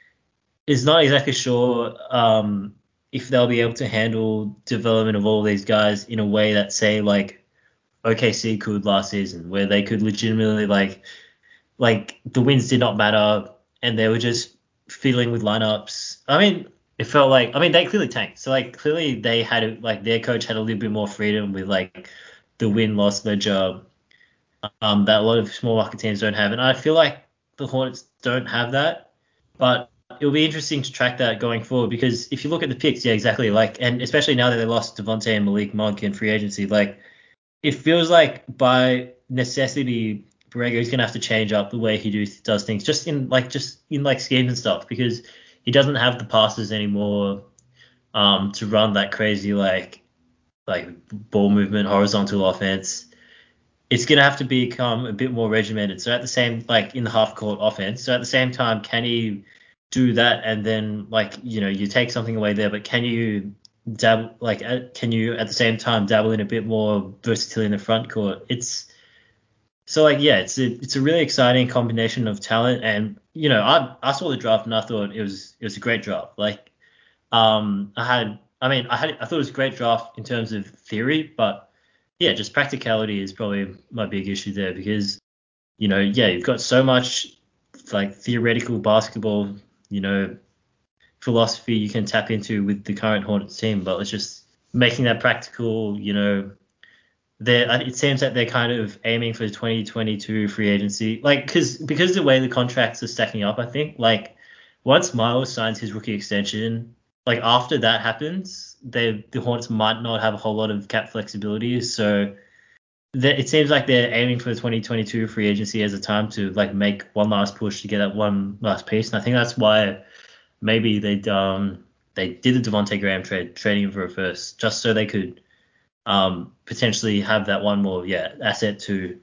is not exactly sure um, if they'll be able to handle development of all these guys in a way that, say, like O K C could last season, where they could legitimately like like the wins did not matter and they were just fiddling with lineups. I mean, it felt like I mean they clearly tanked, so like clearly they had a, like their coach had a little bit more freedom with like the win loss ledger um, that a lot of small market teams don't have, and I feel like the Hornets don't have that, but it'll be interesting to track that going forward because if you look at the picks, yeah, exactly, like, and especially now that they lost Devontae and Malik Monk in free agency, like, it feels like by necessity, Borrego is gonna have to change up the way he do, does things, just in like just in like schemes and stuff, because he doesn't have the passes anymore um, to run that crazy like like ball movement, horizontal offense. It's gonna have to become a bit more regimented. So at the same like in the half court offense. So at the same time, can he do that and then like you know you take something away there, but can you dab like uh, can you at the same time dabble in a bit more versatility in the front court? It's so like yeah, it's a it's a really exciting combination of talent, and you know I I saw the draft and I thought it was it was a great draft. Like um I had I mean I had I thought it was a great draft in terms of theory, but yeah, just practicality is probably my big issue there because you know yeah you've got so much like theoretical basketball you know philosophy you can tap into with the current Hornets team, but it's just making that practical. You know, they it seems that they're kind of aiming for the twenty twenty-two free agency, like because because the way the contracts are stacking up. I think like once Miles signs his rookie extension, like after that happens, they the Hornets might not have a whole lot of cap flexibility. So that it seems like they're aiming for the twenty twenty-two free agency as a time to like make one last push to get that one last piece, and I think that's why maybe they um they did the Devontae Graham trade, trading him for a first, just so they could um potentially have that one more yeah asset to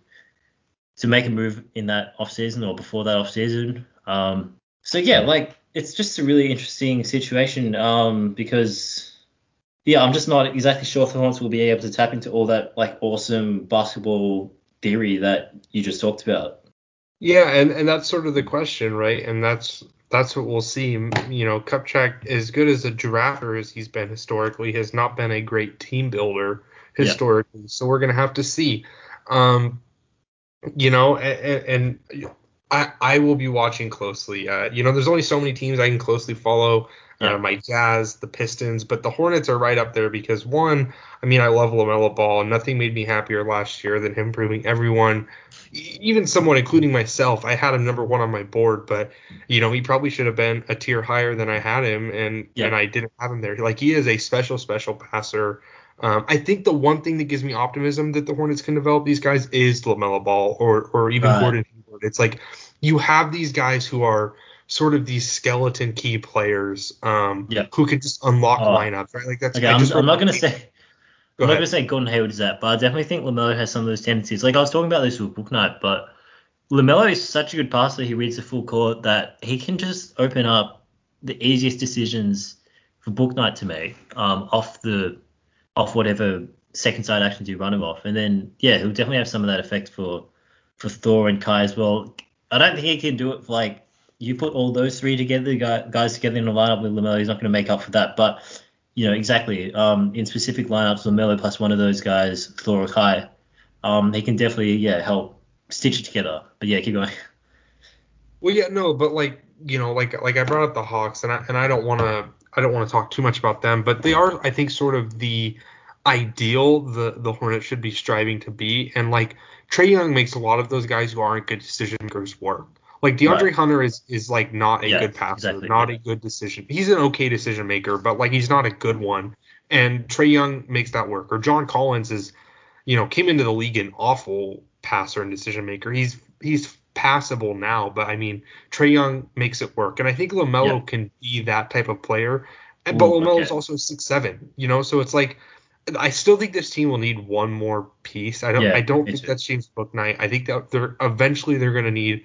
to make a move in that offseason or before that offseason. Um, so yeah, like it's just a really interesting situation um because yeah, I'm just not exactly sure if the Hornets will be able to tap into all that like awesome basketball theory that you just talked about. Yeah, and, and that's sort of the question, right? And that's that's what we'll see. You know, Kupchak, as good as a drafter as he's been historically, has not been a great team builder Yeah. historically. So we're gonna have to see. Um, you know, and, and I I will be watching closely. Uh, you know, there's only so many teams I can closely follow. Uh, Yeah. my Jazz, the Pistons, but the Hornets are right up there because one, I mean, I love LaMelo Ball. Nothing made me happier last year than him proving everyone, e- even someone, including myself, I had him number one on my board, but you know, he probably should have been a tier higher than I had him, and Yeah. and I didn't have him there. Like he is a special, special passer. Um, I think the one thing that gives me optimism that the Hornets can develop these guys is LaMelo Ball or or even Right. Gordon Hayward. It's like you have these guys who are sort of these skeleton key players um, Yeah. who can just unlock Oh, lineups, right? Like that's okay. I I'm just I'm wrote. not gonna say Go I'm not gonna ahead. say Gordon Hayward is that, but I definitely think LaMelo has some of those tendencies. Like I was talking about this with Book Night, but LaMelo is such a good passer. He reads the full court that he can just open up the easiest decisions for Book Night to make um, off the off whatever second side actions you run him off, and then yeah, he'll definitely have some of that effect for for Thor and Kai as well. I don't think he can do it for like you put all those three together, guys together in a lineup with LaMelo. He's not going to make up for that, but you know exactly. Um, in specific lineups, LaMelo plus one of those guys, Thor or Kai, um, he can definitely yeah help stitch it together. But yeah, keep going. Well, yeah, no, but like you know, like like I brought up the Hawks, and I and I don't want to I don't want to talk too much about them, but they are I think sort of the ideal the the Hornets should be striving to be, and like Trae Young makes a lot of those guys who aren't good decision makers work. Like Right. DeAndre Hunter is is like not a Yeah. good passer, Exactly. not Yeah. a good decision. He's an okay decision maker, but like he's not a good one. And Trae Young makes that work. Or John Collins is you know, came into the league an awful passer and decision maker. He's he's passable now, but I mean, Trae Young makes it work, and I think Yeah. LaMelo can be that type of player. And but Ooh. LaMelo's Okay. also six seven, you know, so it's like I still think this team will need one more piece. I don't I Yeah. don't Me think too. that's James Booknight. I think that they're eventually they're going to need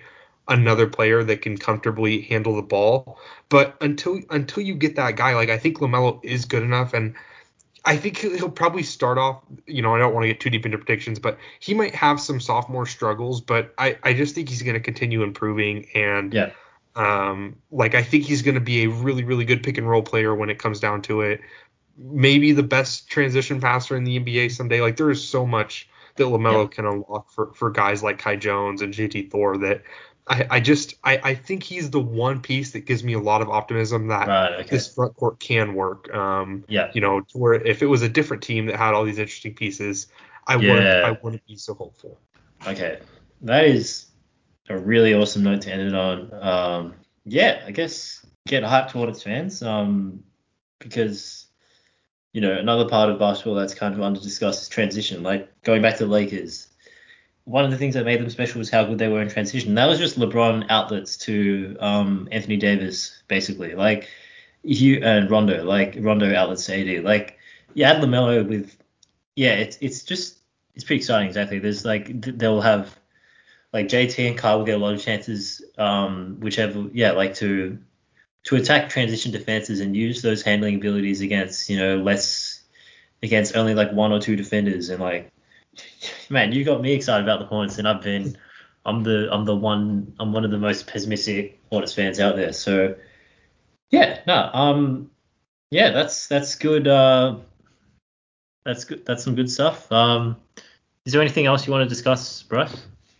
another player that can comfortably handle the ball. But until until you get that guy, like I think LaMelo is good enough, and I think he'll probably start off, you know, I don't want to get too deep into predictions, but he might have some sophomore struggles, but I, I just think he's going to continue improving. And, Yeah. um, like, I think he's going to be a really, really good pick and roll player when it comes down to it. Maybe the best transition passer in the N B A someday. Like, there is so much that LaMelo Yeah. can unlock for, for guys like Kai Jones and J T Thor that I, I just I, I think he's the one piece that gives me a lot of optimism that Right. Okay. this front court can work. Um, Yeah. you know, to where if it was a different team that had all these interesting pieces, I wouldn't Yeah. I wouldn't be so hopeful. Okay. That is a really awesome note to end it on. Um, yeah, I guess get hyped toward its fans. Um, because you know another part of basketball that's kind of under discussed is transition. Like going back to the Lakers, one of the things that made them special was how good they were in transition. That was just LeBron outlets to um, Anthony Davis, basically. Like you and Rondo, like Rondo outlets to A D. Like you had LaMelo with, yeah, it's it's just it's pretty exciting. Exactly. There's like th- they'll have like J T and Kyle will get a lot of chances, um, whichever, yeah, like to to attack transition defenses and use those handling abilities against, you know, less against only like one or two defenders. And like, man, you got me excited about the Hornets, and I've been, I'm the I'm the one I'm one of the most pessimistic Hornets fans out there. So yeah, no, um, yeah, that's that's good. Uh, that's good. That's some good stuff. Um, is there anything else you want to discuss, Bryce?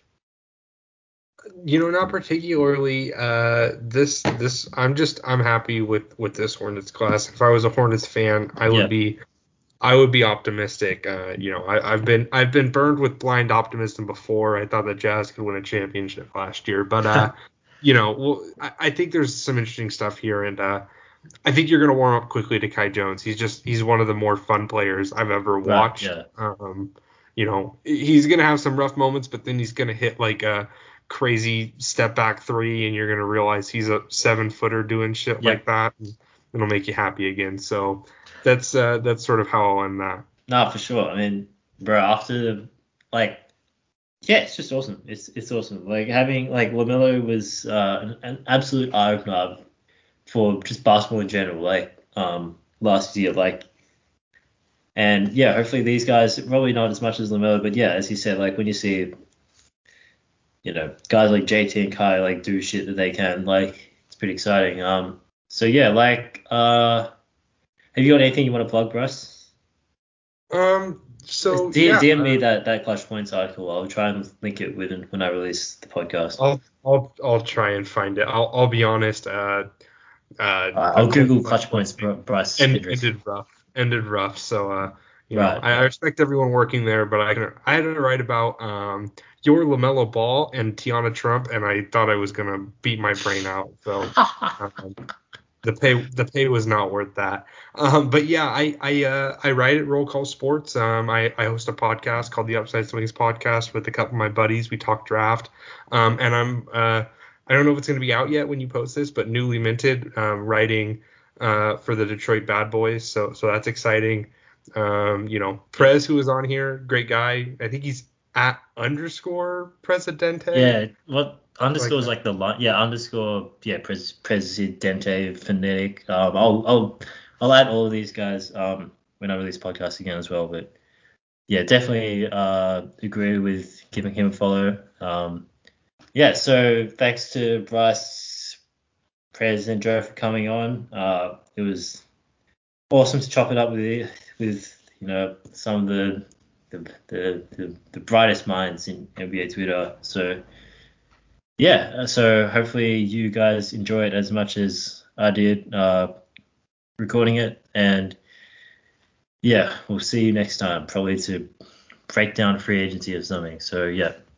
You know, not particularly. Uh, this this I'm just I'm happy with with this Hornets class. If I was a Hornets fan, I would Yeah. be I would be optimistic. Uh, you know, I, I've been I've been burned with blind optimism before. I thought the Jazz could win a championship last year, but uh, you know, well, I, I think there's some interesting stuff here, and uh, I think you're gonna warm up quickly to Kai Jones. He's just he's one of the more fun players I've ever Right. watched. Yeah. Um, you know, he's gonna have some rough moments, but then he's gonna hit like a crazy step back three, and you're gonna realize he's a seven footer doing shit Yeah. like that. And it'll make you happy again. So that's uh, that's sort of how I'll end that. No, for sure. I mean, bro, after like, yeah, it's just awesome. It's it's awesome. Like having like LaMelo was uh, an, an absolute eye opener for just basketball in general. Like um last year, like, and yeah, hopefully these guys probably not as much as LaMelo, but yeah, as you said, like when you see, you know, guys like J T and Kai like do shit that they can, like it's pretty exciting. Um, so yeah, like uh, have you got anything you want to plug, Bryce? Um. So D- yeah, D M uh, me that, that Clutch Points article. I'll try and link it with when I release the podcast. I'll I'll I'll try and find it. I'll I'll be honest. Uh. Uh. Uh, The I'll whole Google Clutch Clutch Points Points thing Br- Bryce end, Idris. ended rough. Ended rough. So uh. You know, Right. I, I Yeah. respect everyone working there, but I can I had to write about um your LaMelo Ball and Tiana Trump, and I thought I was gonna beat my brain out. So um, the pay the pay was not worth that. Um, but yeah, I I uh, I write at Roll Call Sports. Um, I, I host a podcast called the Upside Swings Podcast with a couple of my buddies. We talk draft. Um, and I'm uh, I don't know if it's gonna be out yet when you post this, but newly minted, um, writing uh, for the Detroit Bad Boys. So so that's exciting. Um, you know, Prez, who was on here, great guy. I think he's at underscore Presidente. Yeah. What Like underscore is that. like the line? Yeah. Underscore. Yeah. Pres Presidente Phonetic. Um. I'll I'll I'll add all of these guys. Um. When I release podcasts again as well. But yeah, definitely uh agree with giving him a follow. Um. Yeah. So thanks to Bryce, Prez, and Joe for coming on. Uh. It was awesome to chop it up with with you know some of the the the, the, the brightest minds in N B A Twitter. So yeah, uh, so hopefully you guys enjoy it as much as I did uh, recording it, and yeah, we'll see you next time, probably to break down free agency or something. So yeah.